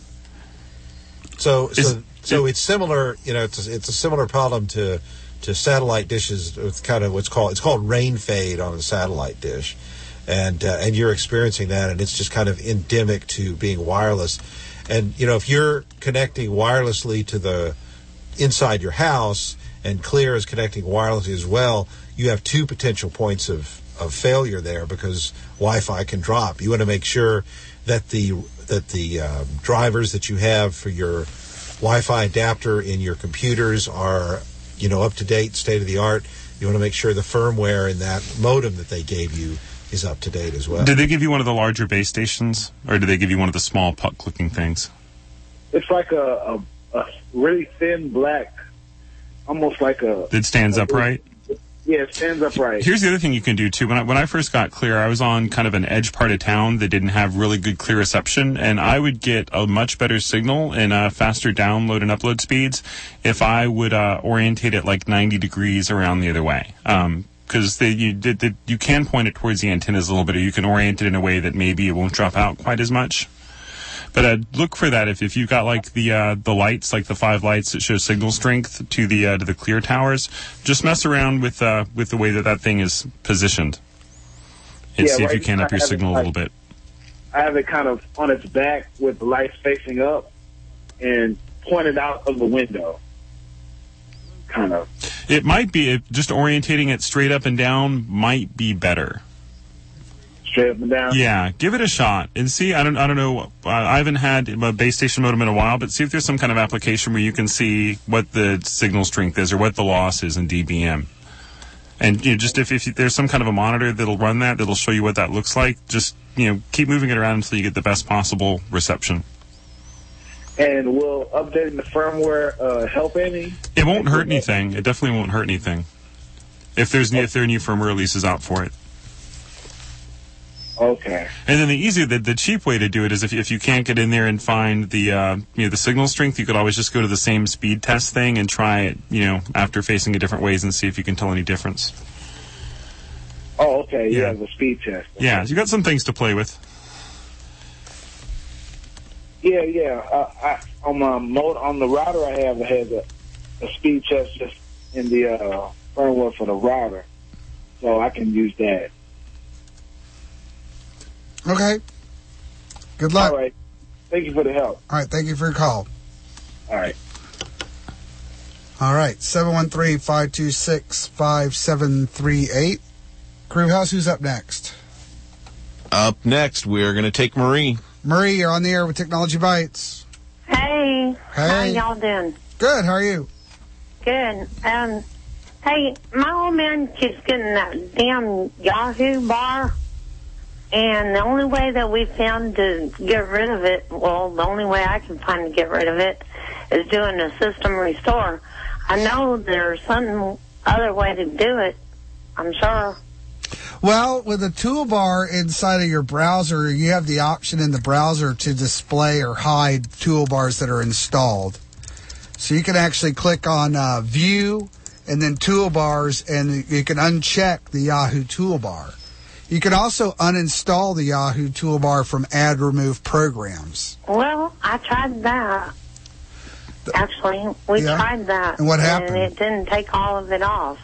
So, so, Is- so it's similar. You know, it's a, it's a similar problem to to satellite dishes with kind of what's called it's called rain fade on a satellite dish, and uh, and you're experiencing that, and it's just kind of endemic to being wireless. And you know, if you're connecting wirelessly to the inside your house, and Clear is connecting wirelessly as well, you have two potential points of of failure there because Wi-Fi can drop. You want to make sure that the that the um, drivers that you have for your Wi-Fi adapter in your computers are, you know, up to date, state of the art. You want to make sure the firmware in that modem that they gave you is up to date as well. Did they give you one of the larger base stations, or did they give you one of the small puck-looking things? It's like a, a, a really thin black, almost like a... That stands a- upright? Yeah, it stands upright. Here's the other thing you can do too. When I, when I first got Clear, I was on kind of an edge part of town that didn't have really good clear reception, and I would get a much better signal and uh, faster download and upload speeds if I would uh, orientate it like ninety degrees around the other way. Um, because you did the, you can point it towards the antennas a little bit, or you can orient it in a way that maybe it won't drop out quite as much. But uh, look for that if, if you've got like the uh, the lights, like the five lights that show signal strength to the uh, to the Clear towers. Just mess around with uh, with the way that that thing is positioned, and Yeah, see if right you can now up your I have signal it a little like- bit. I have it kind of on its back with the lights facing up and pointed out of the window. Kind of. It might be it, just orientating it straight up and down might be better. Straight up and down. Yeah, give it a shot and see. I don't. I don't know. I haven't had a base station modem in a while, but see if there's some kind of application where you can see what the signal strength is or what the loss is in D B M. And you know, just if, if there's some kind of a monitor that'll run that, that'll show you what that looks like. Just you know, keep moving it around until you get the best possible reception. And will updating the firmware uh, help any? It won't hurt anything. It definitely won't hurt anything. If there's if there are new firmware releases out for it. Okay. And then the easy, the, the cheap way to do it is if if you can't get in there and find the uh, you know the signal strength, you could always just go to the same speed test thing and try it, you know, after facing it different ways and see if you can tell any difference. Oh, okay. Yeah, Yeah. the speed test. Yeah, you got some things to play with. Yeah, yeah. Uh, I, on my mode on the router I have, I have a, a speed test just in the uh, firmware for the router, so I can use that. Okay. Good luck. All right. Thank you for the help. All right. Thank you for your call. All right. All right. seven one three, five two six, five seven three eight. Crew House, who's up next? Up next, we're going to take Marie. Marie, you're on the air with Technology Bites. Hey, how Hey. y'all doing? Good. How are you? Good. Um, hey, my old man keeps getting that damn Yahoo bar, and the only way that we found to get rid of it, well, the only way I can find to get rid of it is doing a system restore. I know there's some other way to do it, I'm sure. Well, with a toolbar inside of your browser, you have the option in the browser to display or hide toolbars that are installed. So you can actually click on uh, View and then Toolbars, and you can uncheck the Yahoo toolbar. You can also uninstall the Yahoo toolbar from Add Remove Programs. Well, I tried that. Actually, we Yeah? tried that. And what happened? And it didn't take all of it off.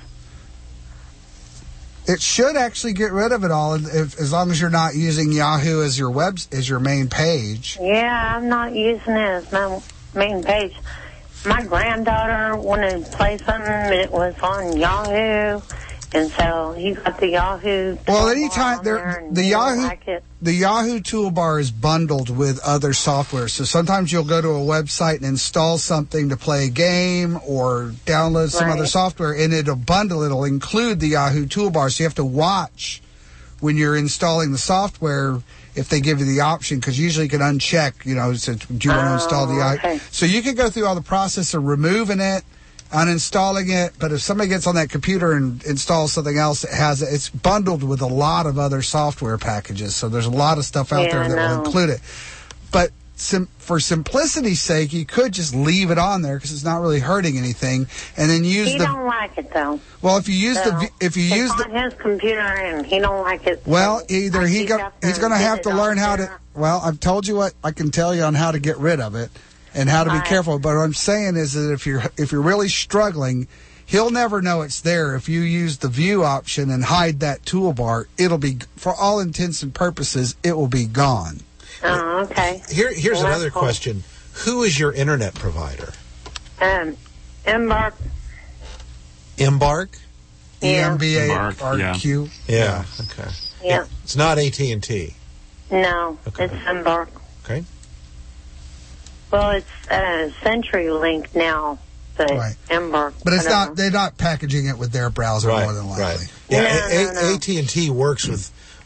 It should actually get rid of it all, if, as long as you're not using Yahoo as your web as your main page. Yeah, I'm not using it as my main page. My granddaughter wanted to play something, it was on Yahoo, and so he got the Yahoo. Well, toolbar anytime on there, there and the he didn't Yahoo like it. the Yahoo toolbar is bundled with other software. So sometimes you'll go to a website and install something to play a game or download some Right. other software, and it'll bundle. It'll include the Yahoo toolbar. So you have to watch when you're installing the software if they give you the option, because usually you can uncheck. You know, so do you want to install the Oh, Yahoo? okay. So you can go through all the process of removing it, uninstalling it, but if somebody gets on that computer and installs something else, it has it's bundled with a lot of other software packages. So there's a lot of stuff out Yeah, there I that will know. include it. But sim- for simplicity's sake, you could just leave it on there because it's not really hurting anything, and then use He the. don't like it though. Well, if you use So, the v- if you it's use the on his computer and he don't like it. well, so either I he keep go, after he's going to and have get to it learn off how there. to. Well, I've told you what I can tell you on how to get rid of it and how to be Right. careful. But what I'm saying is that if you're if you're really struggling, he'll never know it's there. If you use the view option and hide that toolbar, it'll be, for all intents and purposes, it will be gone. Oh, okay. Here, here's Well, another that's cool. question: who is your internet provider? Um, Embark. Embark. E Yeah. M B A Embark, R Q. Yeah. Okay. Yeah. It's not A T and T. No, Okay. it's Embark. Okay. Well, it's uh, CenturyLink now, but Right. Embark. But it's I don't not. know. They're not packaging it with their browser Right. more than likely. Right. Yeah. No, no, no. A T and T works with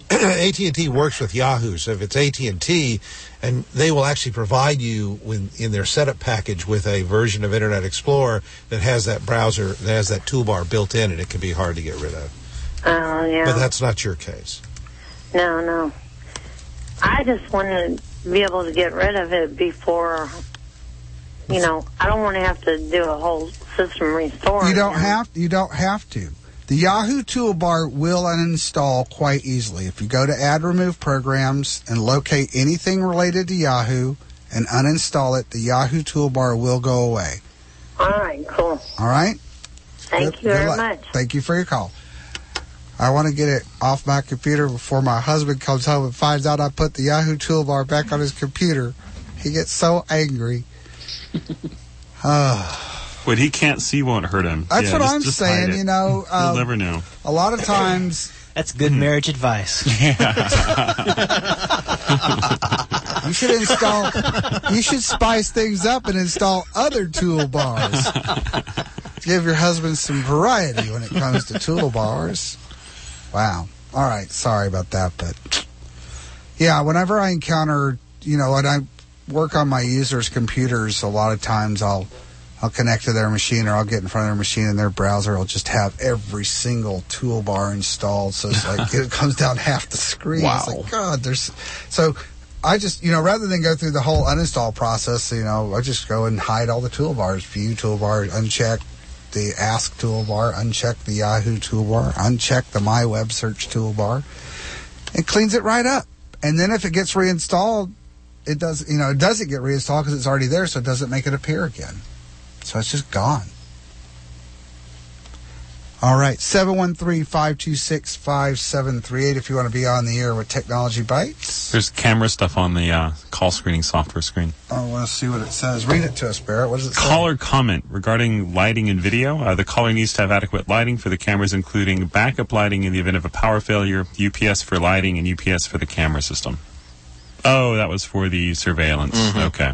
A T and T works with Yahoo, so if it's A T and T, and they will actually provide you when, in their setup package with a version of Internet Explorer that has that browser, that has that toolbar built in, and it can be hard to get rid of. Oh, yeah. But that's not your case. No, no. I just want to be able to get rid of it before, you know, I don't want to have to do a whole system restore. You don't again. have you don't have to. The Yahoo toolbar will uninstall quite easily. If you go to Add Remove Programs and locate anything related to Yahoo and uninstall it, the Yahoo toolbar will go away. All right, cool. All right? Thank Good- you good very luck. much. Thank you for your call. I want to get it off my computer before my husband comes home and finds out I put the Yahoo toolbar back on his computer. He gets so angry. Uh, What he can't see won't hurt him. That's Yeah, what just- I'm just saying, hide it. you know. You'll um, never know. A lot of times... That's good marriage advice. You should install. You should spice things up and install other toolbars. Give your husband some variety when it comes to toolbars. Wow. All right. Sorry about that, but yeah. Whenever I encounter, you know, when I work on my users' computers, a lot of times I'll I'll connect to their machine, or I'll get in front of their machine, and their browser will just have every single toolbar installed. So it's like it comes down half the screen. Wow. It's like, God, there's so. I just, you know, rather than go through the whole uninstall process, you know, I just go and hide all the toolbars. View toolbar, uncheck the Ask toolbar, uncheck the Yahoo toolbar, uncheck the My Web Search toolbar, and cleans it right up. And then if it gets reinstalled, it does, you know, it doesn't get reinstalled because it's already there, so it doesn't make it appear again. So it's just gone. All right, seven one three, five two six, five seven three eight if you want to be on the air with Technology Bites. There's camera stuff on the uh, call screening software screen. I want to see what it says. Read it to us, Barrett. What does it say? Caller comment regarding lighting and video. Uh, the caller needs to have adequate lighting for the cameras, including backup lighting in the event of a power failure, U P S for lighting, and U P S for the camera system. Oh, that was for the surveillance. Mm-hmm. Okay.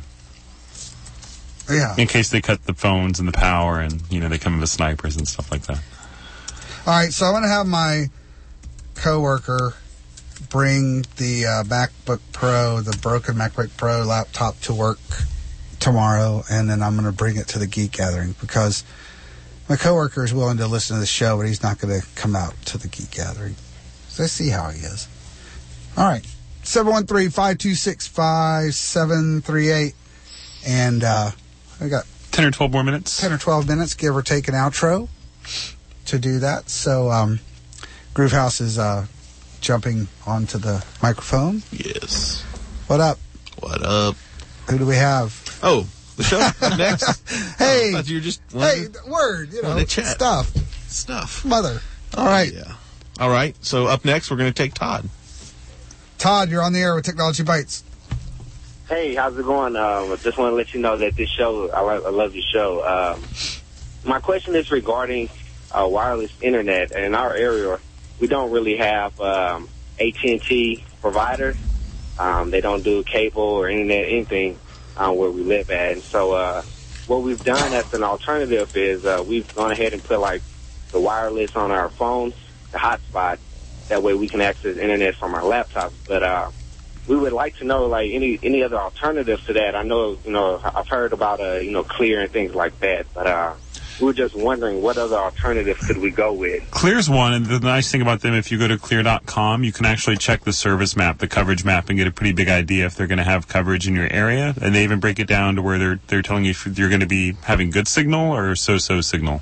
Yeah. In case they cut the phones and the power, and you know they come in with snipers and stuff like that. All right, so I'm going to have my coworker bring the uh, MacBook Pro, the broken MacBook Pro laptop to work tomorrow, and then I'm going to bring it to the Geek Gathering because my coworker is willing to listen to the show, but he's not going to come out to the Geek Gathering. So let's see how he is. All right, seven one three, five two six, five seven three eight, and uh, I got ten or twelve more minutes. ten or twelve minutes, give or take an outro to do that. So um, Groovehouse is uh, jumping onto the microphone. Yes. What up? What up? Who do we have? Oh, the show up next. Hey, I thought you were just hey, word, you know, wanted to chat. stuff, stuff. mother. All right, Yeah. All right. So up next, we're going to take Todd. Todd, you're on the air with Technology Bites. Hey, how's it going? Um, I just want to let you know that this show, I, lo- I love your show. Um, my question is regarding uh, wireless internet. In our area, we don't really have um, A T and T providers. Um, they don't do cable or internet, anything uh, where we live at. And so uh, what we've done as an alternative is uh, we've gone ahead and put like the wireless on our phones, the hotspot. That way we can access internet from our laptops. But uh, we would like to know like any any other alternatives to that. I know you know I've heard about uh, you know Clear and things like that, but uh, we were just wondering what other alternatives could we go with. Clear's one, and the nice thing about them, if you go to clear dot com, you can actually check the service map, the coverage map, and get a pretty big idea if they're going to have coverage in your area. And they even break it down to where they're they're telling you if you're going to be having good signal or so-so signal.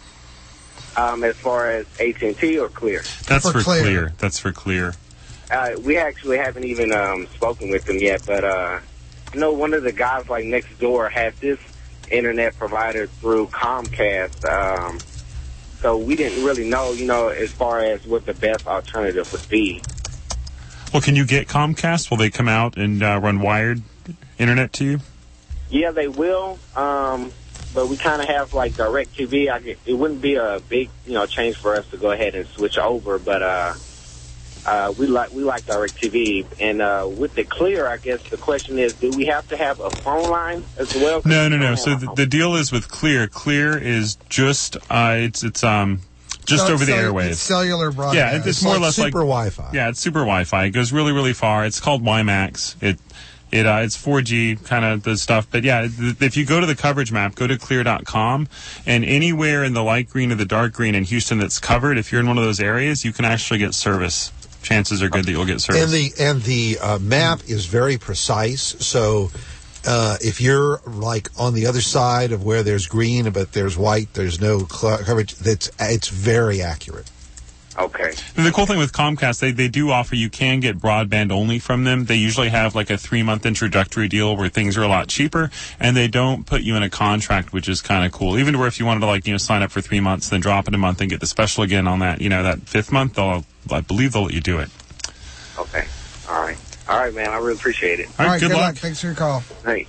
Um, as far as A T and T or Clear? That's For for, Clear. clear. That's for Clear. Uh, we actually haven't even um, spoken with them yet, but uh, I know one of the guys like next door had this internet provider through Comcast, um, so we didn't really know, you know, as far as what the best alternative would be. Well, can you get Comcast? Will they come out and uh, run wired internet to you? Yeah, they will, um, but we kind of have like DirecTV. I get, it wouldn't be a big, you know, change for us to go ahead and switch over, but uh, uh, we like we like DirecTV. And uh, with the Clear, I guess the question is, do we have to have a phone line as well? No, no, no. So the, the deal is with Clear. Clear is just uh, it's it's um Just So over the it's cell- airwaves. it's cellular broadband. Yeah, it's, It's more like or less like super Wi-Fi. Yeah, it's super Wi-Fi. It goes really, really far. It's called WiMAX. It it uh, it's four G kind of the stuff. But yeah, th- if you go to the coverage map, go to clear dot com, and anywhere in the light green or the dark green in Houston that's covered, if you're in one of those areas, you can actually get service. Chances are good that you'll get service. And the and the uh, map is very precise. So uh, if you're like on the other side of where there's green but there's white, there's no cl- coverage. That's it's very accurate. Okay. And the cool thing with Comcast, they, they do offer, you can get broadband only from them. They usually have like a three-month introductory deal where things are a lot cheaper, and they don't put you in a contract, which is kind of cool. Even where if you wanted to like, you know, sign up for three months, then drop it a month and get the special again on that, you know, that fifth month, they'll, I believe they'll let you do it. Okay. All right. All right, man. I really appreciate it. All right, good luck. Thanks for your call. Hey.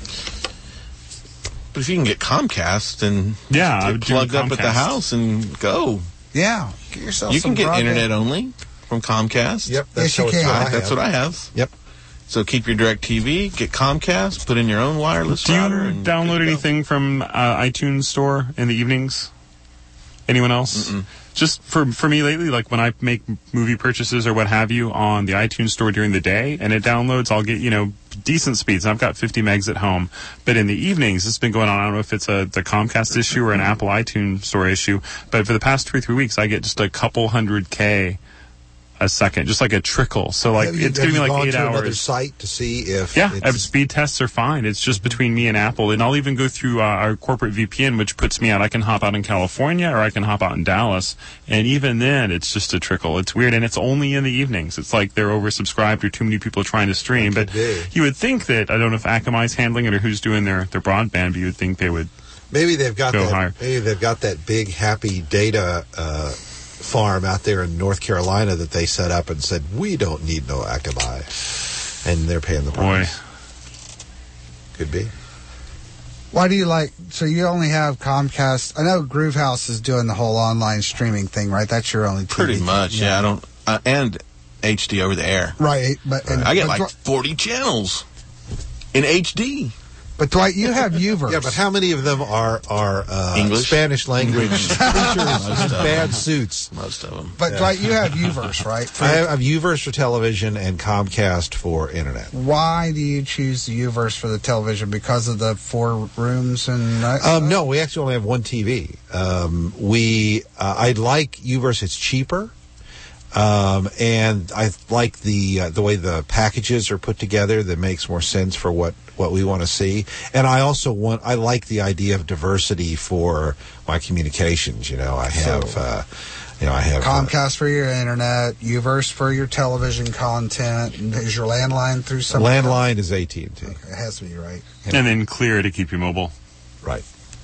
But if you can get Comcast and yeah, I get would do plugged up at the Comcast. house and go. Yeah, get yourself You some can get broadband. internet only from Comcast. Yep, that's Yes, you how it's- can. I- I that's have. what I have. Yep. So keep your DirecTV, get Comcast, put in your own wireless Do you router. and download anything from uh, iTunes Store in the evenings? Anyone else? Mm-mm. Just for for me lately, like when I make movie purchases or what have you on the iTunes Store during the day, and it downloads, I'll get, you know, decent speeds. I've got fifty megs at home, but in the evenings, it's been going on. I don't know if it's a the Comcast issue or an Apple iTunes Store issue, but for the past two or three weeks, I get just a couple hundred K a second, just like a trickle. So like Have you- it's have giving me you like gone eight to another hours. site to see if Yeah, it's- uh, speed tests are fine. It's just between me and Apple, and I'll even go through uh, our corporate V P N, which puts me out. I can hop out in California, or I can hop out in Dallas, and even then, it's just a trickle. It's weird, and it's only in the evenings. It's like they're oversubscribed, or too many people trying to stream. But be. you would think that, I don't know if Akamai's handling it or who's doing their their broadband, but you would think they would. Maybe they've got Go that. higher. Maybe they've got that big happy data uh, farm out there in North Carolina that they set up and said we don't need no Akamai, and they're paying the price. Could be. Why do you like? So you only have Comcast. I know Groovehouse is doing the whole online streaming thing, right? That's your only T V Pretty thing. much, yeah. I don't, uh, and H D over the air. Right, but and, I get but like forty channels in H D. But Dwight, you have Uverse. Yeah, but how many of them are are uh, English? Spanish language teachers in bad suits? Most of them. But Yeah. Dwight, you have Uverse, right? For- I have, I have Uverse for television and Comcast for internet. Why do you choose the Uverse for the television? Because of the four rooms and uh, Um, no, we actually only have one T V. Um, we uh, I like Uverse; it's cheaper, um, and I like the uh, the way the packages are put together. That makes more sense for what, what we want to see. And I also want I like the idea of diversity for my communications. You know, I have So- uh, you know I have uh, Comcast for your internet, Uverse for your television content. And is your landline through some landline is A T and T. Okay, it has to be right. And then Clear to keep you mobile. Right.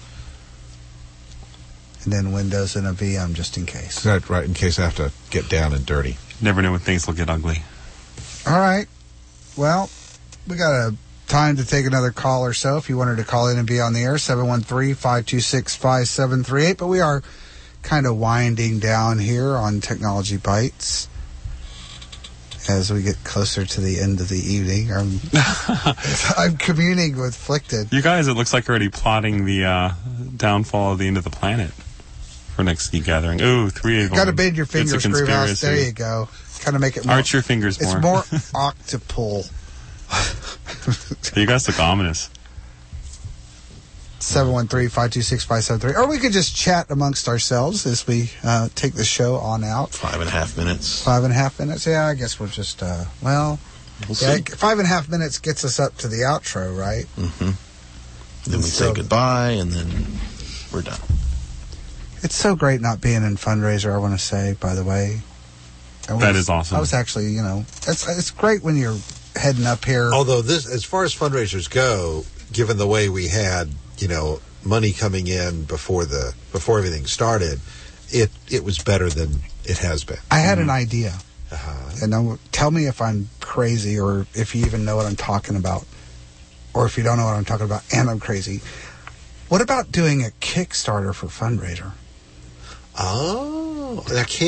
And then Windows and a V M just in case. Right, right. In case I have to get down and dirty. Never know when things will get ugly. All right. Well, we got a time to take another call or so. If you wanted to call in and be on the air, seven one three, five two six, five seven three eight. But we are kind of winding down here on Technology Bites as we get closer to the end of the evening. I'm, I'm communing with Flickted. You guys, it looks like already plotting the uh, downfall of the end of the planet for next Geek Gathering. Ooh, three of them. Got to bend your It's a fingers, Groovehouse. There conspiracy. you go. Kind of make it more. Arch your fingers It's more. more octopole. You guys look ominous. seven one three, five two six, five seven three. Or we could just chat amongst ourselves as we uh, take the show on out. Five and a half minutes. Five and a half minutes? Yeah, I guess we'll just, uh, well, We'll yeah, see. five and a half minutes gets us up to the outro, right? Mm-hmm. Then we So- say goodbye, and then we're done. It's so great not being in fundraiser, I want to say, by the way. I was, That is awesome. I was actually, you know, it's, it's great when you're heading up here. Although this, as far as fundraisers go, given the way we had, you know, money coming in before the before everything started, it it was better than it has been. I had an idea. Uh-huh. And I'm, tell me if I'm crazy or if you even know what I'm talking about. Or if you don't know what I'm talking about and I'm crazy. What about doing a Kickstarter for fundraiser? Oh, I can't.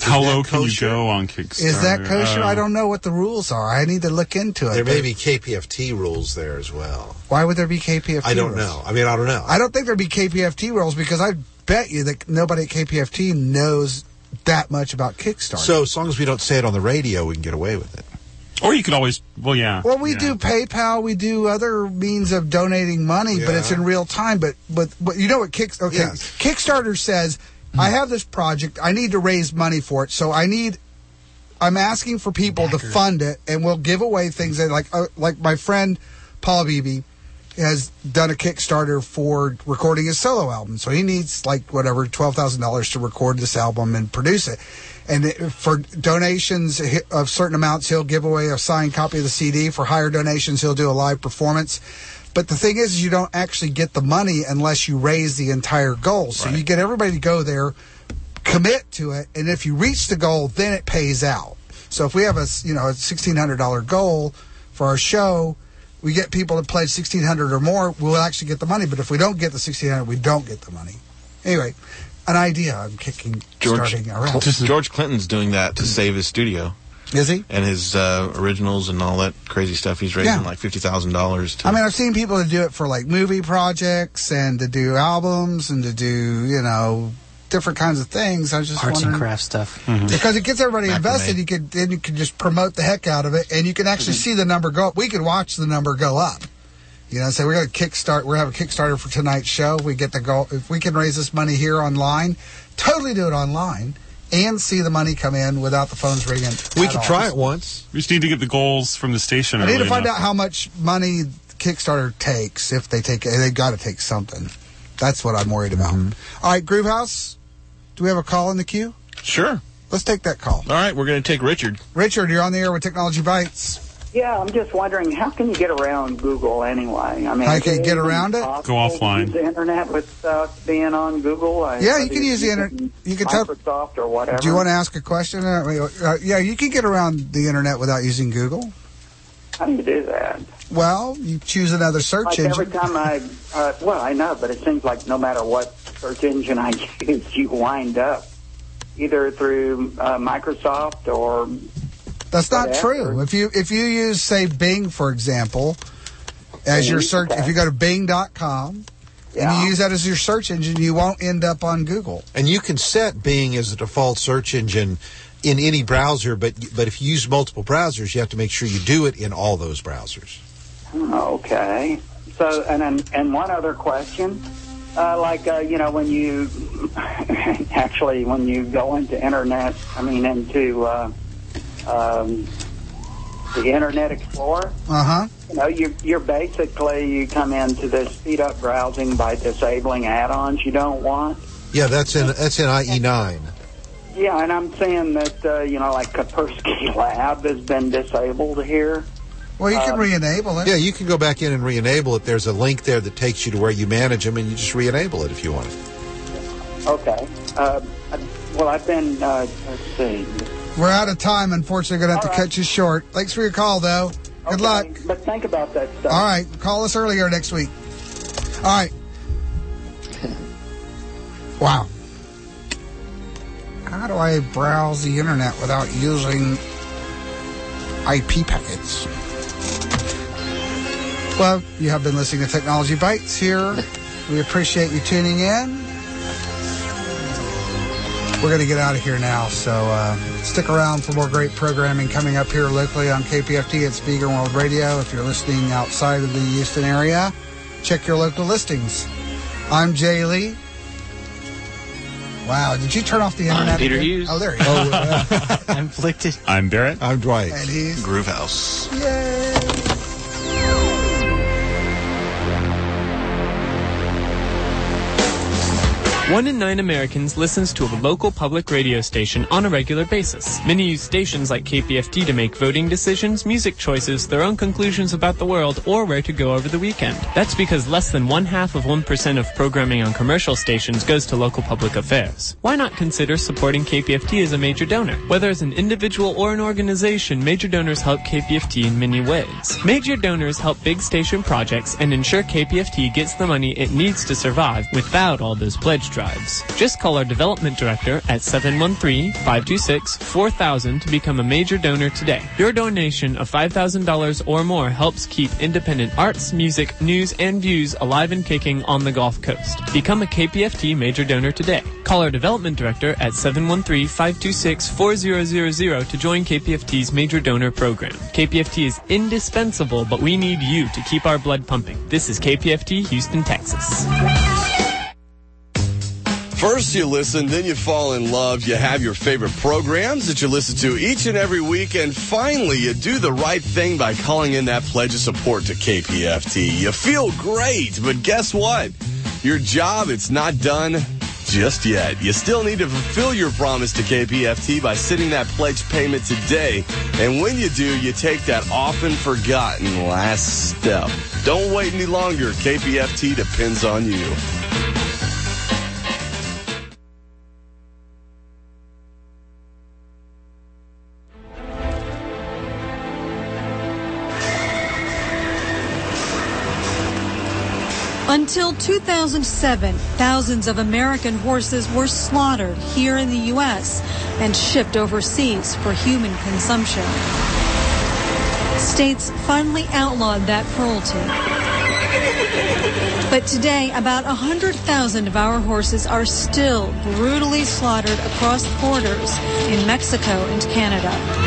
How Is that low can you kosher? go on Kickstarter? Is that kosher? Uh, I don't know what the rules are. I need to look into it. There may but be K P F T rules there as well. Why would there be K P F T I don't rules? know. I mean, I don't know. I don't think there'd be K P F T rules because I bet you that nobody at K P F T knows that much about Kickstarter. So as long as we don't say it on the radio, we can get away with it. Or you could always, well, yeah. Well, we yeah. do PayPal, we do other means of donating money, but Yeah. it's in real time. But but, but you know what Kick, okay, Yes. Kickstarter says, I have this project, I need to raise money for it, so I need, I'm asking for people to fund it, and we'll give away things that like uh, like my friend Paul Beebe has done a Kickstarter for recording his solo album, so he needs like whatever twelve thousand dollars to record this album and produce it. And it, for donations of certain amounts, he'll give away a signed copy of the C D. For higher donations, he'll do a live performance. But the thing is, is you don't actually get the money unless you raise the entire goal. So you get everybody to go there, commit to it, and if you reach the goal, then it pays out. So if we have a you know a sixteen hundred dollars goal for our show, we get people to pledge sixteen hundred dollars or more, we'll actually get the money. But if we don't get the sixteen hundred dollars, we don't get the money. Anyway, an idea I'm kicking, George, starting around. George Clinton's doing that to save his studio. Is he? And his uh, originals and all that crazy stuff. He's raising Yeah. like fifty thousand dollars to. I mean, I've seen people that do it for like movie projects and to do albums and to do, you know, different kinds of things. I was just Arts and wondering- craft stuff. Because it gets everybody Macrame. invested, you could then you can just promote the heck out of it, and you can actually see the number go up. We could watch the number go up. You know, say we're going to kickstart. We're having a Kickstarter for tonight's show. We get the goal. If we can raise this money here online, totally do it online, and see the money come in without the phones ringing. We at could all. try it once. We just need to get the goals from the station. I need to early find enough. out how much money Kickstarter takes. If they take, they got to take something. That's what I'm worried about. All right, Groove House. Do we have a call in the queue? Sure. Let's take that call. All right, we're going to take Richard. Richard, you're on the air with Technology Bites. Yeah, I'm just wondering, how can you get around Google anyway? I mean, How is can you it get even around it? possible Go to offline. use the internet without being on Google? I- Yeah, are you can they use the using internet. You can tell. Microsoft or whatever. Do you want to ask a question? Uh, uh, yeah, you can get around the internet without using Google. How do you do that? Well, you choose another search Like engine. every time I, uh, well, I know, but it seems like no matter what search engine I use, you wind up either through uh, Microsoft or That's not whatever. true. If you if you use say Bing for example, as Bing, your search, okay. if you go to Bing dot com and Yeah. you use that as your search engine, you won't end up on Google. And you can set Bing as the default search engine in any browser, but but if you use multiple browsers, you have to make sure you do it in all those browsers. Okay. So, and and, and one other question, uh, like uh, you know, when you actually when you go into internet, I mean into uh, um, the Internet Explorer, Uh huh. you know, you you're basically you come into this speed up browsing by disabling add-ons you don't want. Yeah, that's in that's in I E nine. Yeah, and I'm saying that uh, you know, like Kaspersky Lab has been disabled here. Well, you can Um, re-enable it. Yeah, you can go back in and re-enable it. There's a link there that takes you to where you manage them, and you just re-enable it if you want. Okay. Uh, I- well, I've been. Uh, let's see. We're out of time. Unfortunately, going to have to cut you short. Thanks for your call, though. Good Okay, luck. But think about that stuff. All right, call us earlier next week. All right. Wow. How do I browse the internet without using I P packets? Well, you have been listening to Technology Bites here. We appreciate you tuning in. We're going to get out of here now, so uh, stick around for more great programming coming up here locally on K P F T. It's Vegan World Radio. If you're listening outside of the Houston area, check your local listings. I'm Jay Lee. Wow, did you turn off the internet? I'm Peter again? Hughes. Oh, there you go. I'm Flickted. I'm Barrett. I'm Dwight. And he's Groove House. Yay! One in nine Americans listens to a local public radio station on a regular basis. Many use stations like K P F T to make voting decisions, music choices, their own conclusions about the world, or where to go over the weekend. That's because less than one half of one percent of programming on commercial stations goes to local public affairs. Why not consider supporting K P F T as a major donor? Whether as an individual or an organization, major donors help K P F T in many ways. Major donors help big station projects and ensure K P F T gets the money it needs to survive without all those pledge drives. Just call our development director at seven one three, five two six, four thousand to become a major donor today. Your donation of five thousand dollars or more helps keep independent arts, music, news, and views alive and kicking on the Gulf Coast. Become a K P F T major donor today. Call our development director at seven one three, five two six, four zero zero zero to join K P F T's major donor program. K P F T is indispensable, but we need you to keep our blood pumping. This is K P F T, Houston, Texas. First you listen, then you fall in love. You have your favorite programs that you listen to each and every week. And finally, you do the right thing by calling in that pledge of support to K P F T. You feel great, but guess what? Your job, it's not done just yet. You still need to fulfill your promise to K P F T by sending that pledge payment today. And when you do, you take that often forgotten last step. Don't wait any longer. K P F T depends on you. Until two thousand seven, thousands of American horses were slaughtered here in the U S and shipped overseas for human consumption. States finally outlawed that cruelty. But today, about one hundred thousand of our horses are still brutally slaughtered across borders in Mexico and Canada.